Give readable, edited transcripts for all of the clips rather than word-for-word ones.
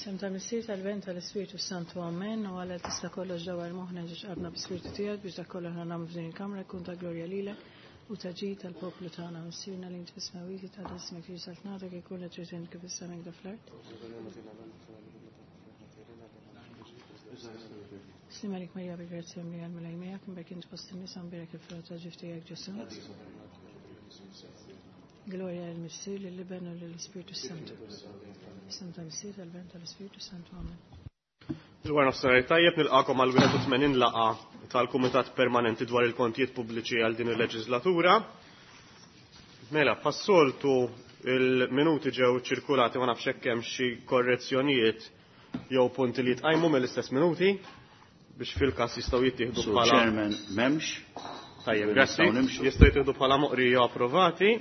Sem ta' missir tal-vent tal-Ispiritu Santu Amen u għala tista' kollox dawar moħna ġiġ qabna b'Ispiritu tiegħek biex dak kollu ħna nagħmlu f'din il-kamra jkun ta' glorja lilek u ta' ġid tal-poplu tagħna missirna li inti bismawiti ta' ismek jiġal tnagħtek ikun qed ġejtin kif issa da fl-art. Slimalik Marja bi-grazzja mli għal-malajmijak, mbek inti post in-nies għambirek il-frott tal-ġif tiegħek Ġesu. Gloria al-Missir, lill-Liben u lill-Ispiritu Santu. Sem ta' missir tal-vent tal-Ispiritu Santu Amen. Il-għar nofsinhar tajjeb nilqakom għal 81 laqa tal-Kumitat Permanenti dwar il-kontijiet pubbliċi għal din il-leġislatura. Mela, passoltu il-minuti ġew ċirkulati ma nafx hekk hemm xi korrezzjonijiet jew punti li jitqajmu mill-istess minuti biex fil-każ jistgħu jittieħdu bħala. Chairman, m'hemmx. Tajjeb, grazzi. Jistgħu jittieħdu bħala moqri jew approvati.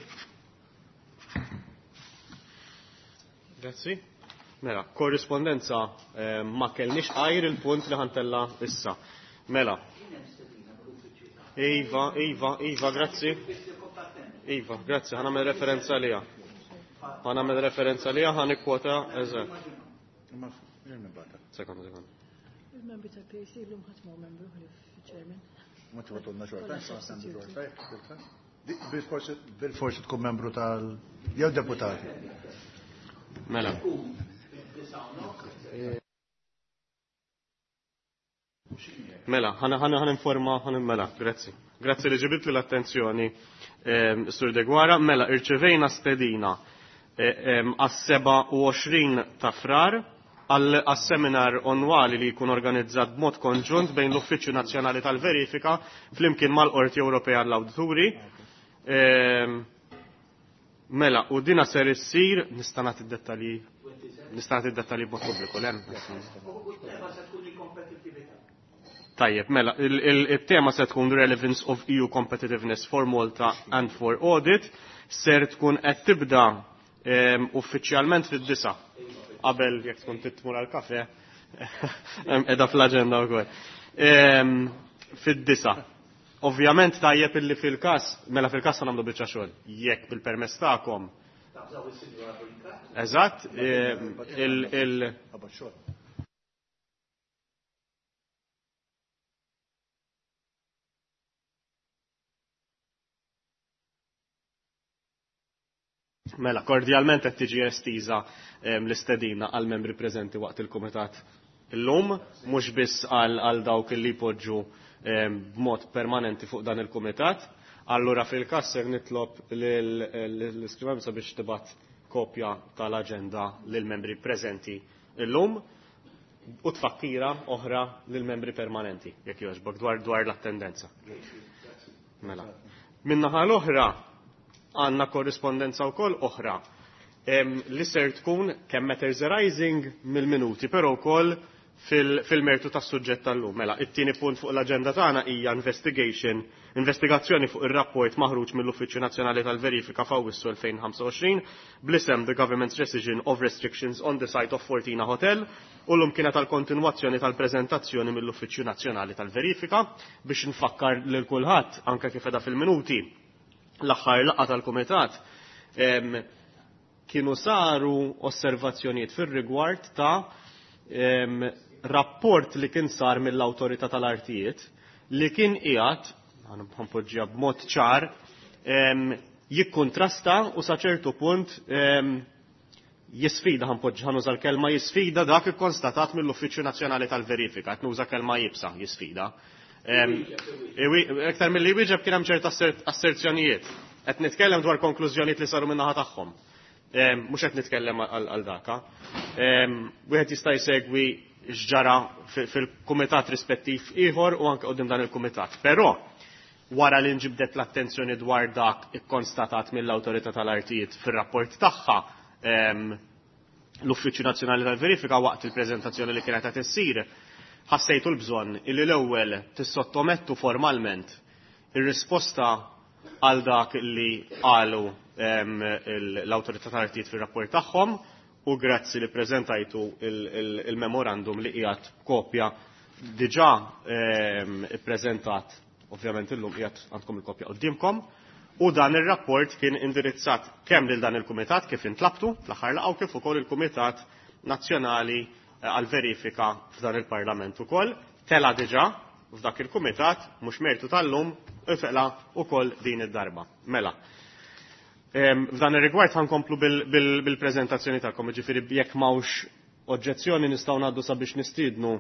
Grazzi. Mela, korrispondenza ma kellniex qajr il-punt li ħantella issa. Mela. Iva, grazzi. Iva, grazzi, ħanamel referenza liha. Ħanikwota, eżatt. Sekonda. Il-membri tal-PAC l-lum ħatmu membru fil-ċermen. Ma t-għatulna xorta, bil-forsi tkun membru jew deputati. Mela. Mela, ħan informa, mela, grazzi. Grazzi li ġibit li l-attenzjoni, Sur De Guara. Mela, irċevejna stedina għas-27 ta' frar għal-seminar onwali li jkun organizzat b'mod konġunt bejn l-Uffiċċju Nazzjonali tal-Verifika flimkien mal-Qorti Ewropea għall-Awdituri. Mela, u dina ser issir nista' nagħti id-dettalji b'mod pubbliku l Tajjeb, mela, il-tema se tkun Relevance of EU Competitiveness for Malta and for Audit, ser tkun qed tibda uffiċjalment fid-9 qabel jekk tkun titmur għall-kafe edha fl-aġenda wkoll. Fid-9. Ovvjament tajjeb illi fil-każ, mela fil-każ nagħmlu biċċa xogħol. Jekk bil-permess tagħkom. Eżatt, Mela, kordjalment qed tiġi estiża l-istedina għal membri preżenti waqt il-kumitat illum, mhux biss għal dawk li jpoġġu b'mod permanenti fuq dan il-kumitat. Allura fil-każ ser nitlob l-iskrivenza biex tibgħat kopja tal-aġenda lil membri preżenti illum u tfakkira oħra lil membri permanenti jekk jogħġbok dwar l-attendenza. Mela. Min-naħa l-oħra għandna korrispondenza wkoll oħra li ser tkun kemm materializing mill-minuti, però wkoll fil-mertu tas-suġġett tal-lum. Mela, it-tieni punt fuq l-aġenda tagħna hija investigazzjoni fuq ir-rapport maħruġ mill-Uffiċċju Nazzjonali tal-Verifika f'Awwissu 2025 bl-isem The Government's Decision of Restrictions on the Site of Fortina Hotel u l-lum kienet tal-kontinwazzjoni tal-preżentazzjoni mill-Uffiċċju Nazzjonali tal-Verifika biex nfakkar lil kulħadd anke kif edha fil-minuti l-aħħar laqgħa tal-Kumitat kienu saru osservazzjonijiet fir-rigward ta' rapport li kien sar mill-Awtorità tal-Artijiet li kien qiegħed ħanpoġġiha b'mod ċar jikkontrasta u sa ċertu punt jisfida ħanuża l-kelma jisfida dak ikkonstatat mill-Uffiċċju Nazzjonali tal-Verifika, qed nuża kelma jibsa jisfida. Ektar mill-li wieġeb kien hemm ċerta asserzjonijiet. Qed nitkellem dwar konklużjonijiet li saru min-naħa tagħhom. Mhux qed nitkellem għal daka. Wieħed jista' jsegwi x'ġara fil-kumitat rispettiv ieħor u anke qudiem dan il-kumitat. Però wara li nġibdet l-attenzjoni dwar dak ikkonstatat mill-Awtorità tal-Artijiet fir-rapport tagħha l-Uffiċċju Nazzjonali tal-Verifika waqt il-preżentazzjoni li kienet qed issir ħassejtu l-bżonn illi l-ewwel tissottomettu formalment ir-risposta għal dak li qalu l-Awtorità tal-Artijiet fir-rapport tagħhom u grazzi li preżentajtu il-memorandum li qiegħed kopja diġà ippreżentat ovvjament illum qiegħed għandkom il-kopja qudiemkom u dan ir-rapport kien indirizzat kemm lil dan il-kumitat kif intlabtu fl-aħħar laqgħu kif ukoll il-kumitat nazzjonali għal verifika f'dan il-Parlament ukoll tela diġà f'dak il-kumitat mhux mertu tal-lum ifeqla wkoll din id-darba. Mela. F'dan ir-rigward ħankomplu bil-preżentazzjoni tagħkom, ġifieri jekk m'hawnx oġġezzjoni nistgħu ngħaddu sabiex nistiednu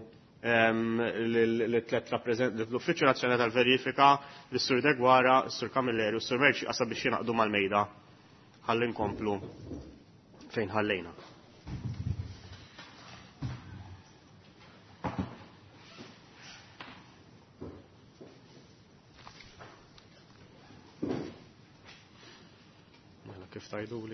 l-Uffiċċju Nazzjonali tal-Verifika, l-Sur Degwara, s-Sur Camilleri u s-Sur Merċi qasab biex jinaqdu mal-mejda ħalli nkomplu fejn ħallejna. Mela kif tajduli?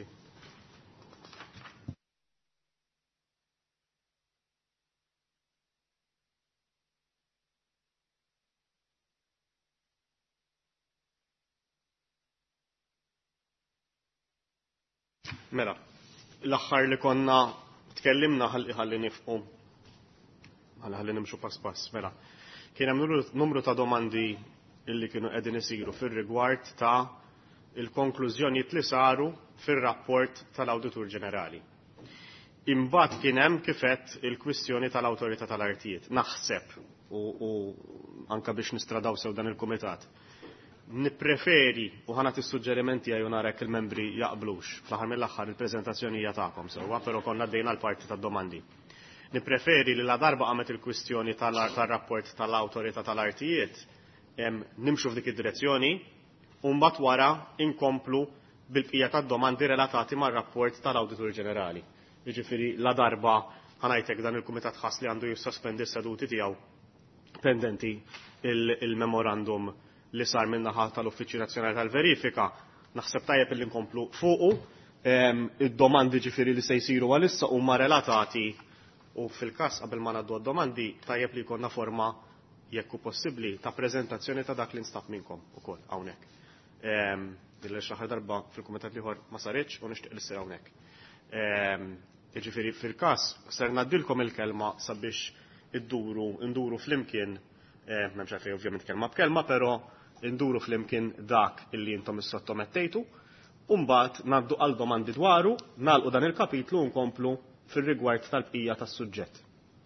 Mela, l-aħħar li konna tkellimna ħalli nifqu, ħalli nimxu pass pass, mela. Kien hemm numru ta' domandi illi kienu qegħdin isiru fir-rigward ta' il-konklużjonijiet li saru fir-rapport tal-Awditur Ġenerali. Imbagħad kien hemm kifet il-kwistjoni tal-Awtorità tal-Artijiet. Naħseb u anke biex nistradaw sew dan il-kumitat. Nippreferi u ħanat is-suġġerimenti għaj narek il-membri jaqblux. Fl-aħħar mill-aħħar il-preżentazzjoni hija tagħkom sewwa, però konna għaddejna l-parti tad-domandi. Nippreferi li la darba qamet il-kwistjoni tar-rapport tal-Awtorità tal-Artijiet nimxu f'dik id-direzzjoni u mbagħad wara inkomplu bil-bqija tad-domandi relatati mar-rapport tal-Awditur Ġenerali. Jiġifieri la darba ħanajtek dan il-kumitat ħass li għandu jissospendi s-seduti tiegħu pendenti il-memorandum li sar min-naħa tal-Uffiċċju Nazzjonali tal-Verifika, naħseb tajjeb li nkomplu fuqu, id-domandi ġifieri li se jsiru għalissa huma relatati u fil-każ qabel ma ngħaddu għad-domandi tajjeb li jkollna forma jekk hu possibbli ta' preżentazzjoni ta' dak li nstab minnkom ukoll hawnhekk. Dil l-aħħar darba fil-kumitat ieħor ma saritx u nixtieq li ssir hawnhekk. Jiġifieri fil-każ ser ngħaddilkom il-kelma sabiex induru flimkien m'hemmx għalfejn ovvjament kelma b'kelma, però induru flimkien dak illi intom is-sottomettejtu, u mbagħad ngħaddu għal domandi dwaru, nagħlqu dan il-kapitlu u nkomplu fir-rigward tal-bqija tas-suġġett.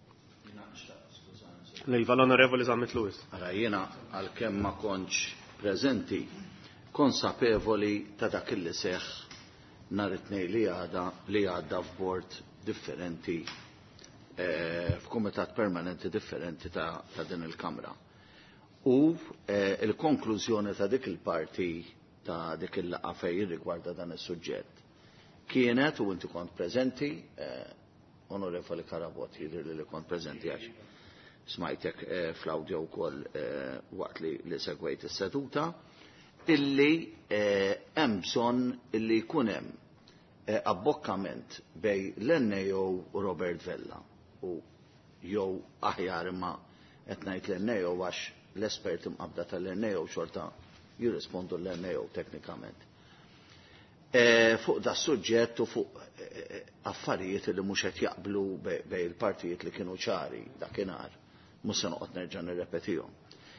Lejva l-Onorevoli Zammit Lewis. Ara jiena għalkemm ma kontx preżenti konsapevoli ta' dak illi seħħ nhar it-tnejn li għadda f'bord differenti f'kumitat permanenti differenti ta' din il-Kamra. U il-konklużjoni ta' dik il-parti ta' dik il-laqgħa fejn rigwarda dan is-suġġett kienet, u inti kont preżenti, Onorevoli Karabot jidher li kont preżenti għax smajtek fl-awdjo wkoll waqt li segwejt is-seduta, illi hemm bżonn illi jkun hemm abbokkament bej l-NAO u Robert Vella. U jew aħjar imma qed ngħid l-NAO għax l-espert imqabda tal-NAO xorta jirrispondu l-NAO teknikament. Fuq da suġġett u fuq affarijiet li mhux qed jaqblu bej il-partijiet li kienu ċari dakinhar, mhux se noqgħod nerġa' nirrepetihom.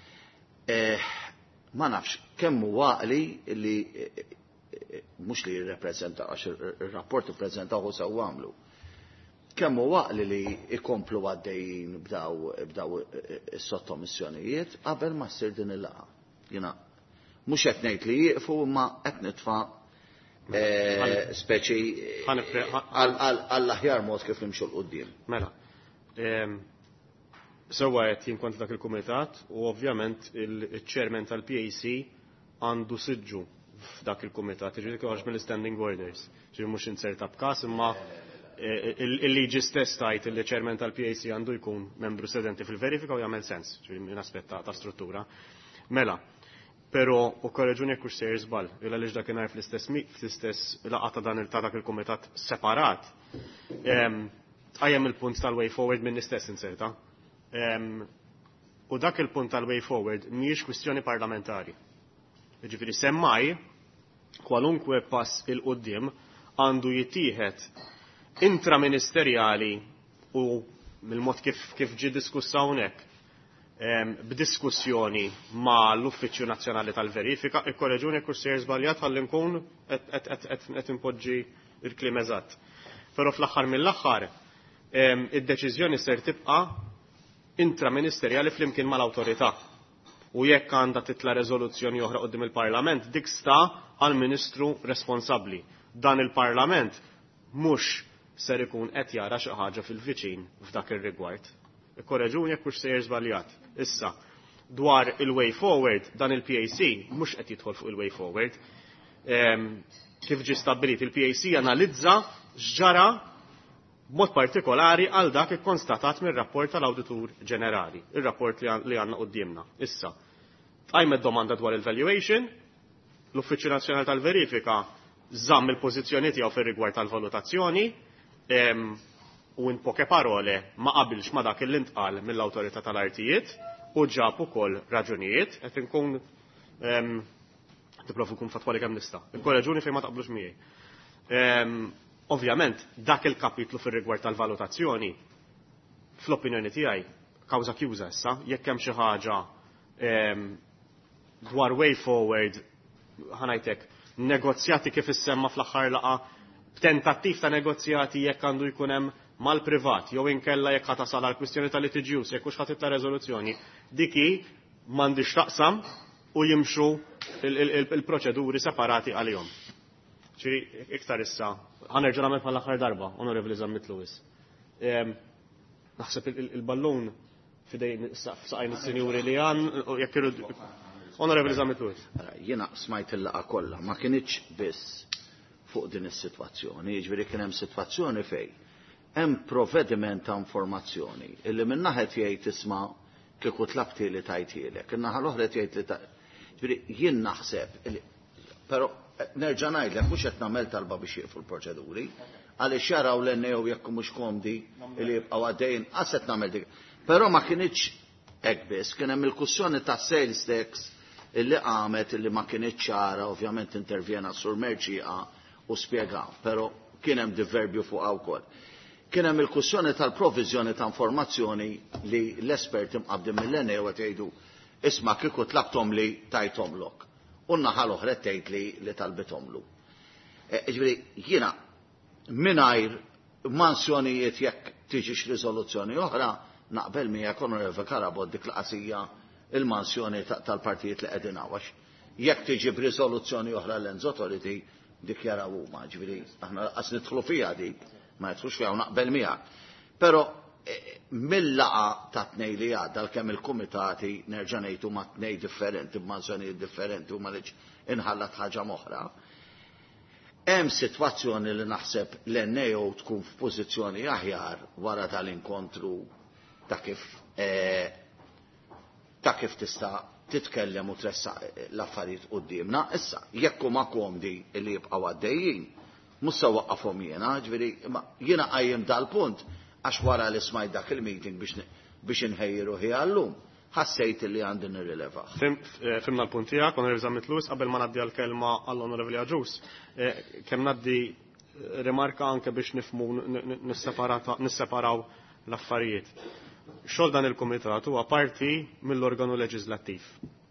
Ma nafx kemm huwa għaqli li mhux li jirrepreżenta għax ir-rapport ippreżentaw sew għamlu. Kemm huwa għaqli li ikomplu għaddejjin bdaw is-sottomissjonijiet qabel ma ssir din il-laqgħa. Jiena mhux qed ngħid li jieqfu imma qed nitfa' speċi għall-aħjar mod kif nimxu l-qudiem. Mela. Sewwa qed jien kont dak il-kumitat u ovvjament il-chairman tal-PAC għandu siġġu f'dak il-kumitat, jiġifieri għax mill-standing orders. Ġifieri mhux inserta b'każ imma il-liġi stess tajt il-chairman tal-PAC għandu jkun membru sedenti fil-verifika u jagħmel sens, ġifieri minn aspett ta' struttura. Mela, però u korreġuni jekk se żball, illa għaliex dakinhar fl-istess laqgħa ta' dan dak il-kumitat separat, qajjem il-punt tal-way forward minn istess inserta. U dak il-punt tal-way forward mhijiex kwistjoni parlamentari. Jiġifieri semmaj kwalunkwe pass il-qudiem għandu jittieħed intraministerjali u mill-mod kif ġie diskussa hawnhekk b'diskussjoni ma' l-Uffiċċju Nazzjonali tal-Verifika, ikkorreġuni jekk se żbaljat ħalli nkun qed impoġġi l-kliem eżatt. Però fl-aħħar mill-aħħar id-deċiżjoni ser tibqa' intraministerjali flimkien mal-awtorità. U jekk għandha titla' riżoluzzjoni oħra qudiem il-Parlament, dik sta għall-Ministru responsabbli. Dan il-Parlament mhux ser ikun qed jara xi ħaġa fil-viċin f'dak ir-rigward. Ikkorreġuni jekk mhux sejjer żbaljat. Issa, dwar il-way forward, dan il-PAC mhux qed jidħol fuq il-way forward. Kif ġie stabbilit il-PAC analizza x'ġara b'mod partikolari għal dak ikkonstatat mir-rapport tal-Awditur Ġenerali, ir-rapport li għandna qudiemna. Issa, tqajmet domanda dwar il-valuation, l-Uffiċċju Nazzjonali tal-Verifika żamm il-pożizzjoni tiegħu fir-rigward tal-valutazzjoni, u in poche parole ma qabilx ma dak li ntqal mill-Awtorità tal-Artijiet u ġab ukoll raġunijiet qed inkun tipprovu nkun fatwali kemm nista'. Ikkoreġuni fejn ma taqblux miegħi. Ovvjament, dak il-kapitlu fir-rigward tal-valutazzjoni, fl-opinjoni tiegħi, kawża kjuża issa, jekk hemm xi ħaġa dwar way forward, ħanajtek, negozjati kif issemma fl-aħħar laqa, tentattiv ta' negozjati jekk għandu jkun hemm mal-privat, jew inkella jekk ħadd tasal għall-kwistjoni tal-litiġjus, jekk hux ħadd titla' riżoluzzjoni, diki m'għandix taqsam u jimxu il-proċeduri separati għalihom. Ċiri, iktar issa, ħanerġa' nagħmel bħal-aħħar darba, Onorevoli Zammit Lewis. Naħseb il-ballun fidejn saqajn is-sinjuri li jekk irrid. Onorevoli Zammit Lewis. Jiena smajt il-laqa kollha, ma kienx biss fuq din is-sitwazzjoni, jiġifieri kien hemm sitwazzjoni fejn hemm provvediment ta' informazzjoni illi minn naħa jgħid isma' kieku tlabti li tajtielek, in-naħa l-oħra jgħid li jiġifieri jien naħseb, però nerġa' ngħidlek mhux qed nagħmel talba biex jieqfu l-proċeduri, għaliex jaraw l-ennew jekk mhux komdi li jibqgħu għaddejjin qed nagħmel dik. Però ma kienx hekk biss, kien hemm il-kussjoni ta' sales tax illi qamet illi ma kienx ċara, ovvjament intervjena Sur Merċieqa u spjega, però kien hemm diverbju fuqha wkoll. Kien hemm il-kussjoni tal-proviżjoni ta' informazzjoni li l-esperti mqabdim mill-ennew qed jgħidu isma' kieku tlabthom li tajthomlok. U n-naħa l-oħra tgħid li talbithomlu. Ġifieri jiena mingħajr mansjonijiet jekk tiġix riżoluzzjoni oħra naqbel miegħek Onorevoli Karabod dik l-qasija il-mansjoni tal-partijiet li qegħdin hawn. Jekk tiġi b'riżoluzzjoni oħra l-Enz Authority dik jaraw huma, ġifieri aħna qas nidħlu fiha dik ma jidħlux fiha u naqbel miegħek. Però mill-laqa ta' tnej li għadda l-kemm il-kumitati nerġa' ngħidu ma' tnej differenti, b'mansjonijiet differenti u ma liġ inħallat ħaġa moħra. Hemm sitwazzjoni li naħseb l-NAO tkun f'pożizzjoni aħjar wara tal-inkontru ta' kif tista' titkellem u tressaq l-affarijiet qudiemna. Issa, jekk huma komdi li jibqgħu għaddejjin, mhux se waqqafhom jiena, ġifieri jiena qajjem dal-punt għax wara li smajt dak il-meeting biex inħejjiru ħallum, ħassejt li għandi nirrileva. Fimna l-punt tiegħek, Onorevoli Zammit Lewis, qabel ma ngħaddi għall-kelma għall-Onorevoli Aġus, kemm ngħaddi rimarka anke biex nifhmu nisseparaw l-affarijiet. Xogħol dan il-Kumitat huwa parti mill-organu leġislattiv.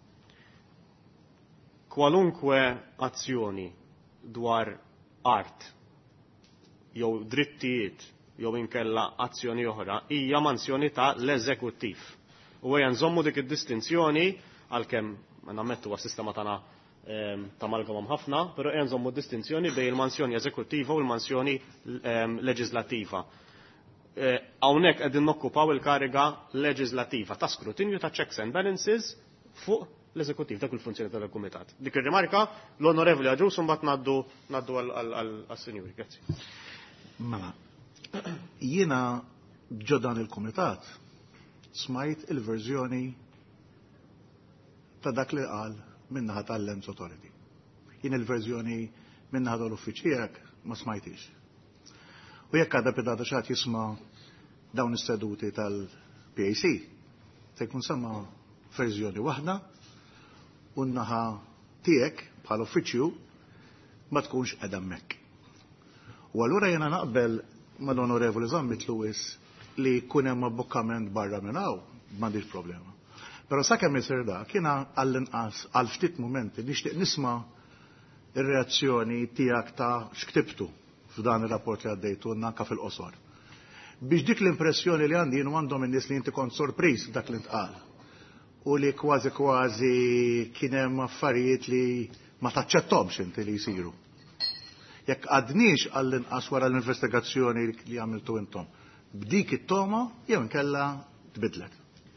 Kwalunkwe azzjoni dwar art jew drittijiet jew inkella azzjoni oħra hija mansjoni ta' l-eżekuttiv. U għajja nżommu dik id-distinzjoni għalkemm nammettu għas-sistema tagħna ta' amalgamhom ħafna, però għajja nżommu distinzjoni bejn il-mansjoni eżekuttiva u l-mansjoni leġislattiva. Hawnhekk qegħdin nokkupaw il-kariga leġislattiva ta' skrutinju ta' checks and balances fuq l-eżekuttiv dak il-funzjoni tal-Kumitat. Dik ir-rimarka l-Onorevoli Aġus mbagħad ngħaddu għas-Sinjuri. Grazzi. Mela, jiena ġodan il-Kumitat smajt il-verżjoni ta' dak li qal minnaħa tal-Enz Authority. Jien il-verżjoni minnaħa tal-uffiċjek ma smajtix. U jekk għadha pedata xagħat jisma' dawn is-seduti tal-PAC, se jkun semma verżjoni waħda u n-naħa tiegħek bħal uffiċju ma tkunx qiegħda hemmhekk. U allura jiena naqbel mal-Onorevoli Zammit Lewis li jkun hemm abbokkament barra minn hawn m'għandix problema. Però sakemm isir dak jiena għall-inqas għal ftit mumenti nixtieq nisma' ir-reazzjoni tiegħek ta' x'ktibtu f'dan ir-rapport li għaddejtu anke fil-qosor. biex dik l-impressjoni li għandi jienu għandhom in-nies li inti kont sorpriż dak li ntqal. U li kważi kien hemm affarijiet li ma taċċettomx inti li jsiru. Jekk għadniex għall-inqas wara l-investigazzjoni li għamiltu intom, b'dik it-toma jew inkella tbidlet.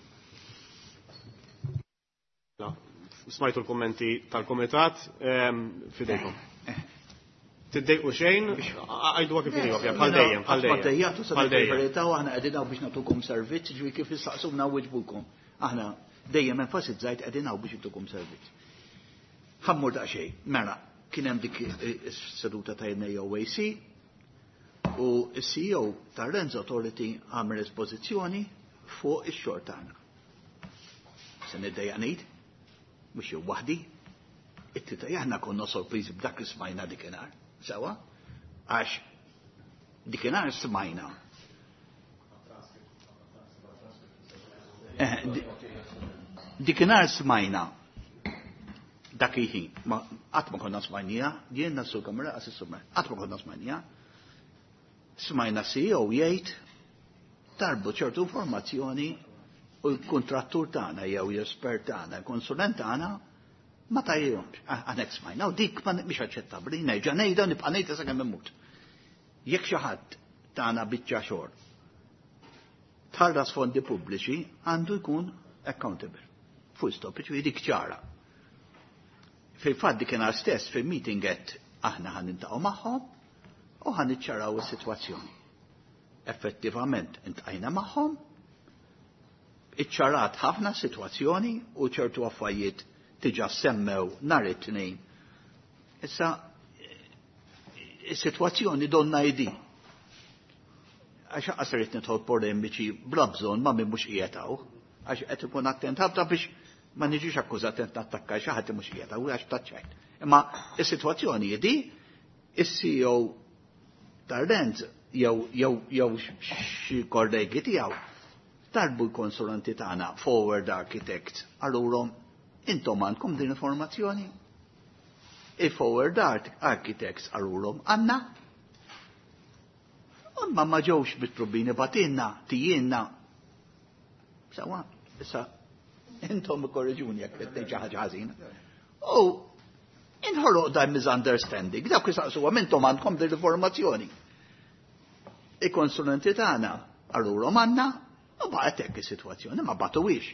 Smajtu l-kommenti tal-komitat, fidejkom. Tiddejqu xejn, għajdu għakif jini għafja, bħal-dejjem, bħal-dejjem. Bħal-dejjem, aħna għedinaw biex natukum servizz, ġvi kif istaqsumna uġbukum. Aħna dejjem enfasizzajt għedinaw biex natukum servizz. Ħammur da xej, mera, kienem dik seduta ta' NAOAC u il-CEO ta' Renzo Authority għamil esposizjoni fuq il-xor tagħna. Se niddejjanid, mux jew wahdi, it-tita jahna konna sorpriżi b'dak li smajna dikinar, sawa? Għax dikinar smajna. Dikinar smajna dak iħin, għatma konna smajnija, jenna su kamera għasissumma, għatma konna smajnija, smajna CEO jgħid tarbu ċertu informazzjoni u l-kontrattur tagħna jew l-espert tagħna, l-konsulent tagħna ma tajjomx. Għanek smajna, u dik biex aċċettabbli, nerġa' ngħidha nibqa' ngħidha sakemm immut. Jekk xi ħadd tagħna biċċa xogħol tħallas fondi pubbliċi għandu jkun accountable. Full stop, dik ċara. Fil-fatt dikinhar stess fil-meeting qed aħna ħanintaqgħu magħhom u ħaniċċaraw is-sitwazzjoni. Effettivament intqajna magħhom, iċċarat ħafna sitwazzjoni u ċertu affarijiet tiġa semmew nhar it-tnejn. Issa is-sitwazzjoni donna idi. Għax qasret nidħol polemiċi bla bżonn ma min mhux qiegħed għax qed ikun attent ħafna biex ma niġix akkużat qed nattakka xi ħadd mhux qiegħed għax taċċajt. Imma is-sitwazzjoni idi is-CEO tar-Renz jew xi kollegi tiegħu tarbu l-konsulenti tagħna forward architects għalulhom intom għandkom din informazzjoni. Il-forward architects għalulhom għandna. Ma ma ġewx bit-trubbini batinna, tijinna. Sawa, issa intom ikkorreġuni jekk qed ngħid xi ħaġa ħażina. U inħoloq dan misunderstanding, dawk isaqsuha intom għandkom din l-informazzjoni. Il-konsulenti tagħna għalulhom għandna. U baqgħet hekk is-sitwazzjoni ma batuwix.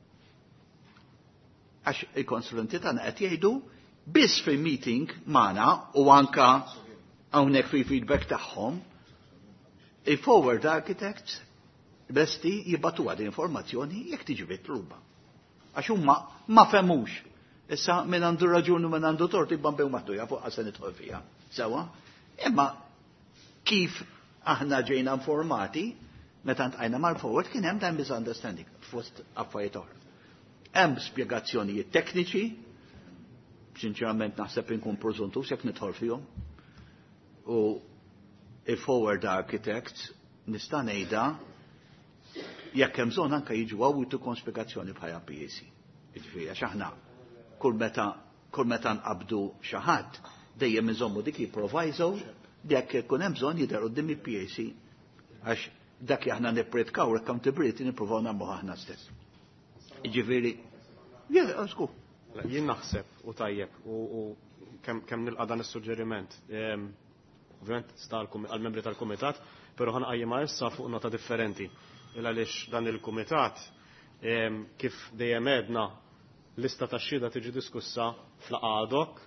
Għax il-konsulenti tagħna qed jgħidu biss fil-meeting magħna u anka hawnhekk fil-feedback tagħhom il-forward architects besti jibbatuha din informazzjoni jekk tiġi mitluba. Għax huma ma femux. Issa minn għandu raġun u minn għandu tort jibban mattuja fuq għasen idħol fiha. Sewa? Imma kif aħna ġejna informati meta ntqajna mal-forward kien hemm dan misunderstanding fost affarijiet oħra. Hemm spjegazzjonijiet tekniċi, sinċerament naħseb inkun preżuntus jekk nidħol fihom. U il-forward architects nista' ngħidha jekk hemm bżonn anke jiġu għawtu konspjegazzjoni bħala PAC. Jiġifieri għax aħna kull meta nqabdu xi ħadd dejjem iżommu dik il-proviso jekk ikun hemm bżonn jidher quddiem il-PAC għax dak aħna nippretkaw accountability nippruvaw nagħmlu aħna stess. Jiġifieri, sku. Jien naħseb u tajjeb u kemm nilqa' dan is-suġġeriment. Ovvjament sta għall-membri tal-kumitat, però ħanqajjimha issa fuq nota differenti. Għaliex dan il-kumitat kif dejjem għedna lista tax-xhieda tiġi diskussa fl-laqgħa ad hoc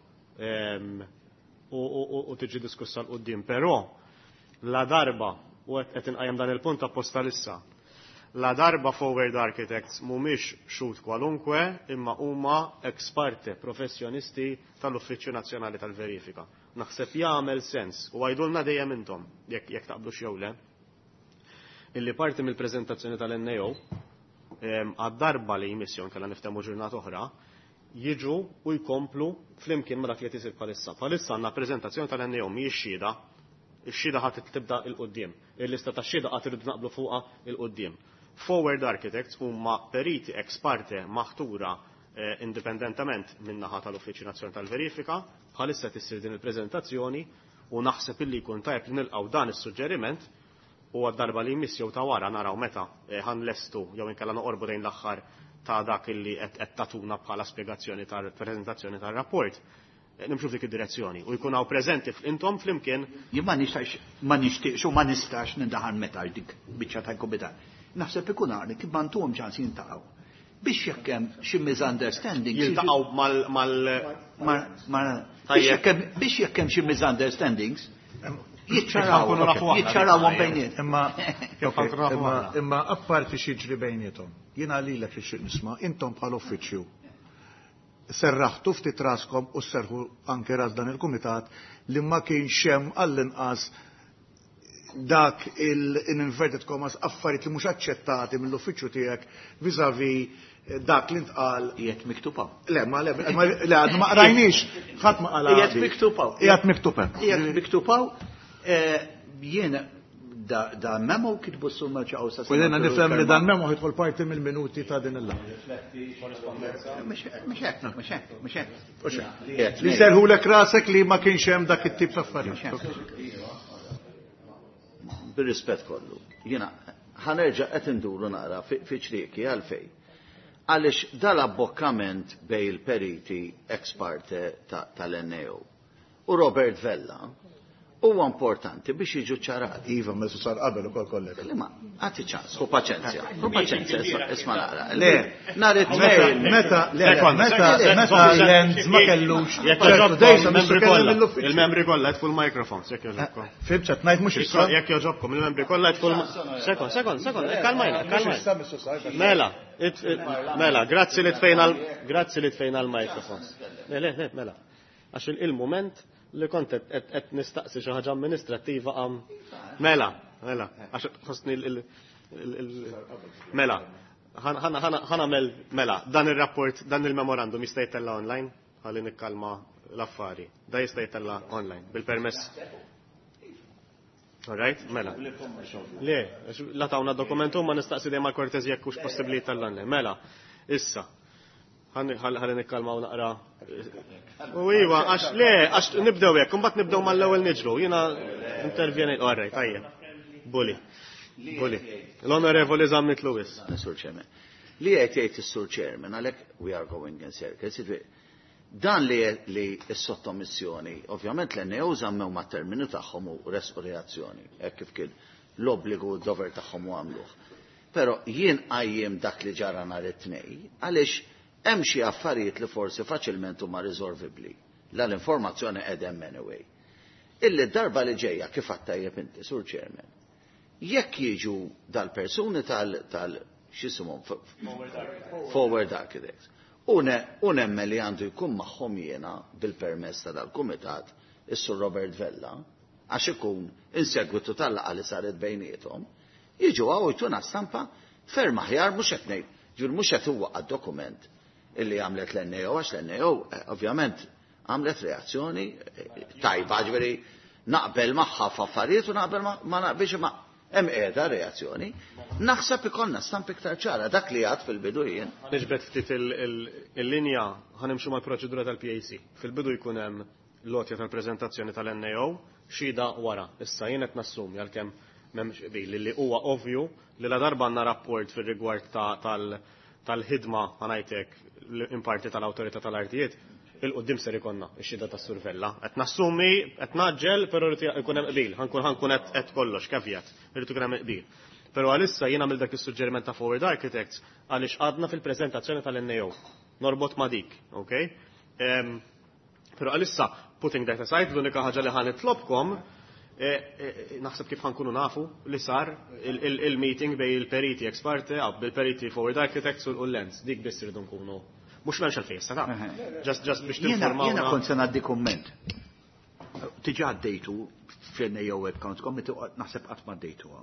u tiġi diskussa l-qudiem. Però la darba u qed inqajjem dan il-punt apposta lissa. La darba forward architects mhumiex xut kwalunkwe imma huma ex parte professjonisti tal-Uffiċċju Nazzjonali tal-Verifika. Naħseb jagħmel sens u għajdulna dejjem intom jekk taqblu jew le illi parti mill-preżentazzjoni tal-NAO għad-darba li jmissjon kellha niftehmu ġurnata oħra jiġu u jkomplu flimkien ma dak li qed isir bħalissa. Bħalissa għandna preżentazzjoni tal-NAO mhijiex xhieda, ix-xhieda ħadd tibda il-qudiem. Il-lista tax-xhieda qatt irridu naqblu fuqha il-qudiem. Forward architects huma periti ex parte maħtura indipendentament min-naħa tal-Uffiċċju Nazzjonali tal-Verifika, bħalissa tissir din il-preżentazzjoni u naħseb illi jkun tajjeb li nilqgħu dan is-suġġeriment u għad-darba li jmiss jew ta' wara naraw meta ħanlestu jew inkella noqorbu lejn l-aħħar ta' dak illi qed tatuna bħala spjegazzjoni tal-preżentazzjoni tar-rapport. Nimxu f'dik id-direzzjoni u jkun hawn preżenti intom flimkien. Jien ma nixtieqx u ma nistax nindaħal meta dik biċċa tal-kumitat. Naħseb ikun għarni kif mantuhom ċans jintaqgħu. Biex jekk hemm xi misunderstanding jiltaqgħu biex jekk hemm xi misunderstandings jiċċarawhom bejniethom. Imma apparti xi jiġri bejniethom. Jiena għalilek ixtieq nisma' intom bħal uffiċċju serraħtu ftit raskom u serħu anke ras dan il-kumitat li ma kienx hemm għall-inqas dak il-inverted commas affarijiet li mhux aċċettati mill-uffiċċju tiegħek viżavi dak li ntqal qiegħed miktuba. Le ma qrajniex ħadd ma qala. Qiegħed miktuba. Qiegħed miktuba. Qiegħed miktuba jiena da memo kitbu s-summa ċaqaw sa' u jiena nifhem li dan memo jidħol parti mill-minuti ta' din il-laqgħa. Mhux hekk. Li serħulek rasek li ma kienx hemm dak it-tip ta' affarijiet. Bir-rispett kollu. Jiena ħanerġa' qed induru nara fi ċrieki għalfejn. Għaliex dal-abbokkament bej il-periti ex parte tal-NAO u Robert Vella huwa importanti biex jiġu ċarati. Iva, ma sar qabel ukoll kollega. Ma għati ċans, u paċenzja. Isma' naqra. Le, nhar it-tnejn. Meta l-Lenz ma kellux. Il-membri kollha jtful mikrofons, jekk joġobkom. Fibċa tnajt mhux issa. Jekk joġobkom, il-membri kollha jtful. Sekond, kalmajna. Mela, grazzi li tfejn għal-mikrofons. Mela. Għax il-moment li kont qed nistaqsi xi ħaġa amministrattiva mela, għax ħossni mela. Ħanamel mela, dan ir-rapport, dan il-memorandum jista' jitella online ħalli nikkalma l-affari. Da jista' jitella online bil-permess. All right, mela. Le, la tawna dokumentum ma nistaqsi dejjem mal-kortezija jekk hux possibbli jitella online. Mela, issa. ħalli nikkalma u naqra. U iwa, għax nibdew jekk, mbagħad nibdew mal-ewwel niġru. Jiena intervjeni orrej, tajjeb. Bulli. L-Onorevoli Zammit Lewis. Sur Chairman. Li qed jgħid is-Sur Chairman għalhekk we are going in circles. Dan li s-sottomissjoni, ovvjament l-NAO żammew mat-terminu tagħhom u resqu reazzjoni, hekk kif kien l-obbligu u d-dover tagħhom u għamluh. Però jien qajjem dak li ġara nhar it-tnejn għaliex hemm xi affarijiet li forsi faċilment huma risolvibbli. L-informazzjoni qed hemm anyway. Illi darba li ġejja kif għattajjeb inti, Sur Chairman. Jekk jiġu dal-persuni x'isihom forward architects. U nemmen li għandu jkun magħhom jiena bil-permess ta' dal-kumitat is-Sur Robert Vella għax ikun insegwitu tal-laqgħa li saret bejniethom, jiġu għawjtuna stampa ferm aħjar mhux qed ngħid, ġur mhux qed huwa għad-dokument illi għamlet l-NAO, għax l-NAO ovvjament għamlet reazzjoni tajba, ġveri naqbel magħha f'affarijiet u naqbel ma naqbilx ma' hemm qiegħda reazzjoni. Naħseb ikollna stamp iktar ċara dak li għad fil-bidu jien. Niġbed ftit il-linja ħanimxu mal-proċedura tal-PAC. Fil-bidu jkun hemm lotja tal-preżentazzjoni tal-NAO xhieda wara. Issa jien qed nassumi għalkemm m'hemmx qbil li huwa ovvju li la darba għandna rapport fir-rigward tal-ħidma ħanajtek imparti tal-awtorità tal-artijiet il-qoddim ser ikonna ix-xhieda tas-survella. Qed nassumi, qed naġġel, però rrid ikun hemm qbil, ħankun qed kollox kavjat, irid ikun hemm qbil. Però għalissa jiena għamil dak is-suġġeriment ta' Forward Architects għaliex għadna fil-preżentazzjoni tal-NAO. Norbot ma' dik, okay? Però għalissa putting that aside, l-unika ħaġa li ħanitlobkom naħseb kif ħankunu nafu li sar il-meeting bej il-periti ex parte bil-periti Forward Architects u l-Lens. Dik biss irridu nkunu. Mux menx għal-fejsa, ta' just biex tinformawna. Jena kont se ngħaddi komment. Tiġi għaddejtu fil-NAO Accounts Committee naħseb qatt ma għaddejtu għam.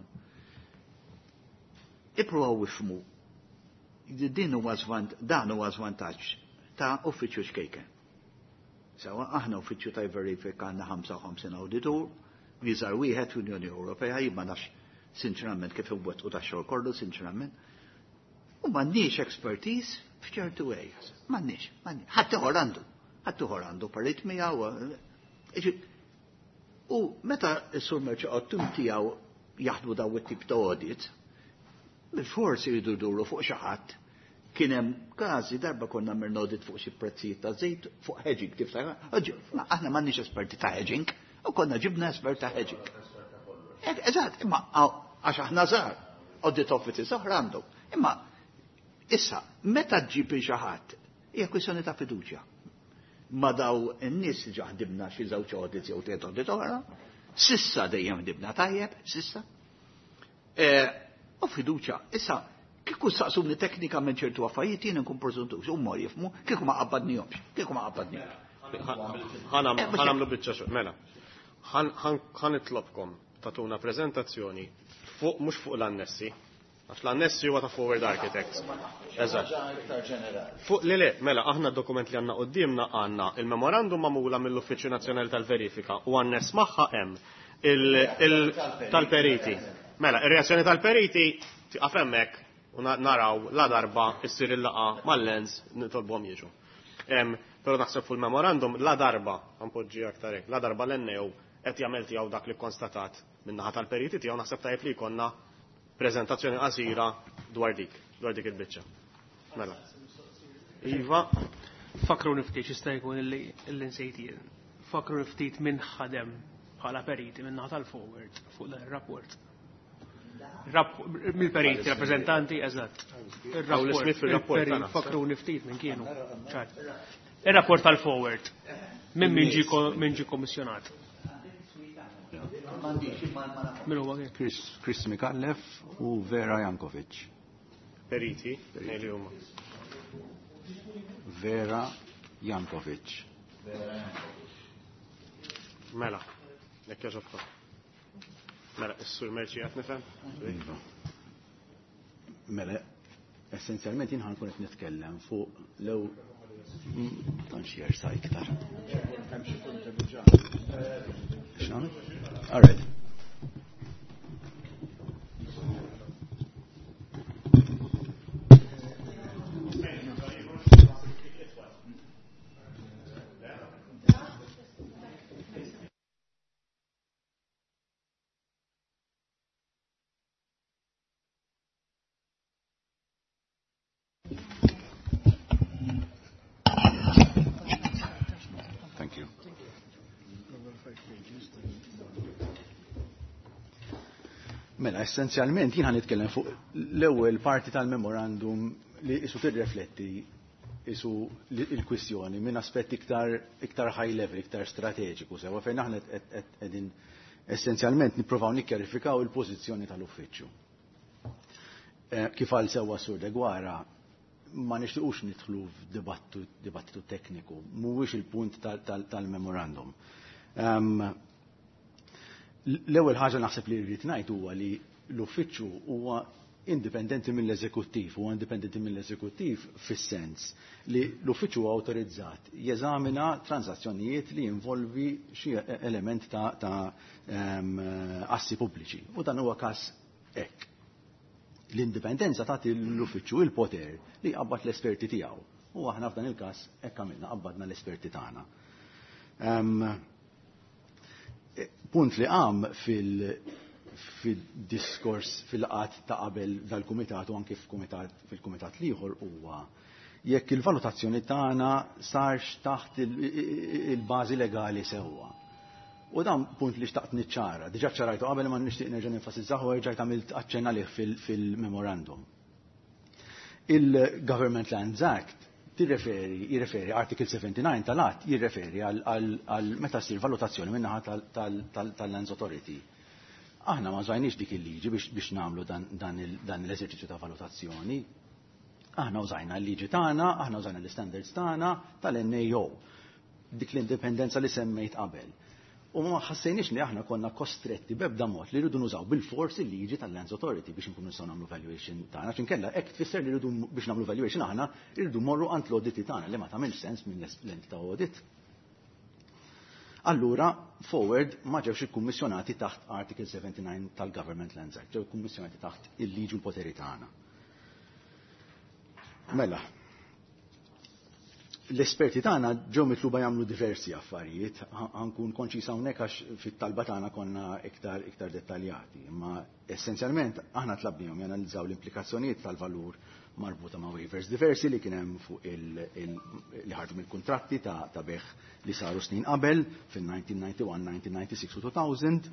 Ippruvaw wifmu dan huwa żvantaġġ ta' uffiċċju xkejken. Sawa aħna uffiċċju ta' verifika għandna 55 awditur, viżar wieħed Unjoni Ewropea, jibma nafx sinċerament kif iwettqu tax-xogħol kollu sinċerament. U m'għandniex expertise f'ċertu areas. M'għandniex. Ħadd ieħor għandu parit miegħu. U meta s-sur Merċa qottum tiegħu jaħdmu daw it-tip ta' audit, bil-forsi jridu jduru fuq xi ħadd. Kien hemm każi darba konna għamilna audit fuq xi prezzijiet ta' żejt fuq hedging kif ta' aħna m'għandniex esperti ta' hedging u konna ġibna espert ta' hedging. Eżatt, imma għax aħna żgħar, audit offices oħra għandhom. Imma issa meta ġġib xi ħadd hija kwistjoni ta' fiduċja. Ma daw in-nies li ħdibna xi żewġ audits jew tliet audit oħra, sissa dejjem ħdibna tajjeb, sissa. U fiduċja, issa kieku saqsuni teknikament ċertu affarijiet jien nkun preżuntux huma jifhmu kieku ma qabbadnihomx. Ħanamlu biċċa xogħol, mela. Ħanitlobkom tatuna preżentazzjoni fuq mhux fuq l-annessi, għax l-annessi huwa ta' forward architects. Eżatt. Fuq li mela aħna d-dokument li għandna qudiemna għandna il-memorandum magħmula mill-Uffiċċju Nazzjonali tal-Verifika u għanness magħha hemm tal-periti. Mela, ir-reazzjoni tal-periti tieqaf hemmhekk u naraw la darba issir il-laqa mal-lens nitolbhom jiġu. Però naħseb fuq il-memorandum la darba ħanpoġġi aktar hekk, la darba l-ennew qed jagħmel tiegħu dak li konstatat min-naħa tal-periti tiegħu naħseb tajjeb li jkollna preżentazzjoni qasira dwar dik il-biċċa. Mela. Iva, fakru niftit jista' jkun illi nsejt jien. Fakru niftit minn ħadem bħala periti min-naħa tal-forward fuq dan ir-rapport. Mill-periti, rappreżentanti, eżatt. Ir-rapport fakru niftit minn kienu. Ir-rapport tal-forward. Minn ġi kommissjonat. Chris Mikallef u Vera Jankovic. Periti, nejli huma. Vera Jankovic. Mela, jekk jaġobkom. Mela, is-sur Merċi qed nifhem? Mela, essenzjalment jien ħankun qed nitkellem fuq lew tanxier sa iktar. All right. Mela, essenzjalment jien nitkellem fuq l-ewwel parti tal-memorandum li isu tirrefletti isu il-kwistjoni minn aspetti iktar high level, iktar strateġiku sewa fejn aħna qegħdin essenzjalment nippruvaw nikkjarifikaw il-pożizzjoni tal-uffiċċju. Kif għal sewwa Sur Degwara ma nixtiequx nidħlu f'dibattitu tekniku, mhuwiex il-punt tal-memorandum. L-ewwel ħaġa naħseb li rrid ngħid huwa li l-uffiċċju huwa indipendenti mill-eżekuttiv, huwa indipendenti mill-eżekuttiv fis-sens li l-uffiċċju huwa awtorizzat jeżamina transazzjonijiet li jinvolvi xi element ta' assi pubbliċi. U dan huwa każ hekk. L-indipendenza tagħti l-uffiċċju il-poter li qabbad l-esperti tiegħu. U aħna f'dan il-każ hekk għamilna qabbadna l-esperti tagħna. Punt li qam fil-diskors fil-qat ta' qabel dal-kumitat u anke fil-kumitat liħor huwa jekk il-valutazzjoni tagħna sarx taħt il-bażi legali sewwa. U dan punt li xtaqt niċċara, diġà ċarajtu qabel ma nixtieq nerġa' nenfasizzaħ u rġajt għamilt aċċenna lih fil-memorandum. Il-Government Lands Act jirreferi Article 79 tal-att jirreferi għal meta ssir valutazzjoni min-naħa tal-Lands Authority. Aħna ma żajniex dik il-liġi biex nagħmlu dan l-eżerċizzju ta' valutazzjoni. Aħna użajna l-liġi tagħna, aħna użajna l-standards tagħna tal-NAO. Dik l-indipendenza li semmejt qabel. U ma ħassejniex li aħna konna kostretti b'ebda mod li rridu nużaw bil-forsi liġi tal-Lands Authority biex nkunu nistgħu nagħmlu valuation tagħna. Xinkella hekk tfisser li rridu biex nagħmlu valuation aħna rridu morru għand l-auditi tagħna li ma tagħmilx sens minn l-entità audit. Allura, forward ma ġewx ikkummissjonati taħt Article 79 tal-Government Lands Act, ġew ikkummissjonati taħt il-liġi u l-poteri tagħna. Mela. l-esperti tagħna ġew mitluba jagħmlu diversi affarijiet, ħankun konċis hawnhekk għax fit-talba tagħna konna iktar dettaljati, imma essenzjalment aħna tlabnihom janalizzaw l-implikazzjonijiet tal-valur marbuta ma' waivers diversi li kien hemm fuq li ħarġu mill-kuntratti ta' beħ li saru snin qabel fin-1991, 1996 u 2000.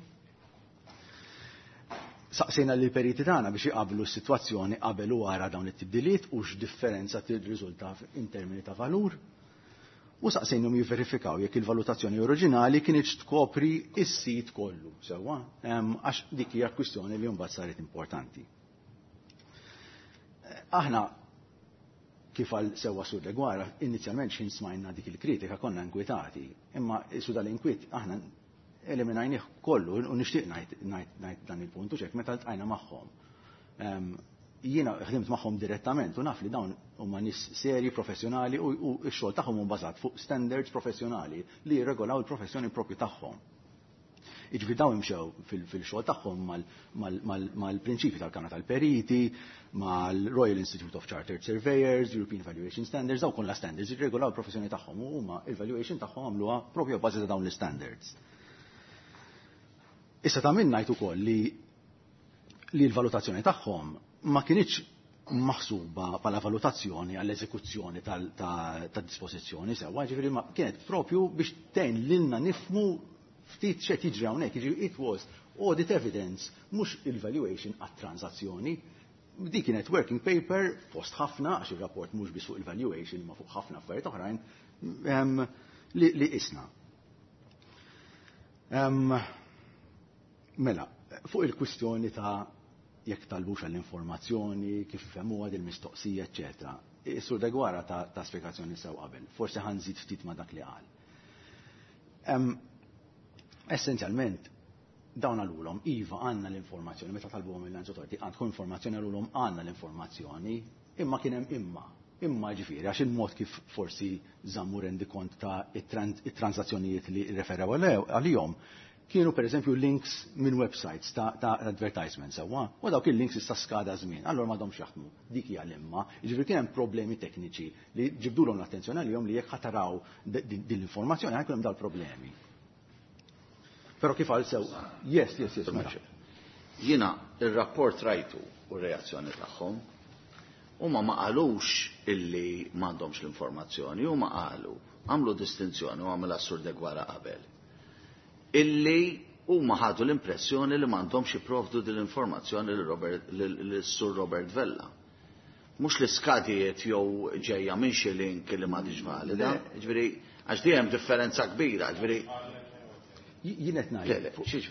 Saqsejna li l-periti tagħna biex iqablu s-sitwazzjoni qabel u wara dawn it-tibdiliet u x'differenza tirriżulta in termini ta' valur. U saqsejnhom jivverifikaw jekk il-valutazzjoni oriġinali kienx tkopri is-sit kollu sewwa, għax dik hija kwistjoni li mbagħad saret importanti. Aħna kif għal sewwa Sur Degwara, inizjalment x'in smajna dik il-kritika konna inkwitati, imma isu dal-inkwiet aħna eliminajnieh kollu u nixtieq ngħid dan il-punt u x'hekk meta ltqajna magħhom. Jiena ħdimt magħhom direttament u naf li dawn huma nies serji professjonali u x-xogħol tagħhom hu bbażat fuq standards professjonali li jirregolaw il-professjoni proprju tagħhom. Iġifieri dawn imxew fil-xogħol tagħhom mal-prinċipji tal-Kamra tal-Periti, mal-Royal Institute of Chartered Surveyors, European Valuation Standards, dawn kollha standards jirregolaw il-professjoni tagħhom u huma il-valuation tagħhom għamluha proprju bbażi ta' dawn l-standards. Issa ta' minn ngħid ukoll li l-valutazzjoni tagħhom ma kienx maħsuba bħala valutazzjoni għall-eżekuzzjoni tad-dispożizzjoni sewwa, ġifieri ma kienet propju biex tgħin lilna nifhmu ftit x'qed jiġri hawnhekk, jiġri it was audit evidence mhux il-valuation għat-transazzjoni. Dik kienet working paper fost ħafna għax ir-rapport mhux biss fuq il-valuation imma fuq ħafna affarijiet oħrajn li isna. Mela, fuq il-kwistjoni ta' jekk talbux għall-informazzjoni, kif femmuha il-mistoqsija, eċetera. Is-Sur Degwara ta' spjegazzjoni sew qabel, forsi ħanżid ftit ma' dak li qal. Essenzjalment, dawn għalulhom iva għandna l-informazzjoni, meta talbuhom il-Lands Authority għandkom informazzjoni għalulhom għandna l-informazzjoni, imma kien hemm imma ġifieri għax il-mod kif forsi żammu rendi kont ta' it-transazzjonijiet li referaw għalihom kienu pereżempju links minn websites ta' advertisements sewwa, u dawk il-links issa skada żmien, allura m'għadhomx jaħdmu. Dik hija l-imma, jiġifieri kien hemm problemi tekniċi li ġibdulhom l-attenzjoni għalihom li jekk ħataraw din l-informazzjoni ħajkun hemm dal-problemi. Però kif għal sew, yes, Jiena ir-rapport rajtu u r-reazzjoni tagħhom huma ma qalux illi m'għandhomx l-informazzjoni, huma qalu għamlu distinzjoni u għamilha Sur Degwara qabel. Illi huma ħadu l-impressjoni li m'għandhomx jipprovdu din l-informazzjoni lis-Sur Robert Vella. Mhux l-iskadijiet jew ġejja minn xi link li m'għadix valida, ġifieri għax dejjem differenza kbira, ġifieri. Jien qed ngħid.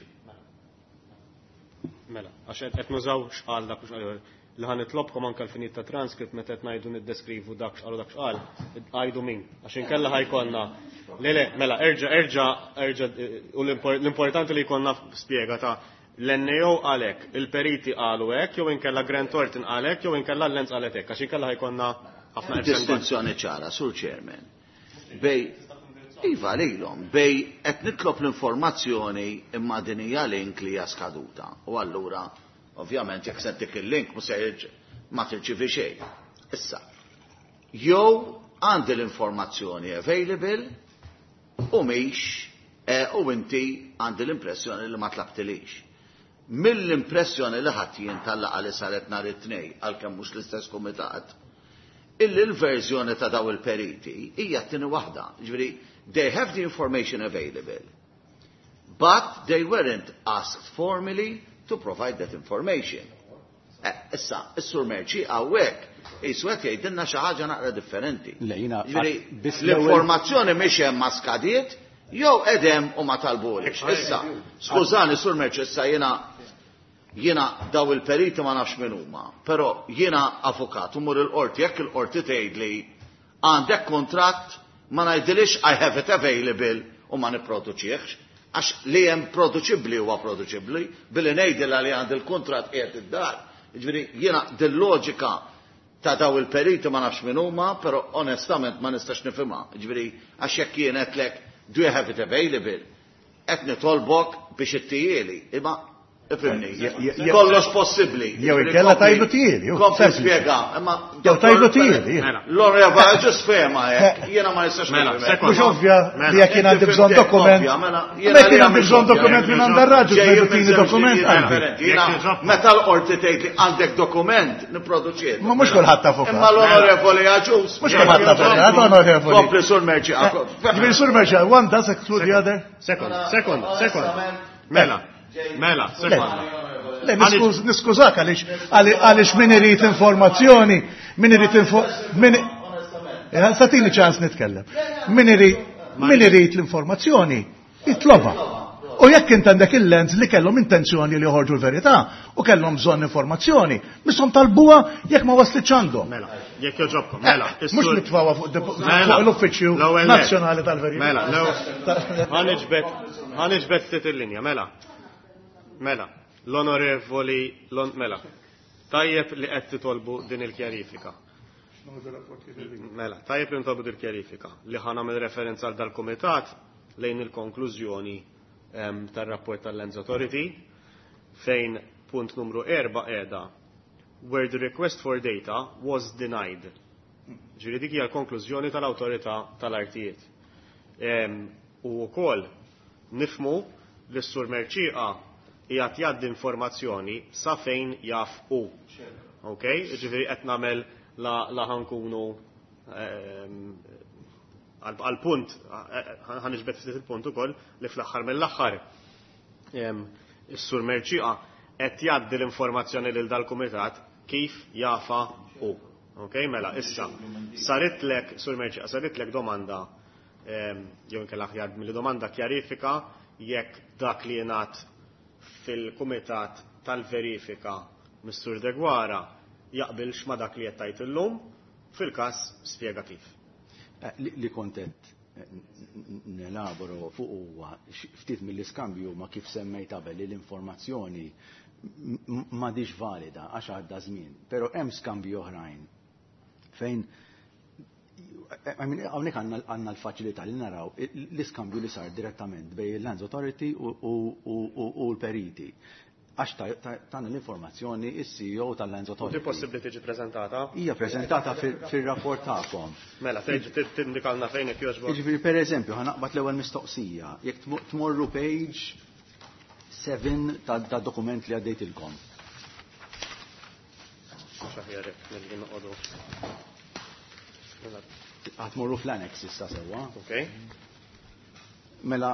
Mela, għax qed nużaw x'qal dak li ħan nitlobkom anke l-finit ta' transkript meta qed ngħidu niddeskrivu dak x'qal u dak x'qal, għajdu min, għax inkella ħajkollna. Mela, erġa' u l-importanti li jkollna spjega ta' l-NAO għalek, il-periti qalu hekk, jew inkella Grant Thornton għalek, jew inkella l-Lenz qalet hekk, għax inkella ħajkollna ħafna distinzjoni ċara, Sur Chairman. Iva lilhom bej qed nitlob l-informazzjoni imma din hija link li hija skaduta. U allura ovvjament jekk sentik il-link ma tirċivi xejn. Issa, jew għandi l-informazzjoni available u mhix u inti għandi l-impressjoni li ma tlabtilix. Mill-impressjoni li ħadd jien tal-laqgħa li saret nhar it-tnejn għalkemm mhux l-istess kumitat, il-verżjoni ta' daw il-periti hija t-tieni waħda. Ġifieri, they have the information available, but they weren't asked formally to provide that information. Issa, is-Sur Merċi hawnhekk iswed jgħidilna xi ħaġa naqra differenti. L-informazzjoni mhix hemm ma skadiet jew qegħdem u ma talbulix. Issa, skużani Sur Merċi, issa jiena daw il-periti ma nafx min huma, però jiena avukat u mur il-qorti jekk il-qorti tgħidli għandek kontratt ma ngħidilix I have it available u ma nipproduċihx, għax li hemm produċibbli huwa produċibbli, billi ngħidilha li għandi l-kuntratt qiegħed id-dar. Ġifieri jiena dil-loġika ta' daw il-periti ma nafx min huma, però onestament ma nistax nifhimha. Ġifieri għax jekk jien qedlek do you have it available, qed nitolbok biex ittijieli, imma Ifimni. Kollox possibbli. Jew inkella tajlu tieli. Kompli spiega. Jew tajlu tieli. L-oreva, ġus fema hekk. Jiena ma nistax. Mhux ovvja li jekk jien għandi bżonn dokument. Jekk jien għandi bżonn dokument minn għandha raġel tajlu tieli dokument għandi. Meta l-qorti tgħid li għandek dokument, nipproduċi. Ma mhux kulħadd ta' fuq. Imma l-onorevoli ġus. Mhux kulħadd ta' fuq. Onorevoli. Kompli sur merċi. Ġifieri sur merċi, one does exclude the other. Second. Mela, Le, niskużak għalix min irid informazzjoni, satini ċans nitkellem. Min irid l-informazzjoni, jitloba. U jekk int għandek il-lens li kellhom intenzjoni li joħorġu l-verità u kellhom bżonn informazzjoni, misshom talbuha jekk ma waslitx għandhom. Mela, jekk joġobkom, mela. Mhux mitfawa fuq l-Uffiċċju Nazzjonali tal-Verità. Mela, ħaniġbed ftit il-linja, Mela, l-onorevoli, mela, tajjeb li qed titolbu din il-kjarifika. Mela, tajjeb li nitolbu din il-kjarifika li ħanamel referenza għal dal-Kumitat lejn il-konklużjoni tar-rapport tal-Lens Authority fejn punt numru 4 qiegħda where the request for data was denied. Ġifieri dik hija l-konklużjoni tal-awtorità tal-artijiet. U wkoll nifhmu li s-sur Merċieqa jgħat jgħaddi informazzjoni sa fejn jaf u. Ok? Ġifiri qed nagħmel la ħankunu għal-punt, ħaniġbed ftit il-punt ukoll li fl-aħħar mill-aħħar is-sur Merċieqa qed jgħaddi l-informazzjoni lil dal-kumitat kif jafa u. Ok? Mela, issa saritlek, sur Merċieqa, saritlek domanda jew inkella aħjar milli domanda kjarifika jekk dak li jingħad fil-Kumitat tal-Verifika Mr. Degwara jaqbilx ma dak li qed tgħid illum, fil-każ spjega kif. Li kontent nelaboro fuq huwa ftit mill-iskambju ma kif semmejt qabel li l-informazzjoni m'għadix valida għax għadda żmien, però hemm skambju oħrajn fejn hawnhekk għandna l-faċilità li naraw l-iskambju li sar direttament bejn il-Lands Authority u l-periti. Għax tagħna l-informazzjoni is-CEO tal-Lands Authority. Di possibbli tiġi preżentata? Hija preżentata fir-rapport tagħkom. Mela, tindikalna fejn jekk jogħġbok. Jiġifieri pereżempju ħanaqbad l-ewwel mistoqsija, jekk tmorru page 7 tad-dokument li għaddejtilkom. Xaħjarek, nirġi noqogħdu. Għatmurru fl-annex issa sewa. Okay. Mela,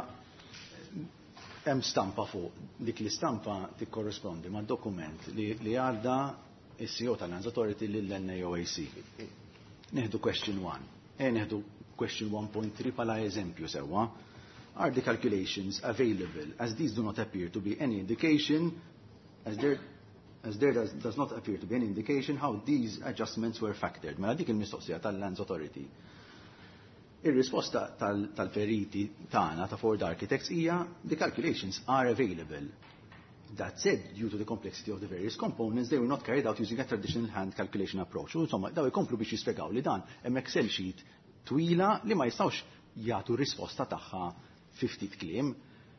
hemm stampa fuq. Dik l-istampa tikkorrispondi ma' dokument li għadda is-CEO tal-Lands Authority lill-NAOAC. Neħdu question 1. Neħdu question 1.3 pala eżempju sewa. Are the calculations available as these do not appear to be any indication as there does not appear to be any indication how these adjustments were factored. Mela dik il-mistoqsija tal-Lands Authority. Ir-risposta tal-periti tagħna ta' Ford Architects hija the calculations are available. That said, due to the complexity of the various components, they were not carried out using a traditional hand calculation approach. U insomma, daw ikomplu biex jispjegaw li dan hemm Excel sheet twila li ma jistgħux jagħtu risposta tagħha 50 kliem.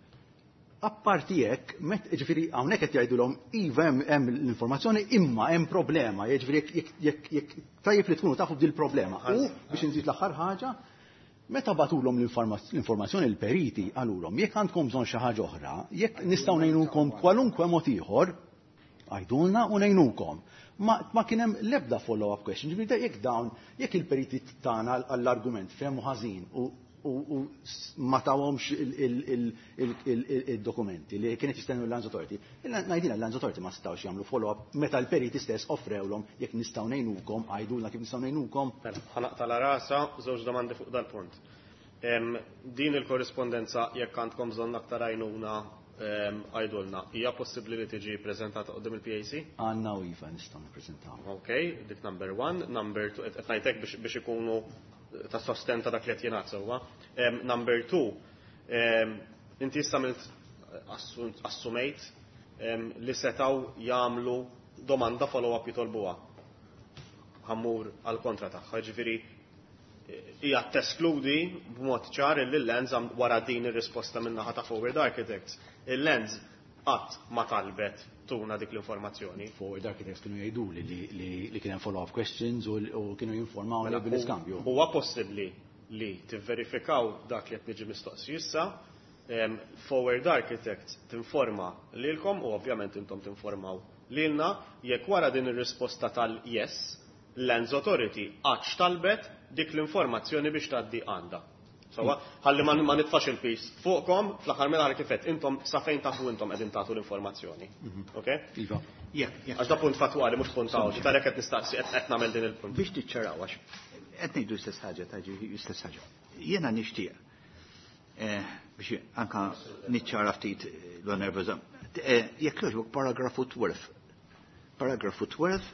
Apparti hekk, ġifieri hawnhekk qed jgħidulhom iva hemm l-informazzjoni imma hemm problema, jiġifieri jekk tajjeb li tkunu tafu b'dil problema. U biex inżid l-aħħar ħaġa, meta batulhom l-informazzjoni l-periti għalulhom jekk għandkom bżonn xi ħaġa oħra, jekk nistgħu ngħinukom kwalunkwe mod ieħor, għajdulna u ngħinukom. Ma kien hemm l-ebda follow-up question, ġifieri jekk il-periti tagħna għall-argument fehmu ħażin u ma tawhomx il-dokumenti li kienet jistennu l-Lands Authority. Ngħidilha l-Lands Authority ma stawx jagħmlu follow-up meta l-periti stess offrewlhom jekk nistgħu ngħinukom, għajdulna kif nistgħu ngħinukom. Ħanaqta' rasa żewġ domandi fuq dal-punt. Din il-korrispondenza jekk għandkom bżonn aktar għajnuna għajdulna, hija possibbli li tiġi preżentata qudiem il-PAC? Għandna u iva nistgħu nippreżentaw. Okay, dik number 1, number 2 qed ngħidlek biex ikunu ta' sostenta dak li qed jingħad sewwa. Number 2, inti istamilt assumejt li setgħu jagħmlu domanda follow-up jitolbuha. Ħammur għal kontra tagħha, ġifieri hija teskludi b'mod ċar li l-Lens wara din ir-risposta min-naħa ta' Forward Architects. Il-Lens qatt ma talbet tuna dik l-informazzjoni. Forward architects kienu jgħidu li kien hemm follow-up questions u kienu jinformawni bil-iskambju. Huwa possibbli li tivverifikaw dak li qed niġi mistoqsi issa, forward architect tinforma lilkom u ovvjament intom tinformaw lilna jekk wara din ir-risposta tal-yes Lands Authority għadx talbet dik l-informazzjoni biex tgħaddi għandha. Ħalli ma nitfax il-pis fuqkom fl-aħħar mill-aħħar kifet intom sa fejn tafu intom qegħdin tagħtu l-informazzjoni. Iva. Għax da punt fatwali mhux punt hawn, tarek qed nistaqsi qed nagħmel din il-punt. Biex tiċċaraw għax qed ngħidu l-istess ħaġa l-istess ħaġa. Jiena nixtieq biex anka niċċara ftit l-nervoża. Jekk jogħġbok paragrafu 12. Paragrafu 12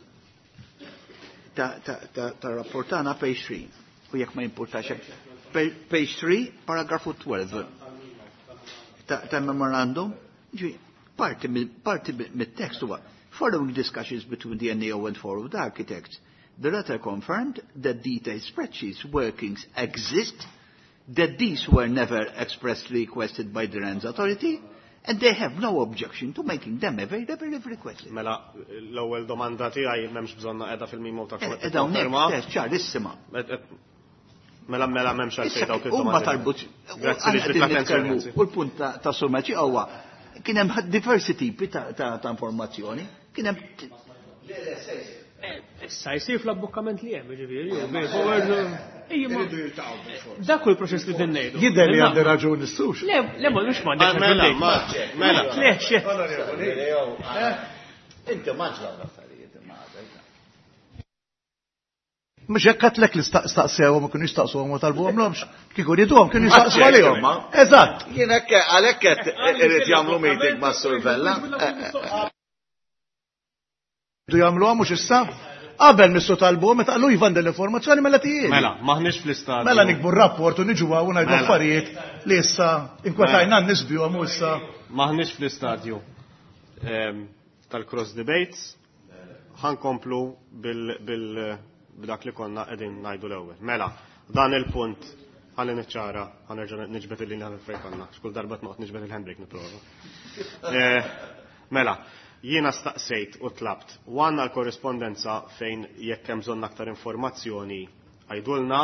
ta' rapportana page 3. U jekk ma importax page 3, paragrafu 12. Ta' memorandum, parti mit-text huwa following discussions between the NAO and forward architects, the latter confirmed that detailed spreadsheets workings exist, that these were never expressly requested by the Lands Authority, and they have no objection to making them available if requested. Mela, l-ewwel domanda tiegħi m'hemmx bżonna qiegħda fil-mimo ta' Edha hawnhekk ċarissima. Mela m'hemmx għalfejn dawk id-domandi. Huma talbut. Grazzi li ġbit l-attenzjoni. U l-punt ta' Surmaċi huwa kien hemm diversi tipi ta' informazzjoni. Kien hemm Issa jsir fl-abbukkament li hemm, ġifieri. Dak kull proċess li din ngħidu. Jidher li għandi raġun is-sux. Le ma nux m'għandek. Mela. Inti maġla l-affarijiet imma. Mux jekk katlek li staqsewhom u kienu jistaqsuhom u talbuhomlhomx. Kieku rriduhom kienu jistaqsu għalihom. Eżatt. Jien għalhekk qed irid jagħmlu meeting ma' Survella. Du jagħmluhom mhux issa? Qabel missu talbuhom meta qalu jvan l-informazzjoni mela tiegħi. Mela, maħniex fl-istadju. Mela nikbu r-rapport u niġu u ngħidu affarijiet li issa inkwetajna nisbihom u issa. Maħniex fl-istadju tal-cross debates. Ħankomplu b'dak li konna qegħdin ngħidu l-ewwel. Mela, dan il-punt ħalli niċċara, ħanerġa' niġbed il-linja fejn konna. Xkull darba tnoqgħod niġbed il-handbrake nipprova. Mela, jiena staqsejt u tlabt u għandna l-korrespondenza fejn jekk hemm bżonn aktar informazzjoni għajdulna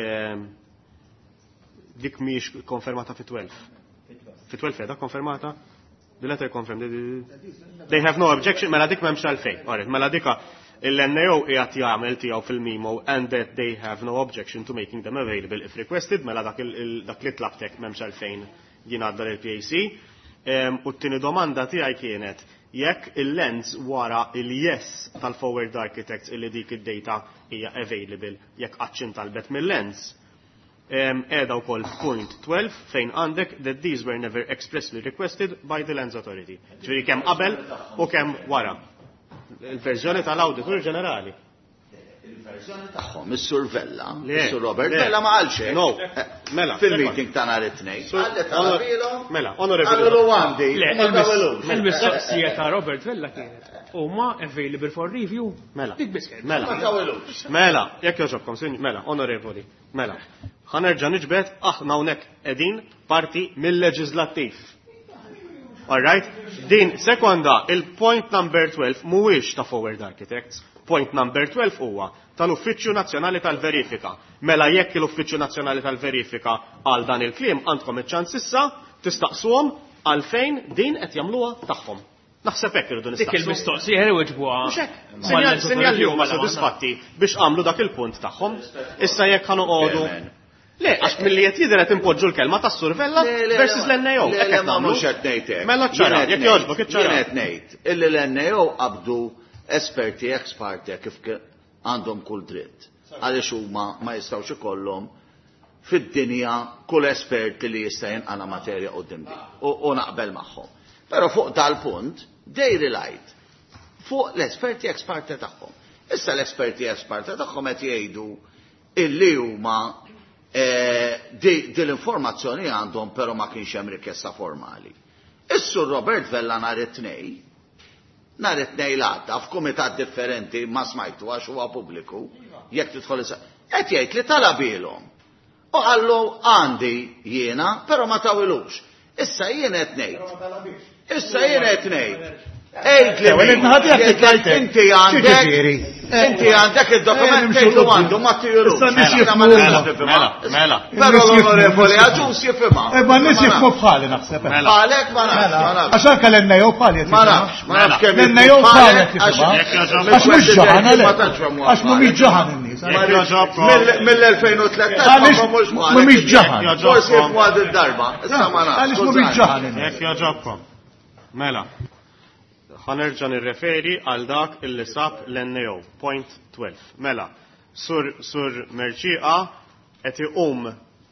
dik mhix konfermata fit-12. Fit-12 qiegħda konfermata? The letter confirmed. They have no objection, mela dik m'hemmx għalfejn. Mela dika il-NAO qiegħed jagħmel tiegħu fil-memo and that they have no objection to making them available if requested, mela dak li tlabtek m'hemmx għalfejn jien għadda l-PAC. U t-tieni domanda tiegħi kienet jekk il-lens wara il-yes tal-forward architects illi dik id-data hija available jekk qaċċin talbet mill-lens. Qiegħda wkoll point 12 fejn għandek that these were never expressly requested by the Lands Authority. Ġifieri kemm qabel u kemm wara. Il-verżjoni tal-Awditur Ġenerali. Il-verżjoni tagħhom is-Survella, is-Sur Robert Vella ma qalx. No, mela. Fil-meeting ta' nhar it-tnejn. Mela, onorevoli. Għallu għandi. Il-mistoqsija ta' Robert Vella kienet huma available for review. Mela. Dik bisket. Mela, jekk joġobkom, mela, onorevoli. Mela. Ħanerġa' niġbed aħna hawnhekk qegħdin parti mill-leġislattiv. All right? Din sekonda il-point number 12 mhuwiex ta' forward architects. Point number 12 huwa tal-Uffiċċju Nazzjonali tal-Verifika. Mela jekk l-Uffiċċju Nazzjonali tal-Verifika għal dan il-kliem għandkom iċ-ċans issa tistaqsuhom għalfejn din qed jagħmluha tagħhom. Naħseb hekk irridu nistaqsu. Dik il-mistoqsija ħeweġbuha. Sinjal li huma sodisfatti biex għamlu dak il-punt tagħhom. Issa jekk ħanoqogħdu le, għax mill-li jett jidret impoġġu l-kelma ta' Survella versus l-NAO. Le, ma mux għetnejtek. Mela ċara, jek joġbok, iċċara. Jien għetnejt. Illi l-NAO qabdu esperti ex parte kif għandhom kull dritt. Għalix huma ma jistawx ikollhom fid-dinja kull esperti li jista' jinqala materja qudiem din. U naqbel magħhom. Però fuq dal-punt, they relied fuq l-esperti ex parte tagħhom. Issa l-esperti ex parte tagħhom qed jgħidu illi huma di l-informazzjoni għandhom pero ma kienx hemm rikessa formali. Issu Robert Vella nhar it-tnejn l-għadda f'kumitat differenti ma smajtu għax huwa pubbliku jekk tidħol issa qed jgħid li talabilhom. U għallu għandi jiena pero ma tawilux. Issa jien qed ngħid. Issa jien qed ngħid. Ejt li inti għandek il-dokument tgħidu għandu ma tirux. Mela. Però l-onorevoli Aġus jifhimha. Ma nis jifhmu bħali naħseb. Bħalek ma nafx. Għax anke l-ennejow bħali jifhmu. Ma nafx kemm l-ennejow bħali jifhmu. Għax mhux ġoħan għax mhumiex ġoħan in-nies. mill-2013 mhumiex ġoħan. Forsi jifhmu għad id-darba. Issa ma nafx. Għaliex mhumiex ġoħan in-nies. Jekk jaġobkom. Mela. Ħanerġa' nirreferi għal dak illi sab l-NAO, point 12. Mela, sur Merċieqa qed iqum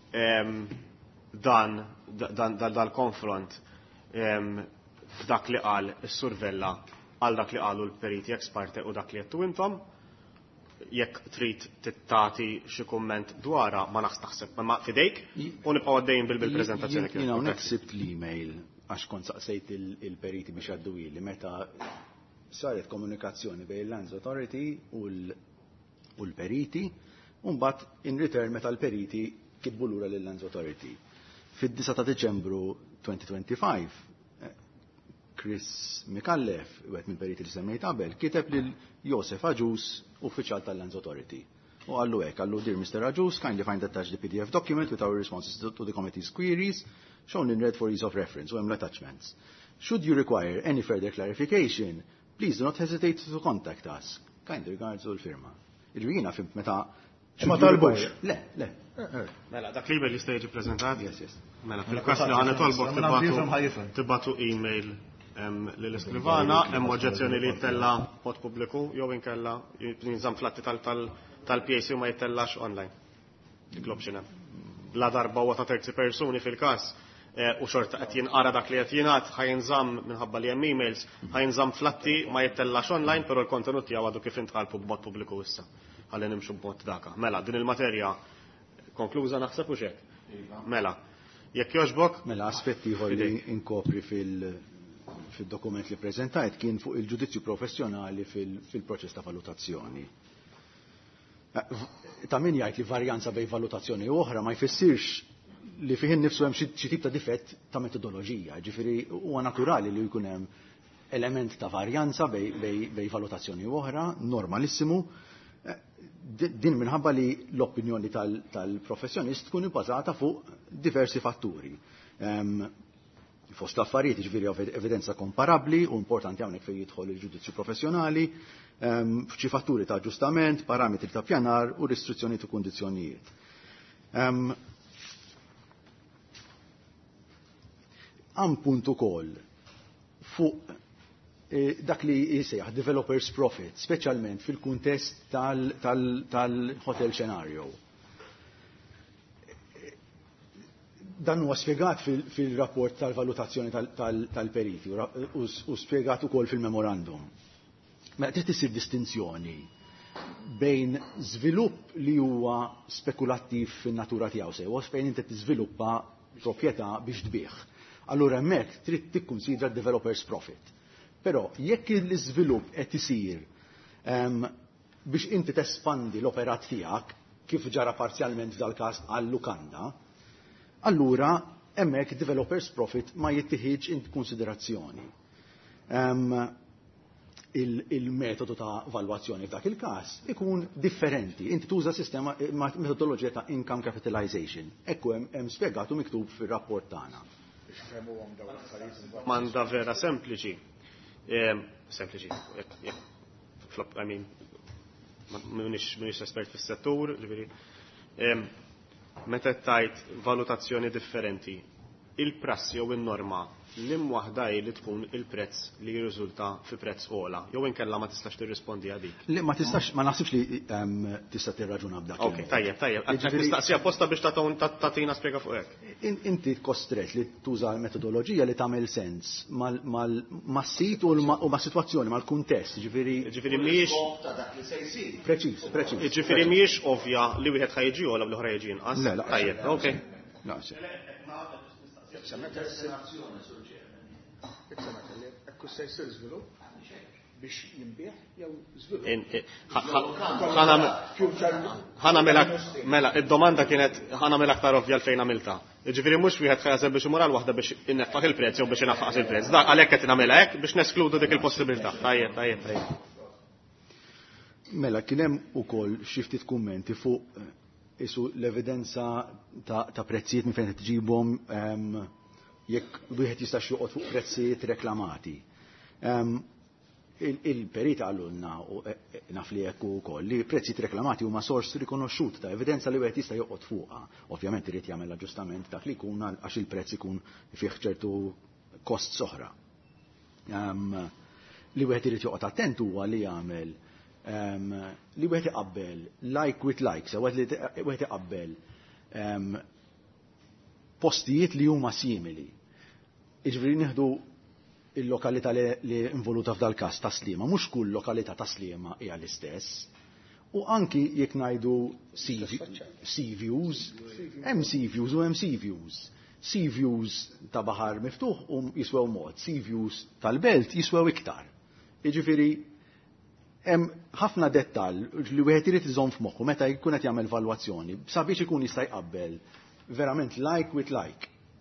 dan konfront f'dak li qal is-Sur Vella għal dak li qalu l-periti ex parte u dak li qed intom. Jekk trid tittati xi kumment dwarha ma naħseb ma fidejk u nibqgħu għaddejjin bil-preżentazzjoni kien. Jien hawnhekk sibt l-email għax kont saqsejt il-periti biex għaddu li meta saret komunikazzjoni bejn l-Lands Authority u l-periti, u mbagħad in return meta l-periti kitbu lura lill-Lands Authority. Fid-9 ta' Diċembru 2025, Chris Mikallef, wieħed mill-periti li semmejt qabel, kiteb lil Josef Aġus, uffiċjal tal-Lands Authority. U għallu Dear Mr. Aġus, kindly find attached the PDF document with our responses to the committee's queries, shown in red for ease of reference, u hemm attachments. Should you require any further clarification, please do not hesitate to contact us. Kind regards u l-firma. Irwina fimt meta. Ma talbux. Le. Mela, dak li li stage prezentat? Yes. Mela, fil-kas li ħana tolbok tibbatu email l-iskrivana, hemm oġġezzjoni li jittella mod pubbliku, jew inkella jinżamm flatti tal-PAC u ma jittellax online. Dik l-option hemm. La darba huwa ta' terzi persuni fil-każ u xorta qed jinqara dak li qed jingħad ħajinżamm minħabba li hemm emails, ħajinżamm flatti ma jittellax online, però l-kontenut tiegħu għadu kif intqal b'mod pubbliku issa. Ħalli nimxu b'mod daka. Mela, din il-materja konkluża naħseb u xek. Mela, jekk jogħġbok. Mela, aspetti ieħor li inkopri fil-dokument li preżentajt kien fuq il-ġudizzju professjonali fil-proċess ta' valutazzjoni. Ta' min jgħid li varjanza bejn valutazzjoni u oħra ma jfissirx li fih innifsu hemm xi tip ta' difett ta' metodoloġija. Ġifieri huwa naturali li jkun hemm element ta' varjanza bejn valutazzjoni u oħra, normalissimu. Din minħabba li l-opinjoni tal-professjonist tkun ibbażata fuq diversi fatturi. Fost l-affarijiet ġifieri evidenza komparabbli u importanti hawnhekk fejn jidħol il-ġudizzju professjonali, f'xi fatturi ta' aġġustament, parametri ta' pjanar u restrizzjonijiet u kundizzjonijiet. Hemm punt ukoll fuq dak li jisejħ developers profit, speċjalment fil-kuntest tal-hotel scenario. Dan huwa spjegat fil-rapport tal-valutazzjoni tal-periti u spjegat ukoll fil-memorandum. Mela trid isir distinzjoni bejn żvilupp li huwa spekulattiv fin-natura tiegħu sew, fejn inti tiżviluppa proprjetà biex tbieħ. Allura hemmhekk trid tikkunsidra developers profit. Però jekk l-iżvilupp qed isir biex inti tespandi l-operat tiegħek kif ġara parzjalment f'dal-każ għall-lukanda, allura hemmhekk developers profit ma jittieħidx in konsiderazzjoni. Il-metodu ta' valwazzjoni f'dak il-każ ikun differenti. Inti tuża sistema metodoloġija ta' income capitalization. Ekku hemm spjegatu miktub fir-rapport tagħna. Manda vera sempliċi. Sempliċi. I mean, m'iniex espert fis-settur, ġifieri. Meta tajt valutazzjoni differenti, il-prassi jew in-norma lim waħda li tkun il-prezz li jirriżulta fi prezz ola. Jew inkella ma tistax tirrispondi għadik. Le ma tistax, ma naħsibx li tista' tirraġuna b'dak. Ok, tajjeb. Tistaqsija apposta biex tagħtina spjega fuq hekk. Inti kostret li tuża metodoloġija li tagħmel sens mas-sit u mas-sitwazzjoni, mal-kuntest, ġifieri mhijiex preċiż. Ġifieri mhijiex ovvja li wieħed ħajġi ola bl-oħra jiġi inqas. Tajjeb, ok. biex jinbih jew żvilupp. Mela, id-domanda kienet ħanamel aktar ovvja fejn għamilta. Ġifieri mhux wieħed ħajaseb biex imur għal waħda biex inneħħaq il-prezz jew biex inaħħaq il-prezz. Dak għalhekk qed nagħmilha hekk biex neskludu dik il-possibilità. Tajjeb. Mela, kien hemm ukoll xi ftit kummenti fuq isu l-evidenza ta' prezzijiet minn fejn qed tiġibhom jekk wieħed jista' joqgħod fuq prezzijiet reklamati. Il-perita għallunna u naf li jekk ukoll li prezzijiet reklamati huma sors rikonoxxut ta' evidenza li wieħed jista' joqgħod fuqha. Ovvjament irid jagħmel aġġustament dak li jkun għax il-prezz ikun fih ċertu kost oħra. Li wieħed irid joqgħod attent huwa li jagħmel li wieħed iqabbel like with like, se wieħed iqabbel postijiet li huma simili. Jiġifieri nieħdu il-lokalità li involuta f'dal każ ta' Sliema, mhux kull lokalità ta' Sliema hija l-istess. U anki jekk ngħidu sea views, hemm sea views u hemm sea views. Sea views ta' baħar miftuħ jiswew mod, sea views tal-belt jiswew iktar. Jiġifieri hemm ħafna dettall li wieħed irid iżomm f'moħħu meta jkun qed jagħmel valwazzjoni sabiex ikun jista' jqabbel verament like with like.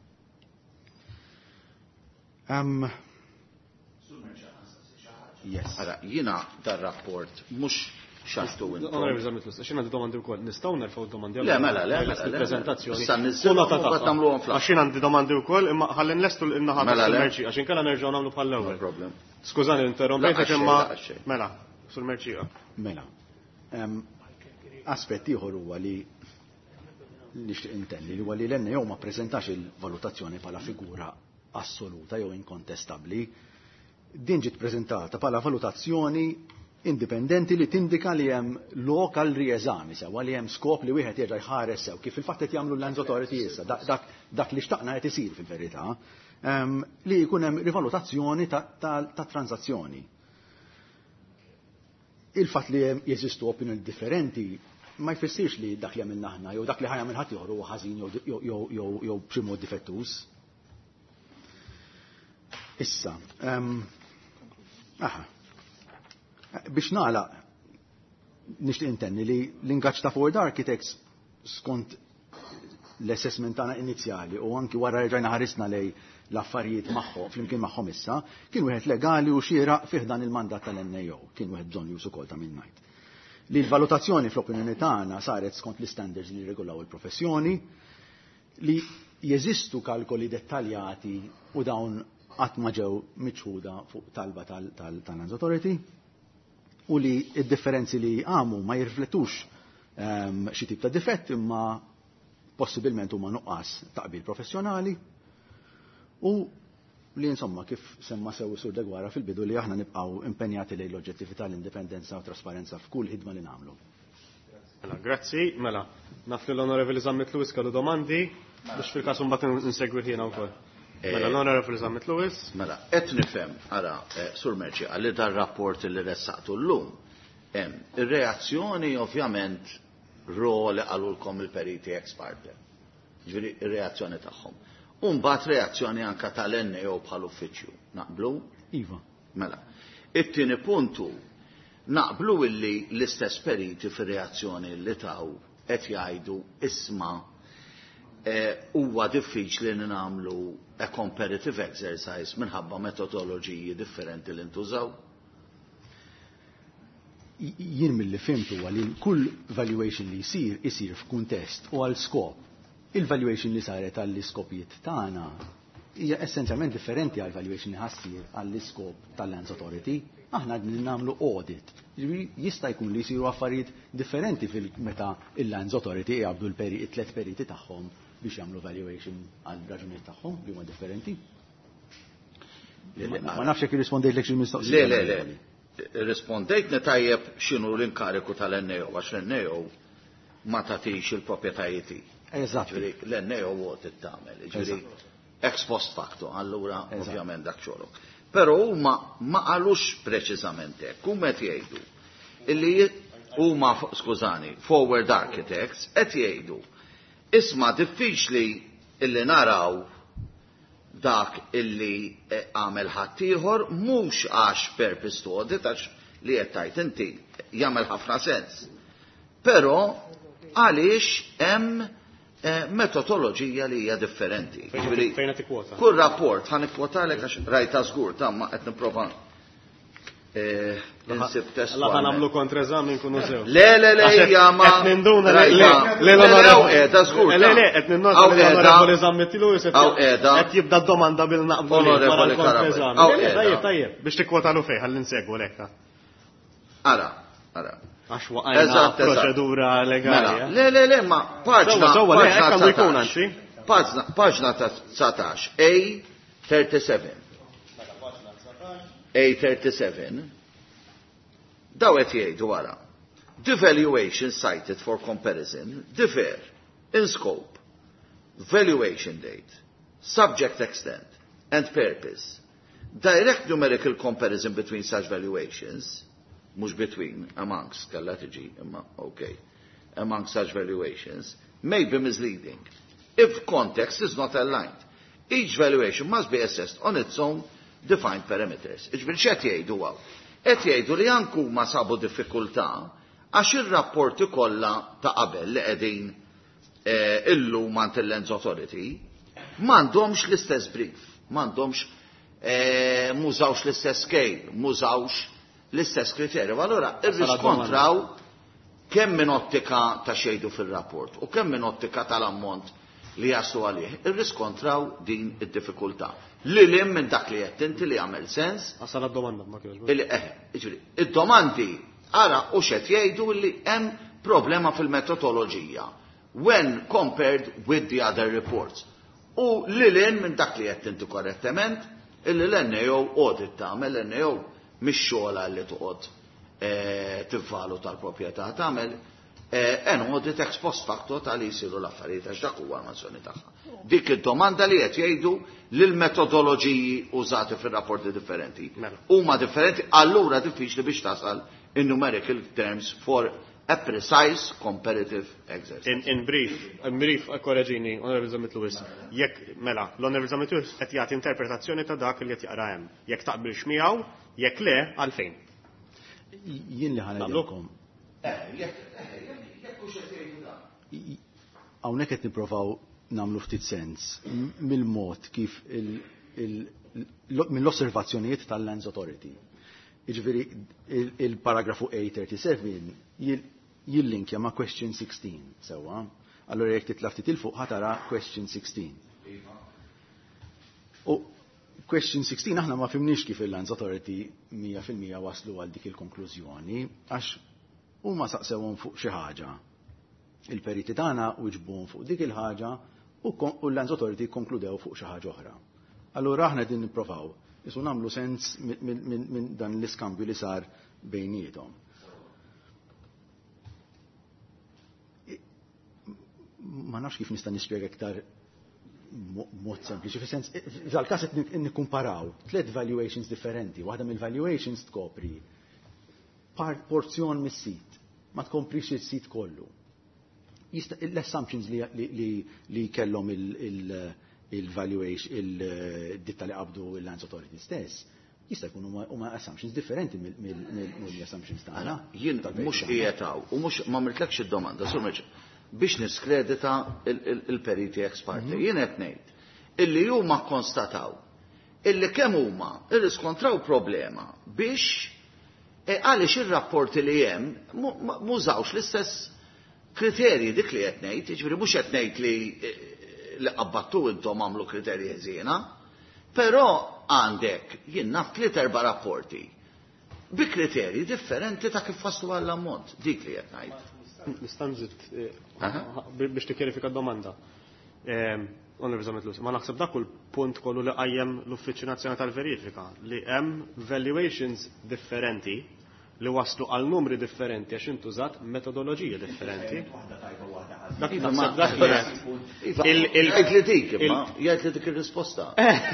Yes. Ara, jiena dar-rapport mhux xaħtu intom. Onorevoli Zamitlu, xina di domandi wkoll. Nistgħu nerfgħu domandi. Le, mela. Il-preżentazzjoni. Issa niżilhom u mbagħad nagħmluhom fl-aħħar. Għax jien għandi domandi wkoll, imma ħalli nlestu l-naħa tal-merċi għax inkella nerġgħu nagħmlu bħall-ewwel. Problem. Skużani, interrompejtek imma mela, sul merċija. Mela. Aspett ieħor huwa li nixtieq intenni li huwa li l-NEO ma ppreżentax il-valutazzjoni bħala figura assoluta jew inkontestabbli. Din ġiet preżentata bħala valutazzjoni indipendenti li tindika li hemm lokal rieżami sewa li hemm skop li wieħed jerġa' jħares sew kif il-fatt qed jagħmlu l-Lands Authority issa dak li xtaqna qed isir fil-verità li jkun hemm rivalutazzjoni ta' transazzjoni. Il-fatt li jeżistu opinjoni differenti ma jfissirx li dak li għamilna aħna jew dak li ħajjagħmel ħadd ieħor huwa ħażin jew b'xi mod difettuż. Issa, biex nagħlaq nixtieq intenni li l-ingaġġ ta' Ford Architects skont l-assessment tagħna inizjali u anki wara rġajna ħarisna lej l-affarijiet magħhom flimkien magħhom issa kien wieħed legali u xieraq fih dan il-mandat tal-NAO, kien wieħed bżonn jus ukoll ta' min ngħid. Li l-valutazzjoni fl-opinjoni tagħna saret skont l-standards li regolaw il-professjoni, li jeżistu kalkoli dettaljati u dawn qatt ma ġew miċħuda fuq talba tal-Lands Authority u li id-differenzi li għamu ma jirriflettux xi tip ta' difett imma possibilment huma nuqqas taqbil professjonali u li insomma kif semma sew Sur Degwara fil-bidu li aħna nibqgħu impenjati lejn l-oġġettività, l-indipendenza u trasparenza f'kull ħidma li nagħmlu. Mela, grazzi, mela. Naf li l-Onorevoli Zammit Lewis kellu domandi biex fil-każ imbagħad insegwi ħina wkoll. Mela l-Onorevoli Zammit Lewis. Mela, qed nifhem ara Sur Merċi għalli dar-rapport li ressaqtu llum hemm ir-reazzjoni ovvjament li qalulkom il-periti ex parte. Ġifieri ir-reazzjoni tagħhom. U mbagħad reazzjoni anke tal-NAO bħal-uffiċċju. Naqblu? Iva. Mela. It-tieni puntu naqblu illi l-istess periti fir-reazzjoni li taw qed jgħidu isma' huwa diffiċli li nagħmlu a comparative exercise minħabba metodoloġiji differenti li ntużaw. Jien milli fimtu huwa li kull valuation li jsir f'kuntest u għal skop. Il-valuation li saret għall-iskopijiet tagħna hija essenzjalment differenti għal valuation li ħassir għall-iskop tal-Lands Authority. Aħna nagħmlu audit. Jista' jkun li jsiru affarijiet differenti meta il-Lands Authority jgħabdu it-tliet periti tagħhom biex jagħmlu valuation għal raġunijiet tagħhom li huma differenti. Ma nafx jekk irrispondejtlek xi mistoqsija. Le. Rispondejtni tajjeb x'inhu l-inkariku tal-NAO għax l-NAO ma tagħtix il-proprjetajieti. Eżatt. L-NAO audit tagħmel. Ġifieri ex post facto, allura ovvjament dak xogħol. Però huma ma qalux preċiżament hekk. Huma qed jgħidu illi huma skużani, Forward Architects qed jgħidu isma' diffiċli illi naraw dak illi għamel ħaddieħor mhux għax purpose to audit għax li qed tgħid inti jagħmel ħafna sens. Però għaliex hemm metodoloġija li hija differenti. Fejn qed ikkwota? Kull rapport ħan ikkwotalek għax rajta żgur ma qed nipprova insib test. La nagħmlu kontrezami nkunu sew. Le hija ma qed ninduna qiegħda żgur. Le qed ninnota l-onorevoli Zammittilu qed jibda d-domanda bil-naqblu wara l-kontrezami. Tajjeb, biex tikkwotalu fejn ħalli nsegwu lekka. Ara. Għax waqajna proċedura legali. Le, ma paġna ta' 19, A37, daw qed jgħidu wara. The valuation cited for comparison differ in scope, valuation date, subject extent, and purpose. Direct numerical comparison between such valuations, mux between, amongst, kalla tiġi, among such valuations, may be misleading if context is not aligned. Each valuation must be assessed on its own defined parameters. Iġbir xet jgħidu għaw. Et jgħidu li għanku ma sabu diffikultà għax il-rapporti kollha ta' qabel li qegħdin illum għand il-Lens Authority m'għandhomx l-istess brief, m'għandhomx mużawx l-istess scale, mużawx l-istess kriterju. Allora irriskontraw kemm minn ottika ta' xejdu fil-rapport u kemm minn ottika tal-ammont li jaslu għalih. Irriskontraw din id-diffikultà. Li minn dak li qed inti li għamel sens. Għasal għad-domanda ma kienx. Id-domandi ara u xed jgħidu li hemm problema fil-metodoloġija when compared with the other reports. U li minn dak li qed inti korrettament illi l-NAO audit tagħmel l-NAO mix-xogħla li toqgħod tivvalu tal-proprjetà tagħmel audit ex post facto tal-li jisiru l-affarijiet għax dak huwa l-mazzjoni tagħha. Dik id-domanda li qed jgħidu li l-metodoloġiji użati fir-rapporti differenti huma differenti, allura diffiċli biex tasal in numerical terms for a precise comparative exercise. In brief, korreġini, Onorevole Zammitlu, jekk mela, l-Onorevole Zammitlu qed jagħti interpretazzjoni ta' dak li qed jaqra hemm. Jekk taqbilx miegħu, jekk le, għalfejn. Jien li ħanedilkom. Hawnhekk qed nipprovaw nagħmlu ftit sens mill-mod kif mill-osservazzjonijiet tal-Lands Authority. Jiġifieri il-paragrafu A37 jillinkja ma' question 16 sewwa. Allura jekk titlaf ftit il fuq ħatara question 16. U question 16 aħna ma fimniex kif il-Lands Authority 100% waslu għal dik il-konklużjoni għax huma saqsewhom fuq xi ħaġa. Il-periti tagħna wiġbuhom fuq dik il-ħaġa u l-Lands Authority konkludew fuq xi ħaġa oħra. Allura aħna din nipprovaw isu nagħmlu sens minn dan l-iskambju li sar bejniethom. Ma nafx kif nista' nispjega iktar mod sempliċi fis-sens fil-każ qed nikkumparaw tliet valuations differenti, waħda mill-valuations tkopri porzjon mis-sit, ma tkomprix is-sit kollu. L-assumptions li kellhom il-valuation, il-ditta li qabdu il-Lands Authority stess, jista' jkunu huma assumptions differenti mill-assumptions tagħna. Jien mhux qiegħed u mhux ma mirtlekx id-domanda, sur biex niskredita il-periti ex parte. Jien qed ngħid illi huma konstataw illi kemm huma irriskontraw problema biex għaliex ir-rapporti li hemm mużawx l-istess kriterji dik li qed ngħid, jiġifieri mhux qed ngħid li qabbattu intom għamlu kriterji ħżiena, però għandek jien naf 3-4 rapporti bi kriterji differenti ta' kif waslu għall-ammont, dik li qed ngħid. Nista' nżid biex tikkjerifika d-domanda. Onorevole Zammitlu, ma naħseb dak kull punt kollu li qajjem l-Uffiċċju Nazzjonali tal-Verifika li hemm valuations differenti li waslu għal numri differenti għax intużat metodoloġija differenti. Dak li dik ir-risposta.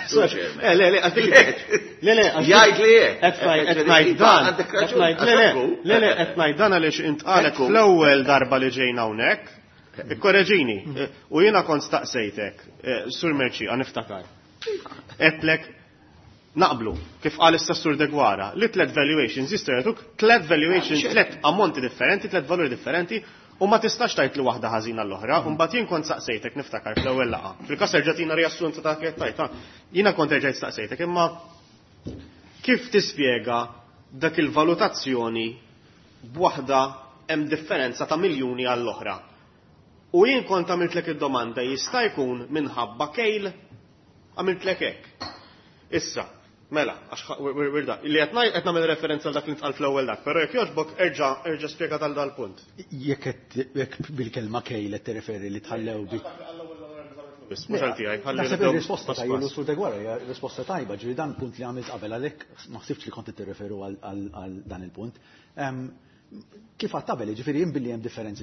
Qed ngħid dan għaliex intqalet fl-ewwel darba li ġejna hawnhekk. Korreġini, u jiena kont staqsejtek, Sur Merċi, niftakar. Etlek naqblu, kif qal is-Sur Degwara, li 3 valuations jistgħu jagħtuk 3 valuations, 3 ammonti differenti, 3 valuri differenti, u ma tistax tajt li waħda ħażina l-oħra, u mbagħad jien kont saqsejtek niftakar fl-ewwel laqgħa. Fil-każ ġatina riassuntu ta' kif tajt, jiena kont erġgħet staqsejtek, imma kif tispjega dak il-valutazzjoni b'waħda hemm differenza ta' miljuni għall-oħra. U jien kont għamiltlek id-domanda jista' jkun minħabba kejl għamiltlek hekk. Issa, mela, għax wirda, li qed nagħmel referenza għal dak li ntqal fl-ewwel dak, però jekk jogħġbok erġa' spjega tal-punt. Jekk bil-kelma kejl qed tirreferi li tħallew bi. Mhux għal tiegħi, Naħseb ir-risposta tajba l-Sur Degwara hija risposta tajba, ġieli dan punt li għamilt qabel għalhekk ma ħsibx li kont tirreferu għal dan il-punt. Kif għad tabel, ġifieri billi hemm differenzi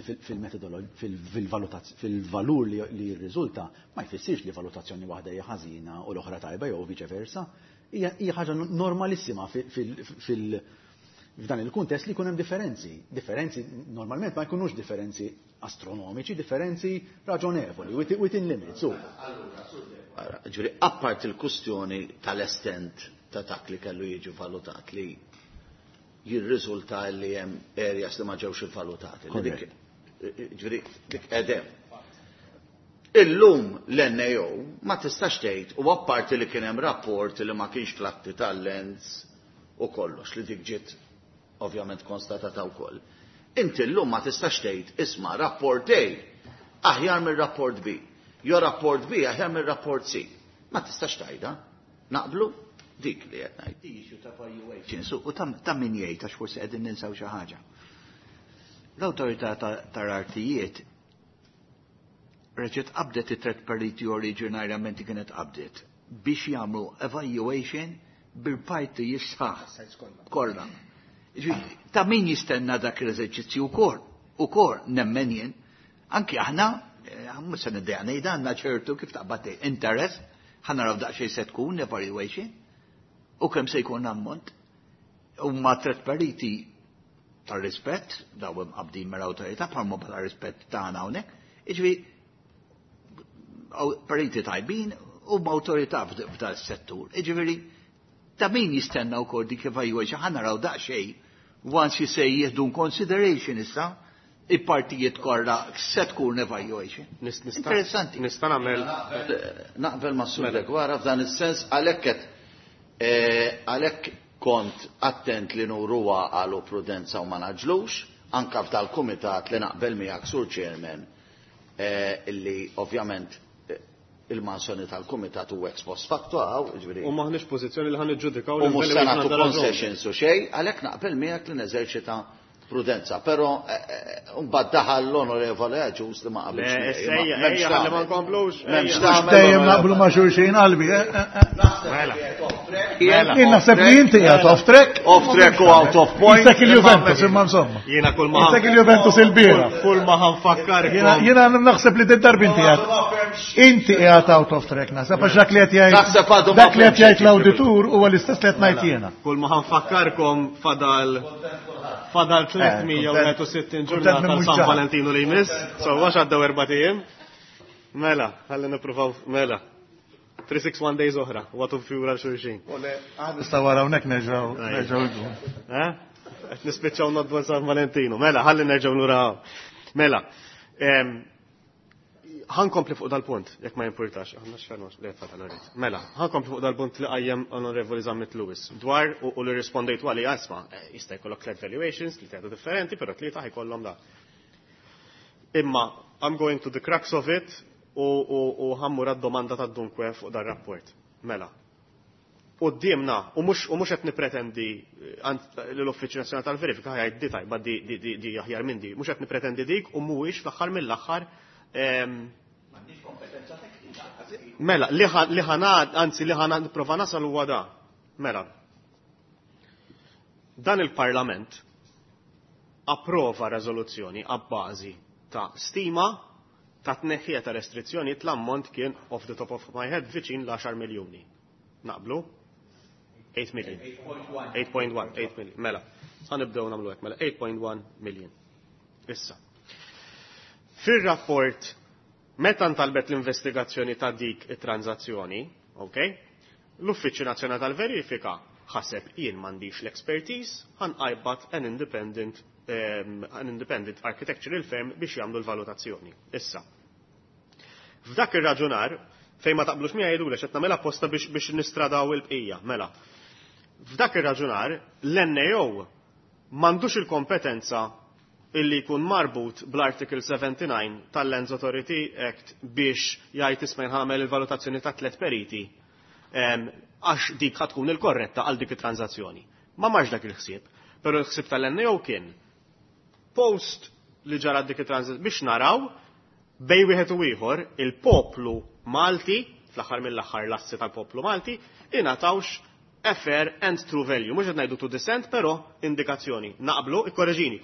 fil-valur li jirriżulta, ma jfissirx li valutazzjoni waħda hija ħażina u l-oħra tajba jew viċeversa. Hija ħaġa normalissima f'dan il-kuntest li jkun hemm differenzi. Differenzi normalment ma jkunux differenzi astronomiċi, differenzi raġonevoli, within limits. Ġifieri appart il-kustjoni tal-estent ta' dak li kellu jiġi valutat li jirriżulta li hemm areas li ma ġewx valutati. Ġifieri dik qegħdem. Illum l-NAO ma tistax tgħid u apparti li kien hemm rapport li ma kienx flatti tal-lens u kollox li dik ġiet ovvjament konstatata wkoll. Inti llum ma tistax tgħid isma' rapport A aħjar mir-rapport B. Jo rapport B aħjar mir-rapport C. Ma tistax tgħidha. Naqblu? Dik li qed ngħid. Issue ta' valuations u ta' min jgħid għax forsi qegħdin ninsaw xi ħaġa. L-awtorità tar-artijiet reġgħet qabdet it-3 periti oriġinarjament kienet qabdet biex jagħmlu evaluation bil-parti jisħaħ kollha. Ta' min jistenna dak l-eżerċizzju ukoll nemmen jien. Anki aħna, mhux se niddejja ngħidha għandna ċertu kif taqbad interess, ħanaraw daqsxejn se tkun evaluation u kemm se jkun ammont. Huma 3 periti tar-rispett, daw hemm qabdin mal-awtorità bħalma bħala rispett tagħna hawnhekk. Jiġifieri periti tajbin u b'awtorità f'dan is-settur. Jiġifieri ta' min jistenna wkoll dik evaluation ħanaraw daqsxejn once you say jieħdu consideration issa il-partijiet kollha se tkun evaluation. Interessanti. Nista' nagħmel naqbel ma' Sur Degwara f'dan is-sens għalhekk kont attent li nuruha għalu prudenza u ma naġlux, anke f'dal-kumitat li naqbel miegħek Sur Chairman illi ovvjament il-mansjoni tal-kumitat u ex post facto ġifieri. U maħniex pożizzjoni li ħan niġġudikaw u mhux se nagħtu concessions u xejn, għalhekk naqbel miegħek li neżerċita prudenza, però mbagħad daħal l-onorevoli ġus li ma qabilx. Ejja ma nkomplux. Dejjem naqblu ma' xulxin qalbi. Jien naħseb li inti qiegħed off track. Off track u out of point. Isek il-Juventus imma insomma. Jiena kull ma. Isek il-Juventus il-bira. Kull ma ħanfakkar. Jiena naħseb li d-darb inti qiegħed. Inti qiegħed out of track naħseb għax dak li qed jgħid. Dak li qed jgħid l-awditur huwa l-istess li qed ngħid jiena. Kull ma ħanfakkarkom fadal 361 ġurnata tal-San Valentino li jmiss, so għax għaddew 4 tiem. Mela, ħalli nippruvaw, mela. 361 days oħra, watu fjura xurxin. Nista' wara hawnhekk nerġgħu. Qed nispiċċaw noddu San Valentino. Mela, ħalli nerġgħu nuraw. Mela, ħankompli fuq dal-punt, jekk ma jimpurtax, aħna x'fernos li qed tal-orit. Mela, ħankompli fuq dal-punt li qajjem Onorevoli Zammit Lewis dwar u li rispondejt għali jasma' jista' jkollok 3 valuations li tgħidu differenti, però tlieta ħajkollhom da. Imma I'm going to the crux of it u ħammur għad-domanda tad-dunkwe fuq dar-rapport. Mela. Qudiemna u mhux qed nippretendi l-Uffiċċju Nazzjonali tal-Verifika ħajgħid di tajba di aħjar minn di, mhux qed nippretendi dik u mhuwiex fl-aħħar mill-aħħar mela, li ħana nipprova nasal huwa da. Mela, dan il-Parlament approva rezoluzzjoni għabbażi ta' stima ta' tneħħija ta' restrizzjoni l-ammont kien off the top of my head viċin l-10 miljuni. Naqblu? 8 million. 8.1 million. Mela, ħanibdew nagħmlu hekk mela 8.1 million. Issa. Fir-rapport meta ntalbet l-investigazzjoni ta' dik it-tranzazzjoni, Okay? L-Uffiċċju Nazzjonali tal-Verifika ħaseb jien m'għandix l-expertise ħanqajbad an independent architectural firm biex jagħmlu l-valutazzjoni. Issa. F'dak ir-raġunar fejn ma taqblux miegħi jgħidulek qed nagħmel apposta biex nistradaw il-bqija, mela. F'dak ir-raġunar l-NAO m'għandux il-kompetenza illi jkun marbut bl-Article 79 tal-Lands Authority Act biex jgħid isma' ħamel il-valutazzjoni ta' 3 periti għax dik tkun il-korretta għal dik it-transazzjoni. Ma marx dak il-ħsieb, però l-ħsieb tal-NAO kien post li ġara dik it-transazzjoni biex naraw bej wieħed u ieħor il-poplu Malti, fl-aħħar mill-aħħar l-assi tal-poplu Malti, ingħatawx a fair and true value. Mhux qed ngħidu to dissent, però indikazzjoni. Naqblu, korreġini.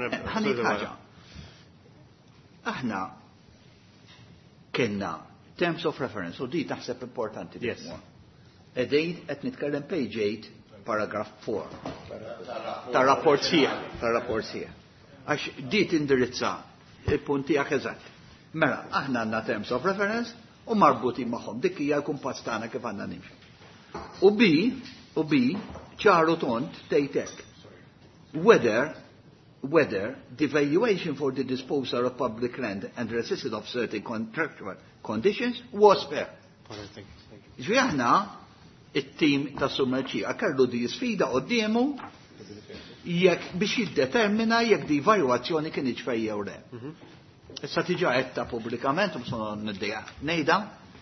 Aħna kienna terms of reference, u di taħseb importanti. Yes. Edejn qed nitkellem page 8, paragraph 4. Tar-rapport sieħ. Għax di tindirizza il-punti għak eżatt. Mela, aħna għandna terms of reference u marbuti magħhom. Dik hija l-kumpass tagħna kif għandna nimxu. U bi ċaru tont tgħidlek whether the valuation for the disposal of public land and resisted of certain contractual conditions was fair. Ġi aħna it-tim ta' Summerċija kellu di sfida quddiemu jekk biex jiddetermina jekk di valwazzjoni kienx fejn jew le. Issa tiġa qed pubblikament u msona ngħidha.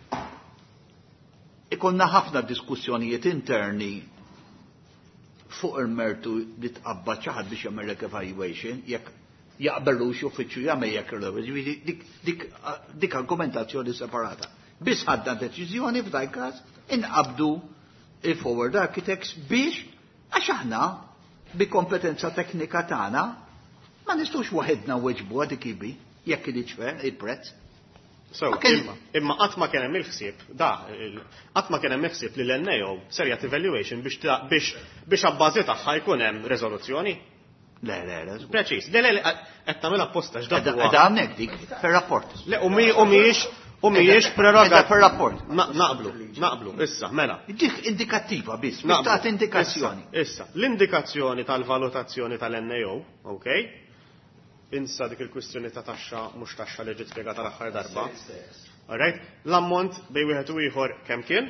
Ikonna ħafna diskussjonijiet interni fuq il-mertu li tqabba ċaħad biex jagħmel evaluation jekk jaqbellux uffiċċju jagħmel jekk dik argumentazzjoni separata. Biss ħadna deċiżjoni f'dak każ inqabdu il-forward architects biex għax aħna bi kompetenza teknika tagħna ma nistgħux waħedna weġbu dik ibi jekk il-ċfer il-prezz. So, imma qatt ma kien hemm il-ħsieb, qatt ma kien hemm il-ħsieb li l-NAO serjat evaluation biex abbażi tagħha jkun hemm riżoluzzjoni? Le. Preċiż. Le, qed tagħmel apposta x'dak huwa. Qed hawnhekk dik fir-rapport. Le, u mhijiex prerogat fir-rapport. Naqblu, issa, mela. Dik indikattiva biss, tat indikazzjoni. Issa, l-indikazzjoni tal-valutazzjoni tal-NAO, okay? Insa dik il-kwistjoni ta' taxxa mhux taxxa li ġiet spjegata l-aħħar darba. Alright? L-ammont bej wieħed u ieħor kemm kien?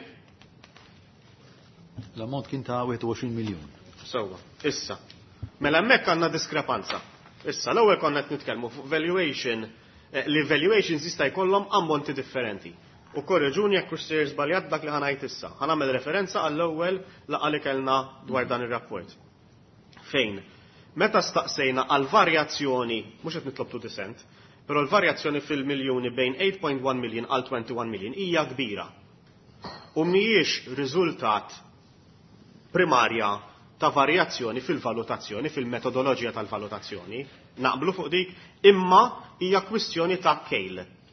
L-ammont kien ta' 21 miljun. Sewwa, issa. Mela hemmhekk għandna diskrepanza. Issa l-ewwel konna qed nitkellmu fuq valuation li valuations jista' jkollhom ammonti differenti. U korreġuni jekk hux sejr żbaljat dak li ħanajt issa. Ħanagħmel referenza għall-ewwel laqgħa li kellna dwar dan ir-rapport. Fejn? Meta staqsejna għal-varjazzjoni, mhux qed nitlob to dissent, però l-varjazzjoni fil-miljuni bejn 8.1 million għal 21 million hija kbira. U mhijiex riżultat primarja ta' varjazzjoni fil-valutazzjoni, fil-metodoloġija tal-valutazzjoni, naqblu fuq dik, imma hija kwistjoni ta' kejl.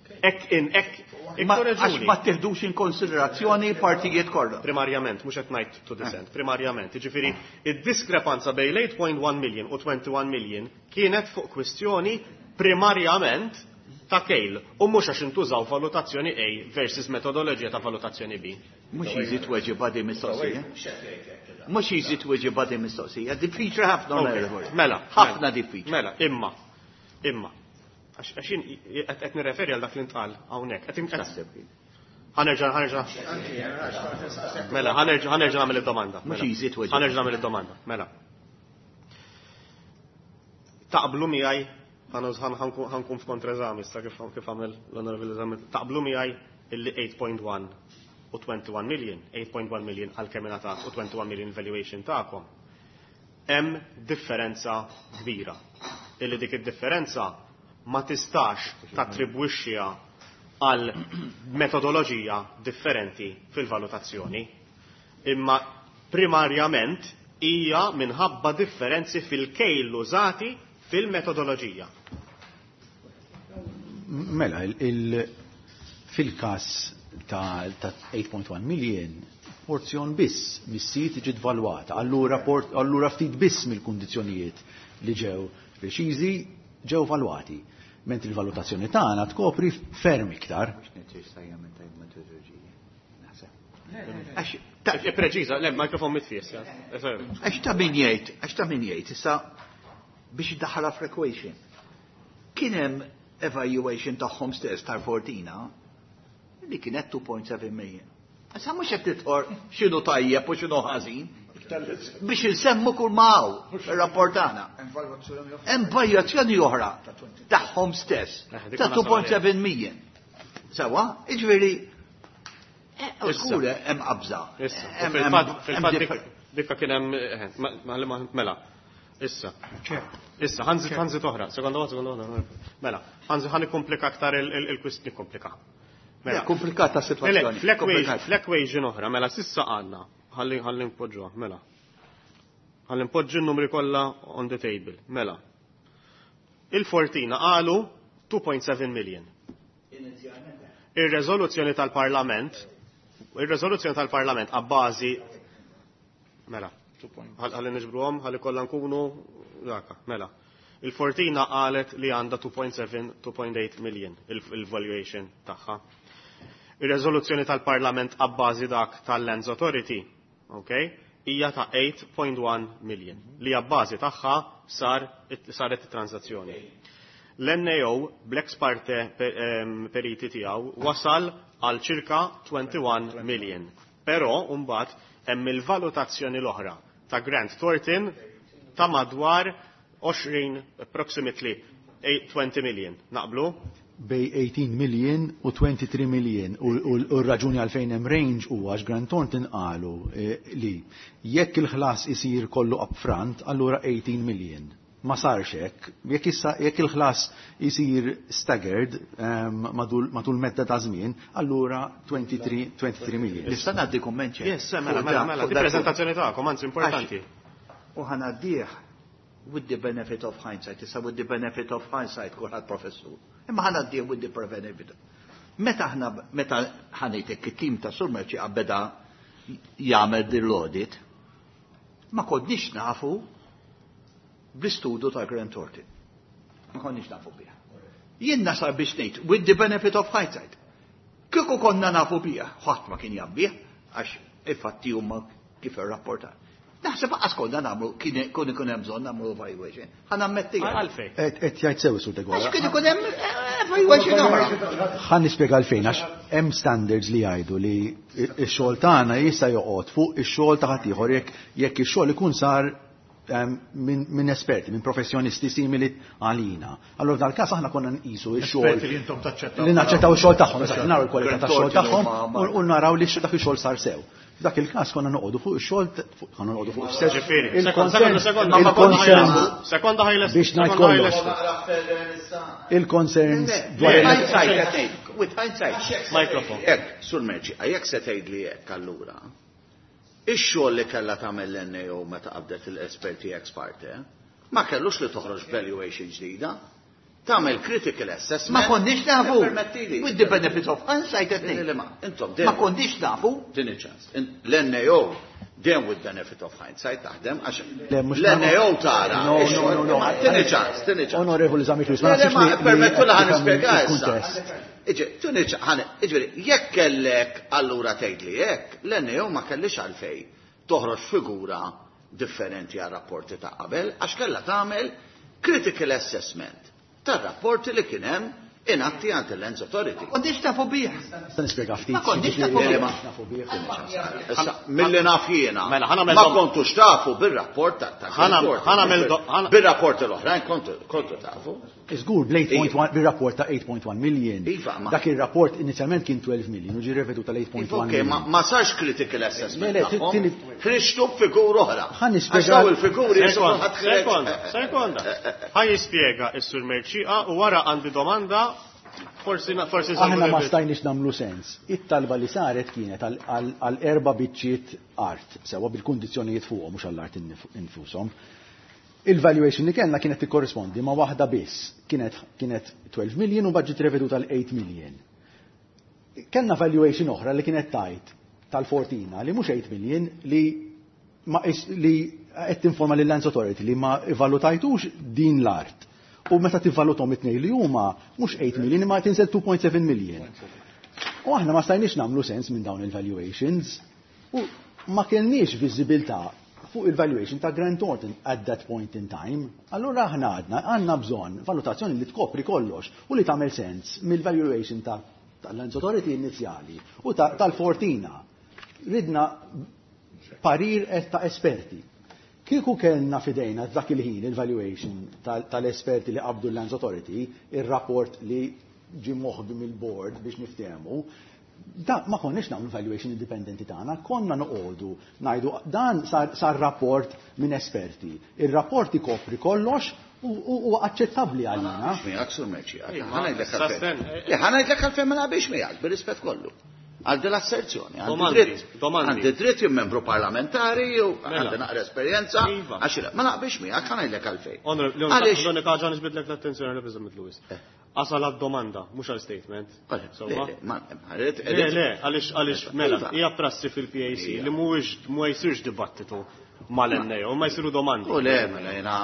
Għax ma teħdux in konsiderazzjoni partijiet kollha. Primarjament, mhux qed ngħid to dissent, primarjament. Jiġifieri id-diskrepanza bejn 8.1 million u 21 million kienet fuq kwistjoni primarjament ta' kejl u mhux għax intużaw valutazzjoni A versus metodoloġija ta' valutazzjoni B. Mhux jiżid weġiba di mistoqsija. Mhux jiżid weġiba di mistoqsija. Diffiċli ħafna mela. Ħafna diffiċli. Mela, imma. Għaxin, qed nirreferi għal dak li ntqal hawnhekk. Ħanerġa' Mela, ħanerġa' nagħmel id-domanda. Ħanerġa' nagħmel id-domanda. Mela. Taqblu miegħi ħankun f'kontra eżami issa kif għamel l-onorevoli eżami. Taqblu miegħi illi 8.1 u 21 million, 8.1 million għal-kemm ingħatat u 21 million valuation tagħkom. Hemm differenza kbira. Illi dik id-differenza ma tistax tattribwixxiha għal metodoloġija differenti fil-valutazzjoni, imma primarjament hija minħabba differenzi fil-kejl użati fil-metodoloġija. Mela, fil-każ ta' 8.1 million, porzjon biss mis-sit ġiet valwata, allura ftit biss mill-kundizzjonijiet li ġew preċiżi ġew valwati. Ment il-valutazzjoni tagħna tkopri ferm iktar. Preċiża, le, mikrofon mitfies. Għax ta' min jgħid, issa biex daħħala f'equation. Kien hemm evaluation tagħhom stess tal-Fortina li kienet 2.7 million. Issa mhux qed titħor x'inhu tajjeb u x'inhu ħażin biex insemmu kull ma' ir-rapport tagħna. Hemm varjazzjoni oħra tagħhom stess ta' 2.7 million. Sewa, jiġifieri Skure, hemm qabża. Fil-fatt dikka kien hemm mela. Issa, ħanżi toħra, sekonda. Mela, ħanżi ħan ikkomplika aktar il-kwistjoni komplika. Mela, komplikata situazzjoni. Fl-equation oħra, mela sissa għandna, ħalli npoġġuha, mela. Ħalli npoġġu n-numri kollha on the table, mela. Il-Fortina qalu 2.7 million. Ir-reżoluzzjoni tal-Parlament għabbażi mela ħalli niġbruhom ħalli kollha nkunu daka mela il-Fortina qalet li għandha 2.8 million il-valuation tagħha. Ir-reżoluzzjoni tal-Parlament għabbażi dak tal-Lands Authority, okay, hija ta' 8.1 million li għabbażi tagħha saret it-transazzjoni. L-NAO, Blex parte periti tiegħu wasal għal ċirka 21 million. Però mbagħad hemm il-valutazzjoni l-oħra ta' Grant Thornton ta' madwar 20 approximately 20 million. Naqblu? Bej 18 million u 23 million u r-raġuni għalfejn hemm range huwa għax Grant Thornton qalu li jekk il-ħlas isir kollu upfront allura 18 million. Ma sarx hekk, jekk il-ħlas isir staggered matul medda ta' żmien, allura 23 million. Nista' ngħaddi kumment. Yes, mela, il-preżentazzjoni tagħkom anzi importanti. U ħanaddih with the benefit of hindsight, issa with the benefit of hindsight kulħadd professur. Imma ħanaddih with the benefit. Meta ħanejtek it-tim ta' Surmerċi qabbeda jagħmel din l-audit, ma konniex nafu bl-istudu ta' Grant Thornton. Ma konniex nafu biha. Jien nasar biex ngħid with the benefit of hindsight. Kieku konna nafu biha, ħadd ma kien jabbih għax il-fatti huma kif ir-rapportar. Naħseb aqas konna nagħmlu kien ikun hemm bżonn nagħmlu evaluation. Ħa nammetti. Għalfejn. Qed jgħid sew sur Degora. Għax kien ikun hemm evaluation oħra. Ħa nispjega għalfejn għax hemm standards li jgħidu li x-xogħol tagħna jista' joqgħod fuq ix-xogħol ta' ħadd ieħor jekk ix-xogħol ikun sar minn esperti, minn professjonisti simili għalina. Allora dal-każ aħna konna nqisu x-xogħol li naċċettaw ix-xogħol tagħhom, naraw il-kwalità tax-xogħol tagħhom u naraw li dak ix-xogħol sar sew. Dak il-każ konna noqogħdu fuq ix-xogħol, konna noqogħdu fuq sekonda ħajles biex ngħid kollox. Il-concerns dwar with hindsight. Microphone. Hekk, sur Merċi, jekk se tgħidli hekk allura. Ix-xogħol li kellha tagħmel l-NAO meta qabdet il-esperti ex parte, ma kellux li toħroġ valuation ġdida, tagħmel critical assessment. Ma konniex nafu. With the benefit of hindsight qed ngħid. Ma konniex nafu. Din iċ-ċans. L-NAO dejjem with benefit of hindsight taħdem għax l-NAO tara. Din iċ-ċans. Onorevoli Zamiklis, permettu li ħanispjega issa. Jekk kellek allura tgħidli hekk, l-NAO ma kellix għalfej toħroġ figura differenti għal rapporti ta' qabel għax kellha tagħmel critical assessment tar-rapporti li kien hemm inatti għand il-Lands Authority. Konniex nafu bih. Nispjega ftit. Ma konniex nafu bih. Milli naf jiena. Ma kontux tafu bir-rapport ta' bir-rapport l-oħrajn kontu tafu. Iżgur bir-rapport ta' 8.1 million. Dak ir-rapport inizjalment kien 12 million u ġie revedu tal-8.1 million. Ma sarx critical assessment. Ħriġtu figur oħra. Ħanispjega il-figuri Sekonda. Ħaj jispjega is-Sur Merċiqa u wara għandi domanda forsi aħna ma stajniex nagħmlu sens. It-talba li saret kienet għal 4 biċċiet art, sewa bil-kundizzjonijiet fuqhom mhux għall-art infushom. Il-valuation li kellna kienet tikkorrispondi ma' waħda biss. Kienet 12 million u budget revedu tal-8 million. Kellna valuation oħra li kienet tajt tal-Fortina li mhux 8 million li qed tinforma lill-Lands Authority li ma valutajtux din l-art. U meta tivvalutom it-tnejn li huma mhux 8 million imma tinsel 2.7 million. U aħna ma stajniex nagħmlu sens minn dawn il-valuations u ma kellniex viżibilità fuq il-valuation ta' Grant Thornton at that point in time. Allura aħna għandna bżonn valutazzjoni li tkopri kollox u li tagħmel sens mill-valuation tal-Lands Authority inizjali u tal-Fortina. Ridna parir ta' esperti. Kieku kellna fidejna dak il-ħin il-valuation tal-esperti li qabdu l-Lands Authority, ir-rapport li ġi moħbi mill-board biex niftehmu, da ma konniex nagħmlu valuation indipendenti tagħna, konna noqogħdu ngħidu dan sar rapport minn esperti. Ir-rapport ikopri kollox u aċċettabbli għalina. Miegħek sur Meċi, ħanajdlek għalfejn ma naqbilx miegħek bir-rispett kollu. Għaldi l-asserzjoni, għandi dritt jim membru parlamentari u għandi naqra esperienza, għaxila, ma naqbix mi, għajdlek għalfej. L-unika ħaġa nisbidlek l-attenzjoni għal President Lewis. Għasal għad-domanda, mux għal-statement. Le, għalix mela, hija prassi fil-PAC li mu jsirx dibattitu mal-ennejja, u ma jsiru domandi. U le, mela, jena,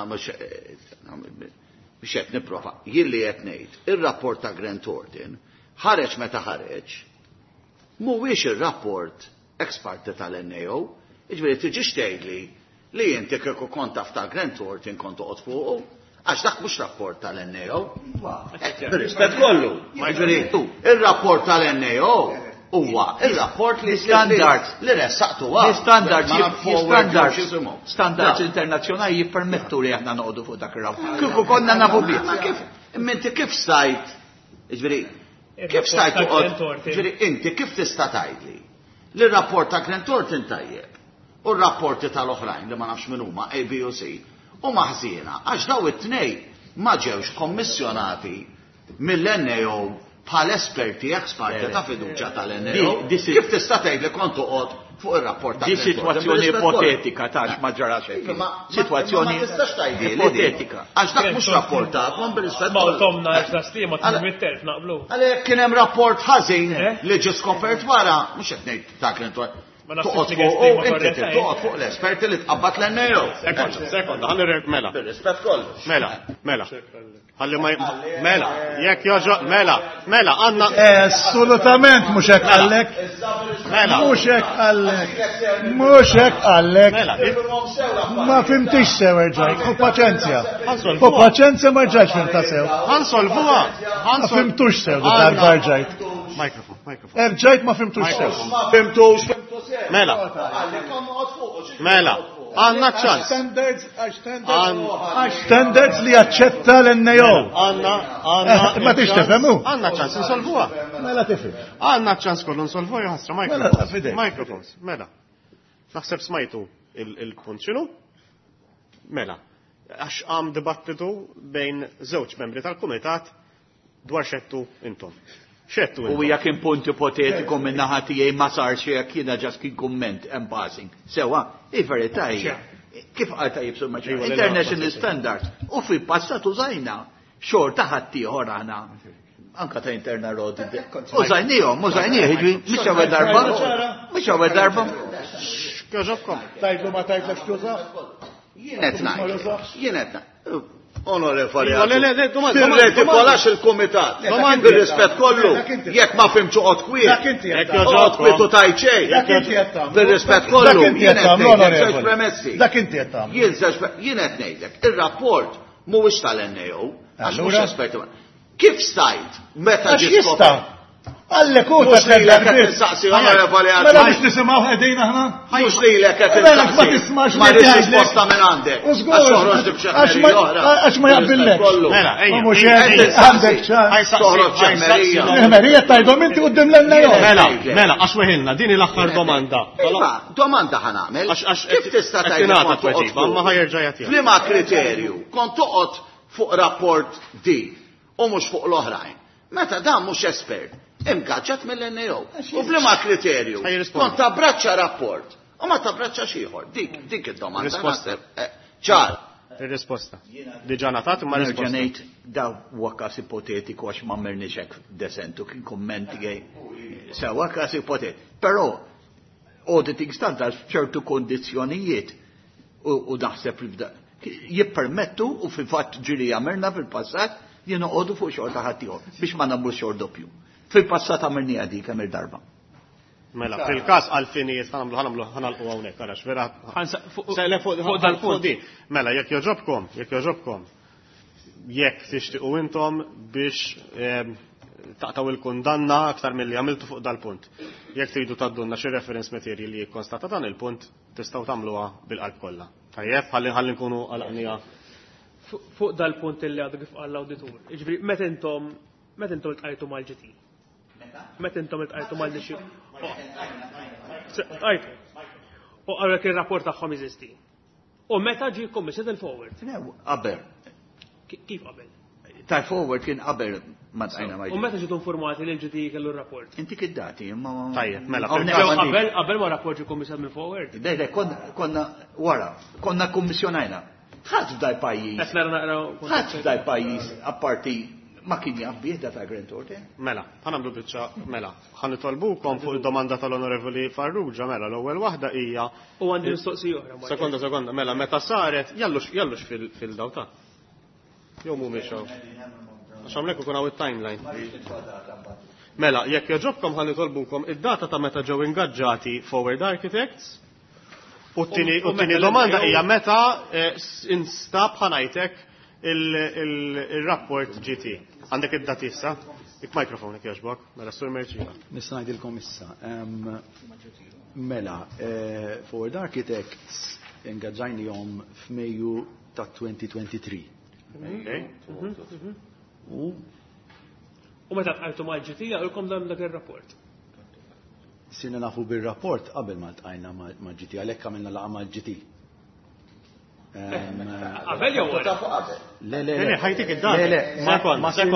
biex qed niprofa, jilli qed ngħid, ir-rapport ta' Grant Thornton ħareġ meta ħareġ, mhuwiex ir-rapport ex parte tal-NAO, jiġifieri tiġix tgħidli li inti kieku kont taf ta' Grant Thornton kont toqgħod fuqu, għax dak mhux rapport tal-NAO. Rispett kollu. Ir-rapport tal-NAO huwa ir-rapport li standards li ressaqtu standards internazzjonali jippermettu li aħna noqogħdu fuq dak ir-rapport. Kieku konna nafu bih. Imma inti kif stajt, jiġifieri kif stajt toqgħod, jiġifieri inti kif tista' tgħidli li r-rapport ta' Grant Thornton tajjeb u r-rapporti tal-oħrajn li ma nafx min huma A, B u C huma ħsiena għax daw it-tnejn ma ġewx kommissjonati mill-NAO bħal esperti ex parte ta' fiduċja tal-NAO. Kif tista' tgħid li kont toqgħod fuq ir-rapport ta' Grant Thornton? Situazzjoni ipotetika tax ma ġara xejn. Situazzjoni ipotetika. Għax dak mhux rapportakom bil-rispett. Ma tomna issa stima ta' mit-telf naqblu. Għalhekk kien hemm rapport ħażin li ġie skopert wara, mhux qed ngħid ta' Grant Thornton. Toqgħod fuq l-esperti li tqabbad l-NAO. Sekonda, ħalli mela. Bil-rispett kollu. Mela. Ħalli ma mela, jekk joġo mela, għandna assolutament mhux hekk għallek. Mela. Mhux hekk għallek. Ma fimtix sew erġajt, fu paċenzja. Fu paċenzja ma rġajtx fimta sew. Ħansolvuha. Ma fimtux sew darba rġajt. Mikrofon. Erġajt ma fimtux sew. Fimtux. Mela, għanna ċans. Standards li jaċċetta l-NAO. Ma tix tifhemu? Għanna ċans insolvuha. Mela tifhem. Għanna ċans kollu nsolvuha ħasra mikrofons. Mela. Naħseb smajtu il-punt xinu? Mela. Għax għam dibattitu bejn żewġ membri tal-kumitat dwar xettu intom. U jekk kien punt ipotetiku minn naħa tiegħi ma sarx hekk jiena ġast kien kumment and passing. Sewa, il-verità hija kif qal tajjeb sur maċċa international standards u fil-passat użajna xorta ħadd ieħor aħna anke ta' interna road. Użajnihom, mhux ewwel darba. Kjoġobkom. Tajtlu ma tajtlek xtuża? Jien qed ngħid. Onorevoli, tirreti kolax il-komitat. Bil-rispett kollu, jekk ma fimċu qod kwiet u tajċej. Bil-rispett kollu, jien qed ngħidlek, ir-rapport mhuwiex tal-NAO, għax mhux esperti. Kif stajt meta ġiet skopert? Għallek u ta' mela biex nisimaw għedin aħna? Mux li l-ek ma tismax ma risposta minn għandek. Għax ma jaqbillek. Mela, ejja. Mux għandek Toħroġ ċemmerija. Ħmerija tajdom inti għoddim l-NAO. Mela, għax weħilna, dini l-axħar domanda. Domanda ħanamel. Kif tista' tajdom? Ma ħajerġajat jgħat. Flima kriterju, kont toqgħod fuq rapport di u mux fuq l-oħrajn. Meta dan mhux espert, imgaġġat mill-NAO. U blima kriterju, kont tabbraċċa rapport, u ma tabbraċċa xieħor. Dik id-domanda. Risposta. ċar. Ir-risposta. Diġà natat imma risposta. Nerġa' ngħid daw huwa każ ipotetiku għax ma mmerniex hekk desentu kien kummenti gej. Sewa każ ipotetiku. Però auditing standards f'ċertu kondizzjonijiet u naħseb jippermettu u fil-fatt ġiri għamirna fil-passat Jien noqogħdu fuq xogħol ta' ħaddieħor biex ma nagħmlu xogħol doppju. Fil-passat għamilniha dik kemm il-darba. Mela, fil-każ għal-finijiet ħanalqu hawnhekk għalax vera. Fuq dal-punt. Mela, jekk joġobkom, jekk tixtiequ intom biex taqtaw il-kundanna aktar milli għamiltu fuq dal-punt. Jekk tridu taddunna xi reference material li jikkonstata dan il-punt, tistgħu tagħmluha bil-qalb kollha. Tajjeb, ħalli nkunu għalqnija. Fuq dal-punt li għadu kif qal l-awditur. Jiġifieri meta intom iltqajtu mal-GT. Meta intom iltqajtu mal-nixi. Għajtu. U għalek il-rapport tagħhom jeżisti. U meta ġie commissioned il-forward. Qabel. Kif qabel? Ta' forward kien qabel ma tqajna ma. U meta ġitu informati li l-GT kellu r-rapport? Inti kid-dati, imma. Tajjeb, mela. Qabel ma rapport ġie commissioned mill-forward? Le, konna wara, konna kummissjonajna. Ħadd f'daj pajjiż. Ħadd f'daj pajjiż apparti ma kien jaf bieda ta' Grant Thornton. Mela, ħanamlu biċċa, mela, ħanitolbukom fuq id-domanda tal-Onorevoli Farrugia, mela, l-ewwel waħda hija. U għandi mistoqsija oħra. Sekonda, mela, meta saret, jallux fil-dawta. Jew mhumiex hawn. Għax hawnhekk ikun hawn it-timeline. Mela, jekk joġobkom ħanitolbukom id-data ta' meta ġew ingaġġati Forward Architects. U t-tieni domanda hija meta instab ħanajtek il-rapport GT. Għandek id-dati issa? Ik-mikrofon jogħġbok, mela Sur Merċija. Nista' ngħidilkom issa. Mela, Forward Architects ingaġġajnihom f'Mejju ta' 2023. U meta tqajtu mal-GT jaqulkom dan dak ir-rapport. Sirna nafu bil-rapport qabel ma tqajna mal-GT, għalhekk għamilna laqa mal-GT. Qabel jew wara? Le, ħajtik id-data.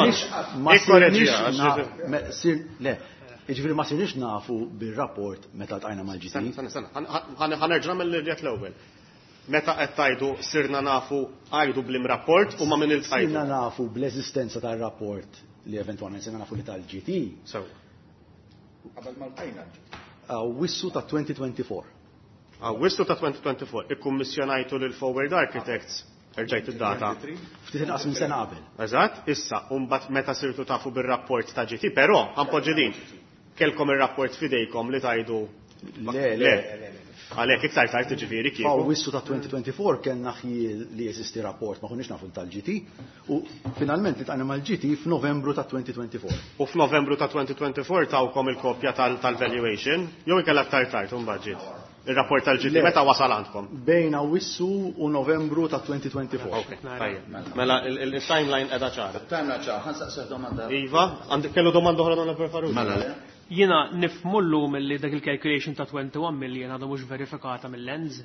Ġifieri ma sirniex nafu bil-rapport meta tqajna mal-GT. Ħanerġa' mill-irjet l-ewwel. Meta qed tajdu sirna nafu għajdu bl-imrapport u ma minn il-tqajdu. Sirna nafu bl-eżistenza tar-rapport li eventwalment sirna nafu li tal-GT. Qabel mal-tajna. Wissu ta' 2024. Wissu ta' 2024. Ikkummissjonajtu lil Forward Architects. Erġajt id-data. Ftit inqas minn sena qabel. Eżatt, issa, mbagħad meta sirtu tafu bir-rapport ta' GT, però ħampoġġi din. Kelkom ir-rapport fidejkom li tajdu. Le. Għalhekk iktar tard tiġifieri kif. Wissu ta' 2024 kellna ħjil li jeżisti rapport ma konniex nafu tal-GT u finalment li tqajna mal-GT f'Novembru ta' 2024. U f'Novembru ta' 2024 tawkom il-kopja tal-valuation jew ikella aktar tard imbagħad. Ir-rapport tal-GT meta wasal għandkom? Bejna Wissu u Novembru ta' 2024. Okay. Mela il-timeline qiegħda ċara. Timeline ċara, ħansaqsih domanda. Iva, kellu domanda oħra non preferuta. Mela le. Jiena nifhmu llum milli dak il-calculation ta' 21 million għadha mhux verifikata mill-lens.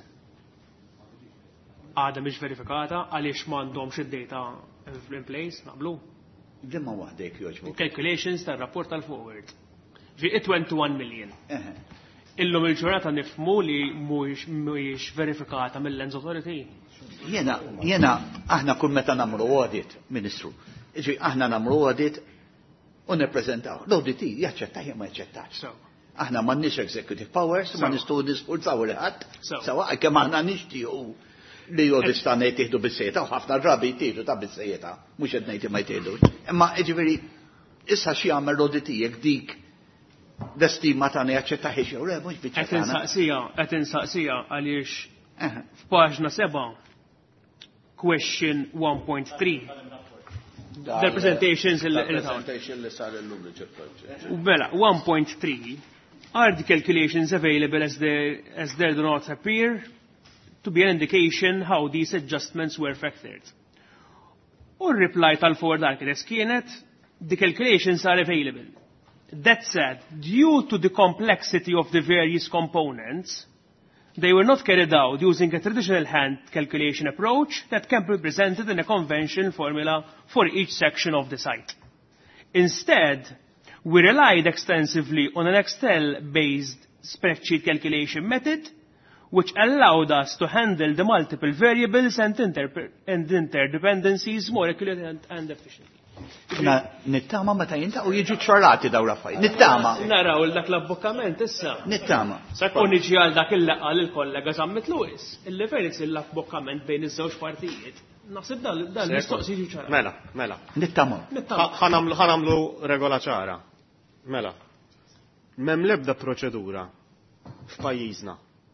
Għadha mhix verifikata għaliex m'għandhomx id-data in place, naqblu. Ġimma waħdek jogħġbu. Calculations tar-rapport tal-forward. Ġi 21 million. Illum il-ġurnata nifhmu li mhuwiex verifikata mill-Lens Authority. Jiena aħna kull meta nagħmlu audit, Ministru. Aħna nagħmlu audit u nippreżentaw. L-auditi jaċċettaħ jew ma jaċċettax. Aħna m'għandniex executive powers, ma nistgħu nispurzaw il ħadd. Sawa kemm aħna nixtiequ li audits tagħna jittieħdu bis-sejta u ħafna drabi jittieħdu ta' bis-sejta, mhux qed ngħid ma jtieħdux. Imma jiġifieri issa xi jagħmel l-auditi jekk dik l-estima tagħna jaċċettaħ jew le mhux biċċa. Qed insaqsija għaliex f'paġna 7 question 1.3 the presentations li sar illum li ġiet. Mela, 1.3 are the calculations available as there do not appear to be an indication how these adjustments were factored. U reply tal-Forward Architects kienet the calculations are available. That said, due to the complexity of the various components, they were not carried out using a traditional hand calculation approach that can be presented in a conventional formula for each section of the site. Instead, we relied extensively on an Excel-based spreadsheet calculation method, which allowed us to handle the multiple variables and interdependencies more accurately and efficiently. Nittama meta jintaqgħu jiġu ċarrati daw l-affarijiet. Nittama. Naraw dak l-abbokkament issa. Nittama. U niġi għal dak il-laqqa lill-kollega Zammit Lewis. Il-level il-abbokkament bejn iż-żewġ partijiet. Naħseb dan mistoqsi ċara. Mela. Nittama. Ħanamlu regola ċara. Mela. Mem lebda proċedura f'pajjiżna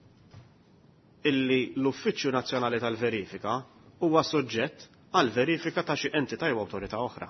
illi l-Uffiċċju Nazzjonali tal-Verifika huwa soġġett għal verifika ta' xi entità jew awtorità oħra.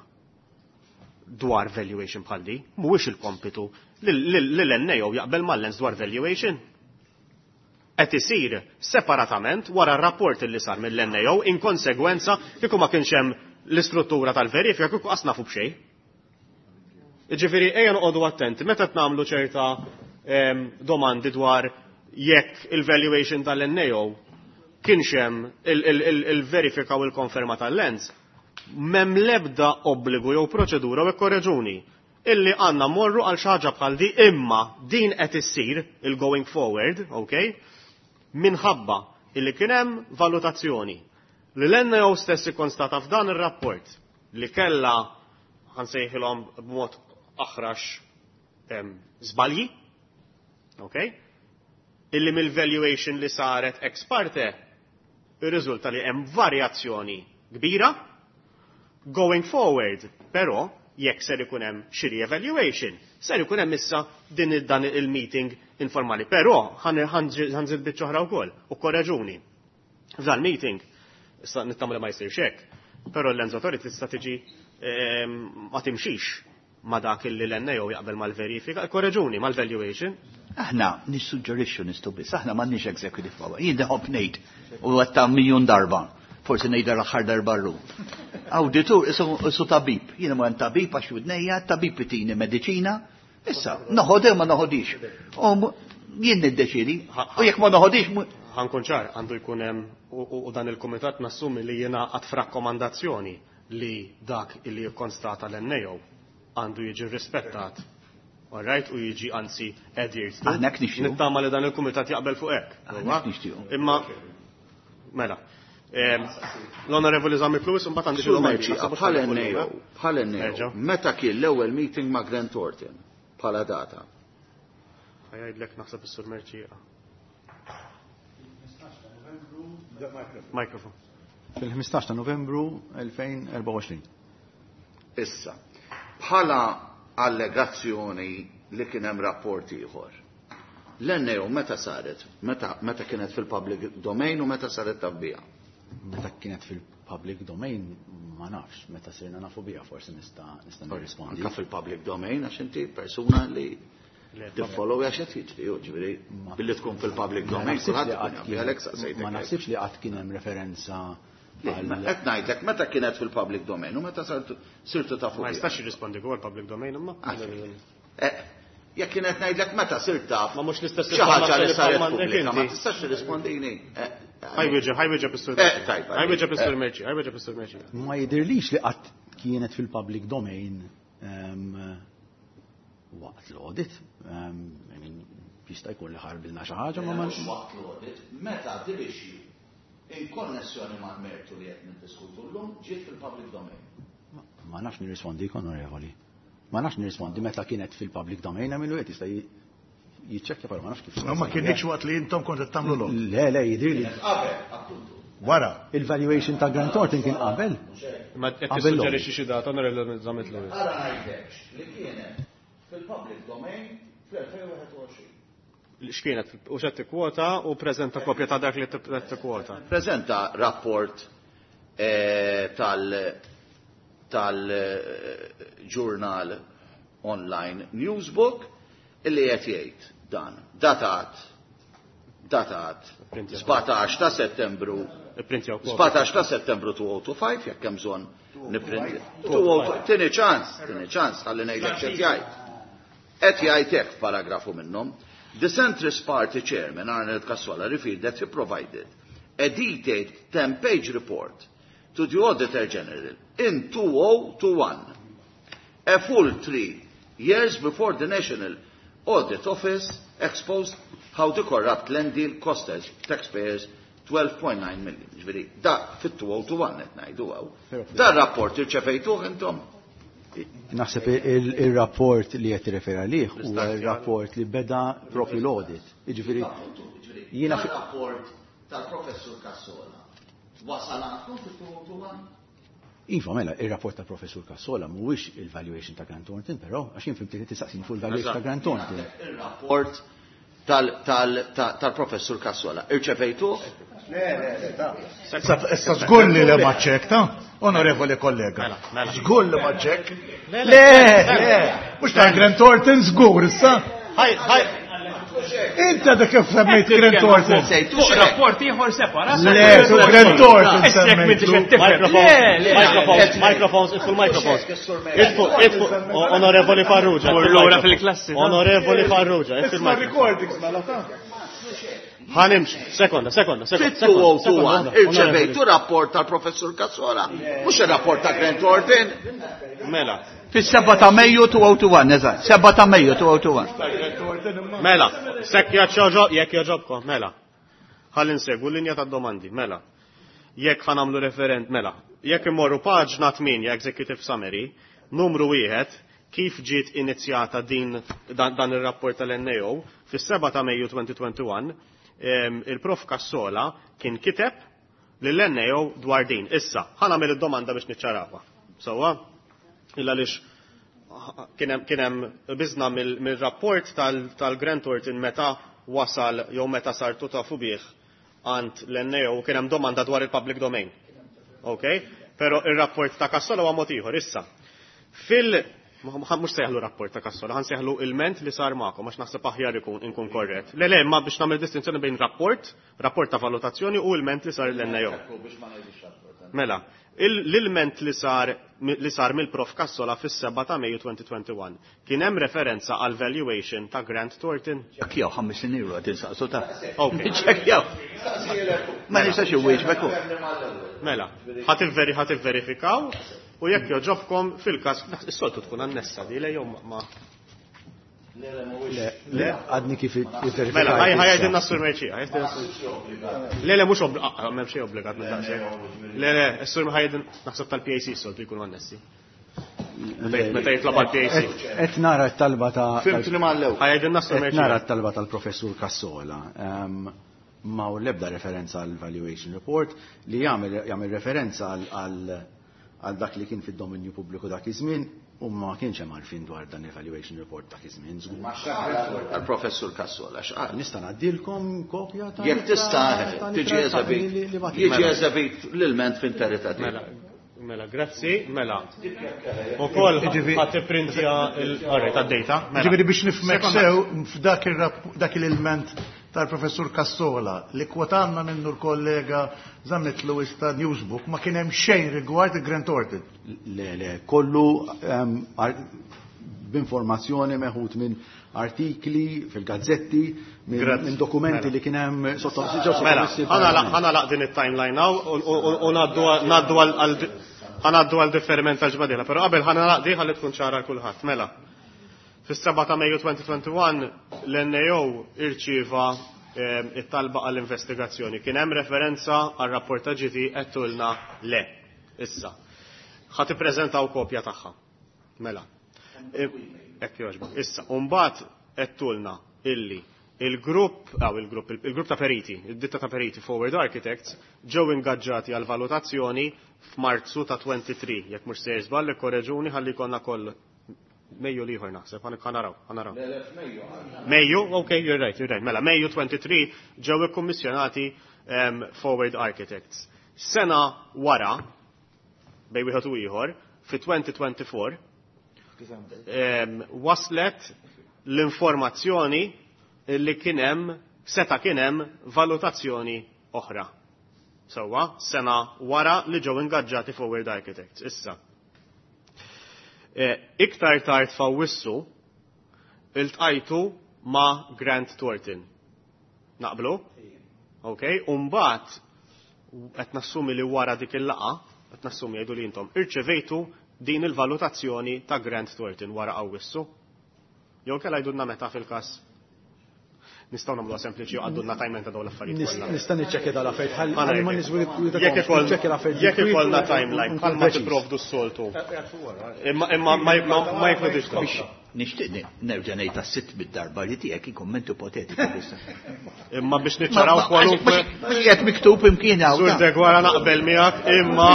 Dwar valuation bħal di, mhuwiex il-kompitu l-NAO jaqbel mal-lens dwar valuation. Qed isir separatament wara r-rapport li sar mill-NAO in konsegwenza kieku ma kienx hemm l-istruttura tal-verifika kieku qas nafu b'xejn. Jiġifieri ejja noqogħdu attenti meta qed nagħmlu ċerta domandi dwar jekk il-valuation tal-NAO kienx hemm il-verifika u l-konferma tal-lens, m'hemm l-ebda obbligu jew proċedura u korreġuni illi għandna morru għal xi ħaġa bħal di imma din qed issir il-going forward, okay? Minħabba illi kien hemm valutazzjoni li l-NAO stess ikkonstata f'dan ir-rapport li kellha ħansejħilhom b'mod aħrax żbalji, okay? Illi mill-valuation li saret ex parte ir-riżulta li hemm varjazzjoni kbira going forward, però jekk ser ikun hemm xi evaluation, ser ikun hemm issa dan il-meeting informali. Però ħanżil biċċa oħra wkoll u korreġuni. F'dan meeting issa nittamlu ma jsirx hekk, però l-Lens Authority tista' tiġi ma timxix ma dak illi l-NAO jaqbel mal-verifika, korreġuni mal-valuation. Aħna nissuġġerixxu nistu biss, aħna m'għandniex executive power. Jien deħob ngħid u għatta miljun darba, forsi ngħidha l-aħħar darba llum. Awditur isu tabib, jiena ma tabib għax widnejja, tabib itini mediċina, issa noħodem ma noħodix. Jien niddeċidi, u jekk ma noħodix ħankun ċar, għandu jkun hemm u dan il-kumitat nassumi li jiena għad f'rakkomandazzjoni li dak illi jikkonstata l-NAO għandu jiġi rispettat. All right, u jiġi anzi adhered to. Aħna knixtiju. Nittama li dan il-kumitat jaqbel fuq hekk. Aħna knixtiju. Imma mela. L-Onorevoli Zammi Plus imbagħad għandi xi merċi bħal NAO. Meta kien l-ewwel meeting ma' Grant Thornton bħala data? Ħajdlek naħseb is-sur Merċieqa. Mikrofon. Fil-15 ta' Novembru 2024. Issa, bħala allegazzjoni li kien hemm rapport ieħor. L-NAO meta saret? Meta kienet fil-public domain u meta saret tabbija? Meta kienet fil-public domain ma nafx, meta sirna nafu bija forsi nista' nirrispondi. Anka fil-public domain għax inti persuna li tiffollow għax qed jiġri, ġifieri billi tkun fil-public domain ma naħsibx li qatt kien hemm referenza qed ngħidlek meta kienet fil-public domain u meta sirtu tafu. Ma jistax jirrispondi huwa l-public domain imma. Jekk kienet ngħidlek meta sirt taf ma mhux l-istess xi ħaġa li saret pubblika ma tistax tirrispondini. Ħajweġeb is-sur Merċi. Ma jidhirlix li qatt kienet fil-public domain waqt l-audit. Jista' jkun li ħarbilna xi ħaġa ma waqt l-audit meta dirixxi in konnessjoni mal-mertu li qed niddiskutu llum ġiet fil-public domain. Ma nafx nirrispondi onorevoli. Ma nafx nirrispondi meta kienet fil-public domain għamilu qed jista' jiċċekkja però ma nafx kif. Ma kienx waqt li intom kont qed tagħmlu lok. Le, jidhirli. Wara. Il-valuation ta' Grant Thornton kien qabel. Ma qed tissuġġerixxi xi data onorevoli żammet l. Ara ngħidlekx li kienet fil-public domain fl-2021. X'kienet u xed tikkwota u preżenta kopja ta' dak li qed tikkwota. Preżenta rapport tal-ġurnal online newsbook illi qed jgħid dan datat 17 ta' Settembru 2025 jekk hemm bżonn nipprint. Tieni ċans ħalli ngħidlek x'qed jgħid. Qed jgħid hekk f'paragrafu minnhom. The centrist party chairman, Arnold Cassola, revealed that he provided a detailed 10-page report to the Auditor General in 2021, a full 3 years before the National Audit Office exposed how the corrupt land deal cost taxpayers 12.9 million. Ġveri, da fit-2021 qed ngħidu għaw. Da rapport irċevejtuh intom? Naħseb il-rapport li qed tirrefera lih huwa r-rapport li beda propri l-audit. Jiġifieri jiena rapport tal-Professur Cassola wasal għandkom fit-201? Iva, mela, il-rapport ta' professur Kassola mhuwiex il-valuation ta' Grant Thornton, però għax jien fimti li tistaqsin fuq il-valuation ta' Grant Thornton. Il-rapport tal-professur Kassola. Irċevejtuh? Issa żgur li le maċċek, ta' onorevoli kollega. Żgur li maċċek. Le, mhux ta' Grant Thornton żgur issa. Inta da kif semmejt Grant Thornton. Fuq rapport ieħor separat. Le, su Grant Thornton semmejt. Microphones, full microphones. Itfu, onorevoli Farrugia. L-ora fil-klassi. Onorevoli Farrugia. Isma' recordings mela ta'. Ħanimx, sekonda. Fit-201 irċevejtu rapport tal-professur Kassola. Mhux ir-rapport ta' Grant Thornton. Mela. Fis-7 ta' Mejju 2001, eżatt. 7 ta' Mejju 2001. Mela, jekk joġobkom, mela. Ħalli nsegwu linja ta' domandi, mela. Jekk ħanamlu referent, mela. Jekk immorru paġna 8 executive summary, numru 1, kif ġiet inizjata dan ir-rapport tal-NAO fis-7 ta' Mejju 2021, il-prof Kassola kien kiteb lill-NAO dwar din. Issa, ħanamel id-domanda biex niċċarawa. Sewwa? Illa lix kienem bizna mill-rapport tal-Grant Thornton meta wasal jew meta sartu tafu bih għand l-NAO kienem domanda dwar il-public domain. Ok? Pero il-rapport ta' Kassola huwa mod ieħor issa. Mhux seħlu rapport ta' Kassola, ħan seħlu il-ment li sar magħkom għax naħseb aħjar inkun korrett. Le, ma biex nagħmel distinzjoni bejn rapport ta' valutazzjoni u il-ment li sar l-NAO. Mela, l-ilment li sar mill-prof Kassola fis-7 ta' Mejju 2021 kien hemm referenza għal valuation ta' Grant Thornton. Ċekkjaw 50 euro għad insaqsu ta'. Okay. Ċekkjaw. Ma nistax iwieġbek. Mela, ħadd verifikaw u jekk joġobkom fil-każ is-soltu tkun annessa di le jew ma. Le, għadni kif il-verifikaw. Mela, ħajdinna s-sur Merċi. Le, mux m'hemm xejn obbligat minn daqsxejn. Le, s-sur ħajdin naħseb tal-PAC soltu jkunu annessi. Meta jitlob għal-PAC. Et nara t-talba ta' ħajdinna s-sur Merċi. nara t-talba tal-professur Kassola. Ma u lebda referenza għal-valuation report li jagħmel referenza għal dak li kien fid-dominju pubbliku dak iż-żmien u ma kienx hemm għarfien dwar dan il-valuation report dak iż-żmien żgur. Għall-professur Kassola x'qal. Nista' ngħaddilkom kopja ta' Jekk tista' jiġi eżabit l-ilment fil-terità tiegħek. Mela, grazzi, mela. U koll ħadd tipprintja l-qorri tad-data. Ġifieri biex nifmek sew f'dak il-ilment tal-professur Kassola li kwotanna minnu l-kollega Zammitlu ista Newsbook ma kien hemm xejn rigward il-Grant Thornton. Le, kollu b'informazzjoni meħud minn artikli fil-gazzetti, minn dokumenti li kien hemm Mela, ħanalaq din it-timeline now u naddu għal differiment tal-ġbadila, però qabel ħanalaq di ħalli tkun ċara l-kulħadd. Mela, fis-7 ta' Mejju 2021 l-NAO irċieva it-talba għall-investigazzjoni. Kien hemm referenza għar-rapport ta' ġiti qed tulna le. Issa. Ħadd ippreżentaw kopja tagħha. Mela. Hekk jogħġbok. Issa, u mbagħad qed tulna illi il-grupp ta' periti, id-ditta ta' periti Forward Architects ġew ingaġġati għal valutazzjoni f'Marzu ta' 23. Jekk mhux se jiżbal korreġuni ħalli jkollna koll Mejju liħor naħseb, ħanaraw. Mejju, okay, you're right. Mela, Mejju 23 ġew ikkummissjonati Forward Architects. Sena wara, bej wieħed u ieħor, fi 2024, waslet l-informazzjoni li kien hemm valutazzjoni oħra. Sewwa, sena wara li ġew ingaġġati Forward Architects. Issa. Iktar tard fawwissu iltqajtu ma' Grant Thornton. Naqblu? Okay, mbagħad qed nassumi li wara dik il-laqa, qed nassumi jgħidu li intom irċevejtu din il-valutazzjoni ta' Grant Thornton wara qawwissu. Jew kellha jgħidulna meta fil-każ. Nistgħu nagħmluha sempliċi għaddulna timeline ta' dawn l-affarijiet kollha. Nista' niċċekkja dal-affarijiet ħalli ma niżwil jekk ikollna timeline bħalma tipprovdu s-soltu. Imma ma jkludix Nixtieq nerġa' ngħid tas-sitt bid-darba li tiegħek kumment ipotetiku issa. Imma biex niċċaraw kwalunkwe. Mhux qiegħed miktub imkien hawn. Sur Degwara naqbel miegħek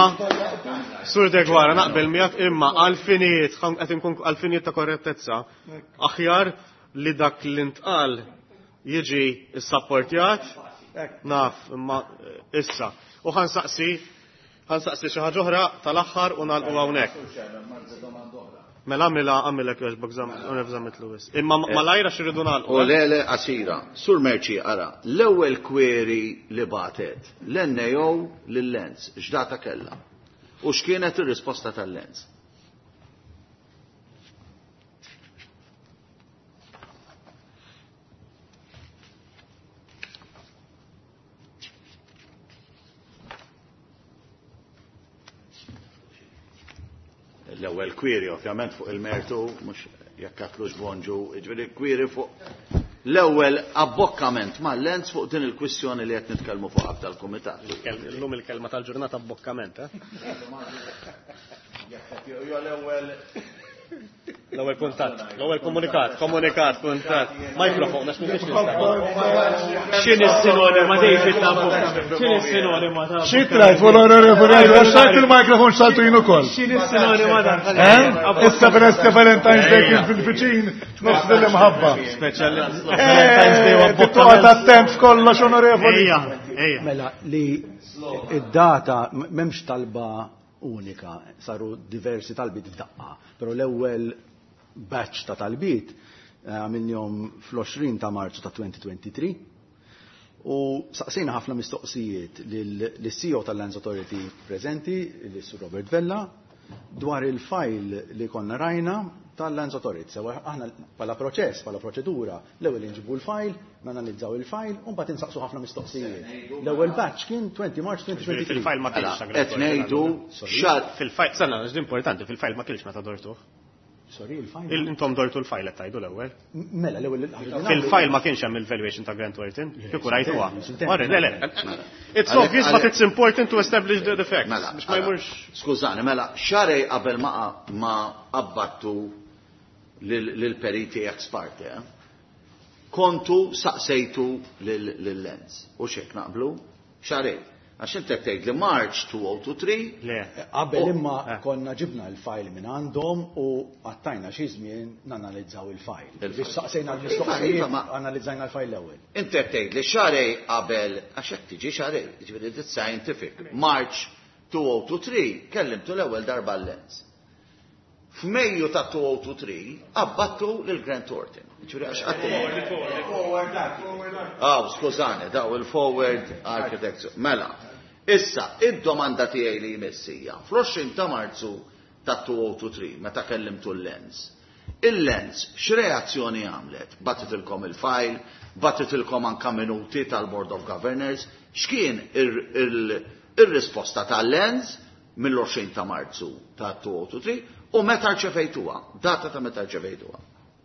imma għal-finijiet qed inkun għal-finijiet ta' korrettezza aħjar li dak li ntqal jiġi s-sapportjat naf imma issa. U ħansaqsi xi ħaġa oħra tal-aħħar u nagħlqu hawnhekk. Mela għamilek jogħġbok żammet Lewis. Imma malajra xirridu nagħlqu. U lele qasira, Sur Merċi ara, l-ewwel kweri li batet l-NAO lill-Lens x'data kellha. U x'kienet ir-risposta tal-Lens? L-ewwel kwiri ovvjament fuq il-mertu mhux jekk katlux bonġu, jiġifieri kwiri fuq l-ewwel abbokkament mal-Lens fuq din il-kwistjoni li qed nitkellmu fuqha tal-kumitat. Illum il-kelma tal-ġurnata abbokkament, L-ewwel kuntatt, l-ewwel komunikat, kuntatt. Mikrofon, għax mhux X'inhi s-sinonima David ta' abbokkament? X'inhi s-sinonima ta' Xi trajt wara għaxxajt il-mikrofon xaltu jien ukoll. X'inhi s-sinonima ta' Issa peress Valentine's Day fil-fiċin nofs dil-imħabba. Valentine's Day u Tittoqgħod attent f'kollox onorevoli. Mela li id-data m'hemmx talba unika, saru diversi talbit f'daqqa, però l-ewwel batch ta' talbit għamilnihom fl-20 ta' Marzu ta' 2023 u saqsejna ħafna mistoqsijiet lis-CEO tal-Lens Authority preżenti, l-Sur Robert Vella, dwar il-file li konna rajna tal-Lens Authority. Sewa aħna bħala proċess, bħala proċedura, l-ewwel inġibu l-file, nanalizzaw il-file, u mbagħad insaqsu ħafna mistoqsijiet. L-ewwel batch kien 20 March 2023. Fil-file ma kienx. Qed ngħidu fil-file, sanna, importanti, fil-file ma kienx meta dortuh. Sorry, il-file. Intom dortu l-file qed tgħidu l-ewwel. Mela l-ewwel fil-file ma kienx hemm il-valuation ta' Grant Thornton. Kieku rajtuha. It's obvious but it's important to establish the facts. Biex ma jmurx. Skużani, mela xarej qabel ma abbattu lil-periti ex parte, kontu saqsejtu lil-Lens. U xek naqblu? Xarej. Għax inti tgħid li March 2023. Le. Qabel imma konna ġibna l-file minn għandhom u għattajna xi żmien nanalizzaw il-file. Biex saqsejna l-mistoqsijiet analizzajna l-file l-ewwel. Inti tgħid li xarej qabel għax hekk tiġi xarej, jiġifieri dit scientific. March 2023 kellimtu l-ewwel darba l-Lens. F'Mejju ta' 2023 abbattu lil Grant Thornton. Ġifieri għax skużani, daw il-forward architecture. Mela. Issa, id-domanda tiegħi li jmissija, fl-20 ta' Marzu ta' 2023, meta kellimtu l-Lens. Il-Lens, x'reazzjoni għamlet? Battitilkom il-file, battitilkom anka minuti tal-Board of Governors, x'kien ir-risposta tal-Lens mill-20 ta' Marzu ta' 2023 u meta rċevejtuha? Data ta' meta rċevejtuha?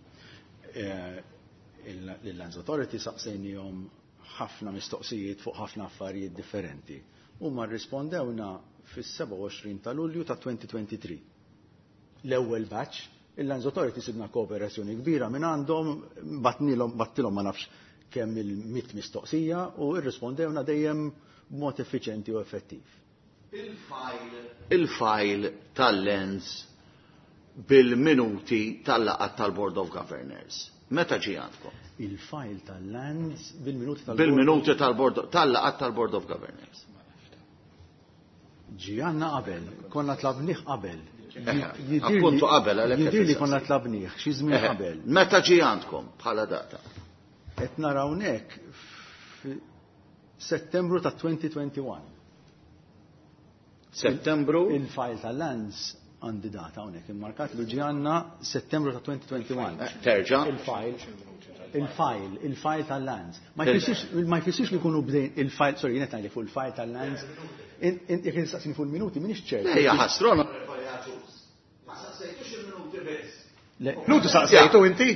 Il-Lens Authority saqsejnihom ħafna mistoqsijiet fuq ħafna affarijiet differenti. Huma rrispondewna fis-27 ta' Lulju ta' 2023. L-ewwel batch, il-Lens Authority sibna kooperazzjoni kbira minn għandhom, battilhom ma nafx kemm il-100 mistoqsija u rrispondewna dejjem b'mod effiċjenti u effettiv. Il-file tal-Lens bil-minuti tal-laqgħat tal-Board of Governors. Meta ġie għandkom? Il-file tal-Lens bil-minuti tal-laqgħat tal-Board of Governors. Ġi għandna qabel, konna tlabnieh qabel. Appuntu qabel għalhekk. Jidirli konna tlabnieh xi żmien qabel. Meta ġie għandkom bħala data? Qed naraw hekk f'Settembru ta' 2021. Settembru? Il-file tal-Lens għandi data hawnhekk immarkat li ġi għandna Settembru ta' 2021. Terġa'? Il-file tal-Lens. Ma jfissirx li jkunu bdejn il-file, sorry, jiena ngħidlek fuq il-file tal-Lens. Jekk nistaqsini fuq il-minuti m'iniex ċert. Ejja ħastrona. Ma saqsejtux il-minuti biss. Nutu saqsejtu inti?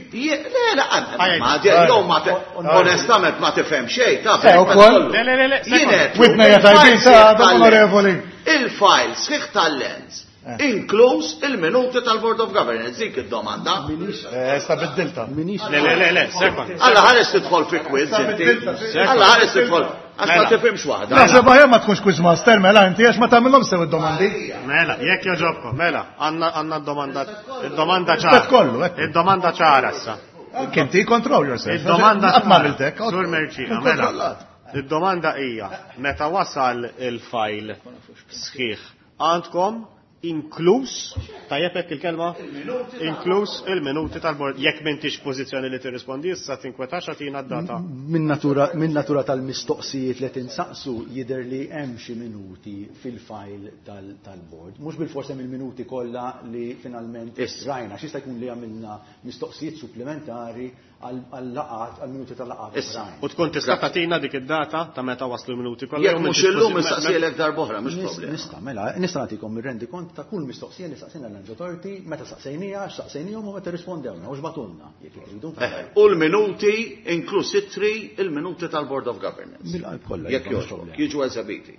Onestament ma tifhem xejn, ta' Widna jatajbin ta' onorevoli. Il-file sħiħ tal-Lens inkluż il-minuti tal-Board of Governance. Dik id-domanda. Sta biddilta. Le, sekond. Alla ħares tidħol fi quiz inti. Alla ħares tidħol. Għax ma tifhimx waħda. Naħseb aħjar ma tkunx quiz master mela inti għax ma tagħmilhom sew id-domandi. Mela, jekk joġobkom, mela, għandna d-domanda ċara. Id-domanda ċara issa. Kinti control yourself. Id-domanda għatmariltek. Sur Merċina, mela. Id-domanda hija, meta wasal il-fajl sħiħ, għandkom inkluż, tajjeb hekk il-kelma, inkluż il-minuti tal-bord, jekk m'intix pożizzjoni li tirrispondi issa tinkwetax għatina d-data. Min natura tal-mistoqsijiet li tinsaqsu jidher li hemm xi minuti fil-file tal-bord. Mhux bil-forsi hemm il-minuti kollha li finalment rajna x'jista' jkun li għamilna mistoqsijiet supplementari għal-laqat, għal-minuti tal-laqat. U tkun tista' tagħtina dik id-data ta' meta waslu l-minuti kollha. Jekk mhux illum istaqsilek darb'oħra mhux problema. Nista' nagħtikom ir-rendi kont ta' kull mistoqsija li staqsina l-Land Authority, meta staqsejnijhom u meta rispondewna, u x'batunna jekk iridu. U l-minuti inkluż it-tri il-minuti tal-Board of Governance. Bil-qalb kollha. Jekk jogħġbok, jiġu eżabiti.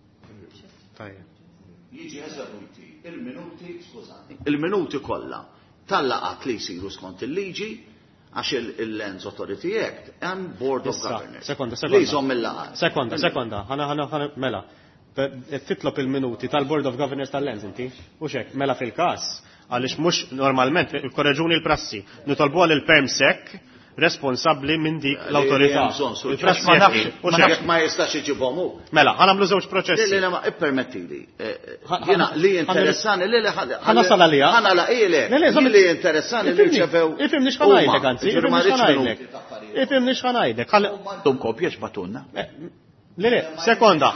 Jiġi eżabiti il-minuti, skużani. Il-minuti kollha tal-laqat li jsiru skont il-liġi għax il-Lands Authority Act hemm Board of Governance. Sekonda. Li jżomm il-laqat. Sekonda. Ħana mela. Titlob il-minuti tal-Board of Governors tal-Lands inti, u xek, mela fil-każ, għaliex mhux normalment korreġuni l-prassi, nitolbu għal il-PERMSEC responsabbli minn dik l-awtorità. Ma jistax iġibhom hu. Mela, ħanamlu żewġ proċessi. Li ma ippermettili. Jiena li interessani li ħanasal għalija. Ħanala ilek. Li interessani li rċevew. Ifhimni x'ħanajdlek anzi, ifhimni x'ħanajdlek. Dum kopja x'batunna. Le, sekonda,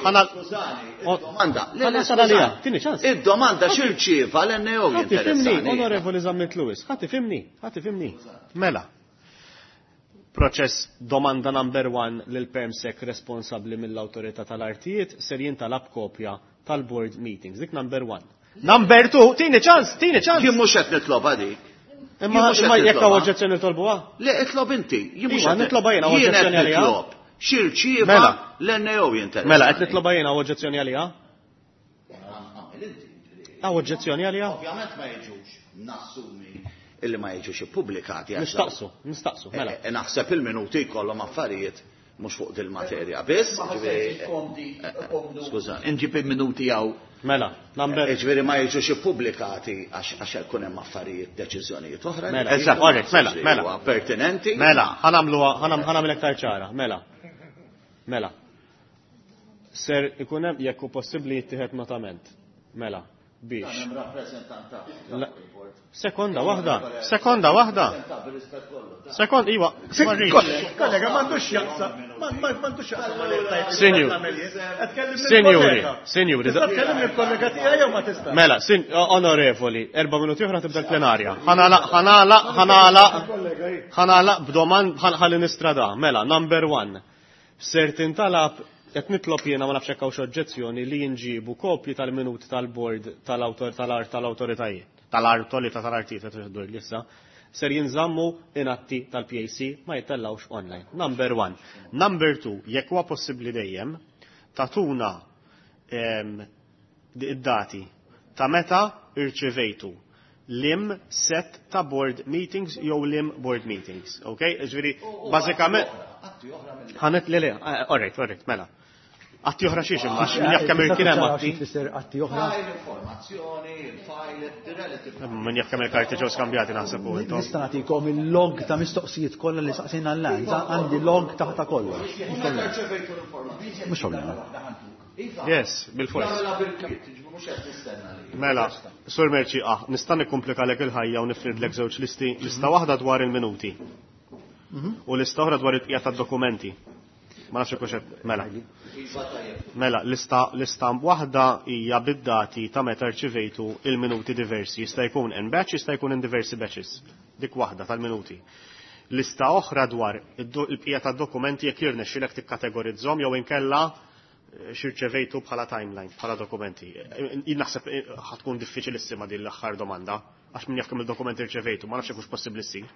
id-domanda xirċieva l-NEO jinteressani. Onorevoli Zammit Lewis, ħati fimni. Mela, proċess domanda number 1 l-PERMSEC responsabli mill-autorità tal-artijiet ser jintalab kopja tal-board meetings. Dik number 1. Number 2, tini ċans. Jien mhux qed nitloba dik. Imma jekk hawn oġġezzjoni tolbuha? Le, itlob inti. Jien nitloba jiena oġġezzjoni għalija. Xirċieva l-NEO jinteressani. Mela, qed nitloba jiena oġġezzjoni għalija? Oġġezzjoni għalija? Ovvjament ma jiġux nassumi illi ma jiġux ippubblikati. Nistaqsu, mela. Naħseb il-minuti jkollhom affarijiet mhux fuq dil-materja. Biss, skużani. Inġib il-minuti hawn. Mela, number. Ġifieri ma jiġux ippubblikati għax jkun hemm affarijiet deċiżjonijiet oħra. Eżatt, mela. Pertinenti. Mela, ħanamlu aktar ċara, mela. Ser ikun hemm jekk hu possibbli jittieħed notament. Mela, biex. Sekonda waħda. Iwa. Kollega, m'għandux jaqsa. M'għandux jaqsa. Sinjuri. Tkellimni l-kollega tiegħi jew ma tista'. Mela, onorevoli, 4 minuti oħra tibda l-plenarja. Ħanala b'domand ħalli nistrada. Mela, number 1. Ser tintalab qed nitlob jiena ma nafx hekk hawnx oġġezzjoni li jinġibu kopji tal-minuti tal-bord tal-awtoritajiet. Tal-autorità tal-artijiet qed iħdur issa. Ser jinżammu inatti tal-PAC ma jittellawx online. Number 1. Number 2, jekk huwa possibbli dejjem tatuna id-dati ta' meta irċivejtu lim set ta' board meetings jew lim board meetings. Okay? Ġifieri bażikament ħanet li all right, mela. Atti oħra xiex imma min jaf kemm kien hemm atti. Atti oħra. Min jaf kemm il-karti ġew skambjati naħseb u intom. Nista' nagħtikom il-log ta' mistoqsijiet kollha li saqsejna l-land, għandi log ta' kollha. Mhux problema. Yes, bil-fors. Mela, Sur Merċi, nista' nikkomplikalek il-ħajja u nifridlek żewġ listi, lista waħda dwar il-minuti. U lista oħra dwar il-qija tad-dokumenti. Ma nafx hekk Mela, lista waħda hija bid-dati ta' meta rċivejtu il-minuti diversi. Jista' jkun in batch, jista' jkun in diversi batches. Dik waħda tal-minuti. Lista oħra dwar il-bqija tad-dokumenti jekk jirnexxilek tikkategorizzhom jew inkella xirċevejtu bħala timeline, bħala dokumenti. Naħseb ħatkun diffiċilissima din l-aħħar domanda, għax min jaf kemm il-dokumenti rċevejtu, ma nafx hekk hux possibbli ssir.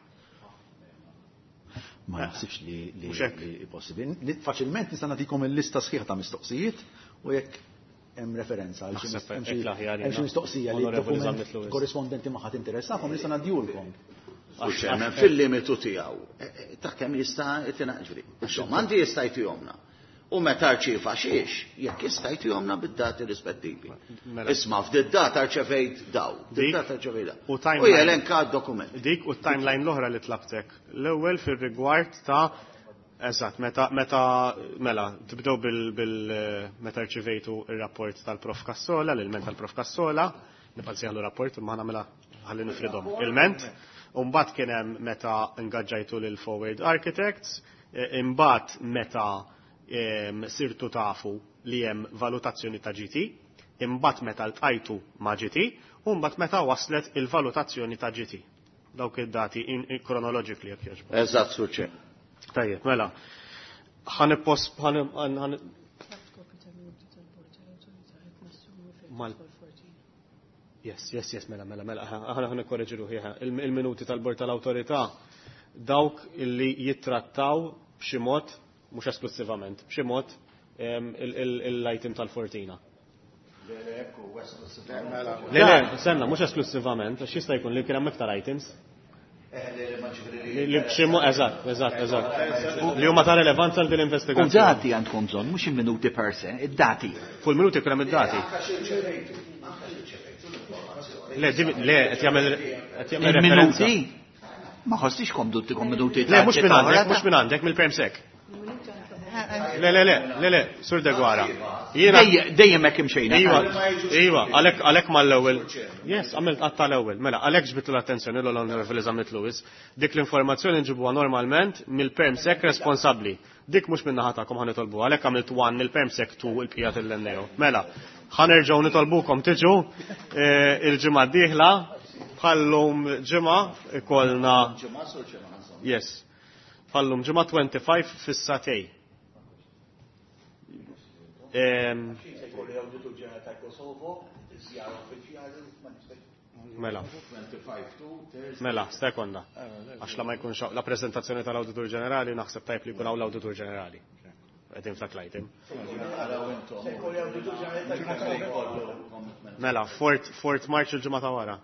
Ma naħsibx li possibbli. Faċilment nista' nagħtikom il-lista sħiħa ta' mistoqsijiet u jekk hemm referenza għal Naħseb hemm hekk l-aħjar xi mistoqsija li Onorevoli dokument Zamit Lewis. korrispondenti ma ħadd interessakom nista' ngħaddihulkom. Chairman, fil-limitu tiegħu. Ta' kemm jista' tinaqġri. Mandi jista' jtihomna. U meta rċieva xiex, jekk jista' jtihomna bid-dati rispettivi. Isma' f'did data rċevejt daw. Did-data rċevejt daw. U jelenka d-dokument. Dik u t-timeline l-oħra li tlabtek. L-ewwel fir-rigward ta' eżatt, mela, tibdew meta rċivejtu ir-rapport tal-Prof Kassola, l-ilment tal-Prof Kassola, nibqgħu nsejħlu rapport imma nagħmilha ħalli nifridhom. Ilment, u mbagħad kien hemm meta ngaġġajtu lil Forward Architects, imbagħad meta sirtu tafu li hemm valutazzjoni ta' GT, imbagħad meta ltqajtu ma' GT, u mbagħad meta waslet il-valutazzjoni ta' GT. Dawk id-dati chronologically jekk jogħġbu. Eżatt, suċċe. Tajjeb, mela. Yes, mela. Ħana korreġi ruħi. Il-minuti tal-bord tal-awtorità dawk illi jittrattaw b'xi mod, mhux esklusivament, b'xi mod l-item tal-Fortina. Le, senna, mhux esklusivament, għax jista' jkun li kien hemm iktar items. Li b'ximu, eżatt. Li huma ta' relevanza għal din l-investigazzjoni. U dati għandkom bżonn, mhux il-minuti per se, id-dati. Full minuti kien hemm id-dati. Le, qed jagħmel referenza. Il-minuti? Ma ħossix komduttikom minuti Le, mhux minn għandek, mill-Premsek. Le, Sur de Gwara. Dejjem hekk imxejna. Iva, għalhekk mal-ewwel. Yes, għamilt qatta l-ewwel. Mela, għalhekk ġbittu l-attenzjoni l-Onorevoli Zamit Lewis. Dik l-informazzjoni nġibuha normalment mill-Premsek responsabbli. Dik mhux minn naħa tagħkom ħanitolbu, għalhekk għamilt 1 mill-Premsek 2 il-qijat il-lenneo. Mela, ħanerġgħu nitolbukom tiġu il-ġimgħa d-dieħla bħallum ġimgħa ikollna. Yes. Bħallum ġimgħa 25 fis-satej. Mela, sekonda. Għax la ma jkunx la prezentazzjoni tal-Awditur Ġenerali naħseb tajb li jkun hawn l-Awditur Ġenerali. Qegħdin f'dak l-item. Mela, Fort March il-ġimgħa ta' wara.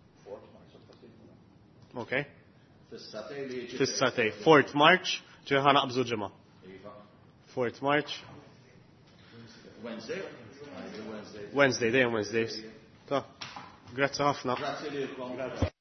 Okay. Fis-satej. Fort March, ġeħa naqbżu ġimgħa. Fort March. Wednesday, dejjem Wednesdays. Ta' grazzi ħafna.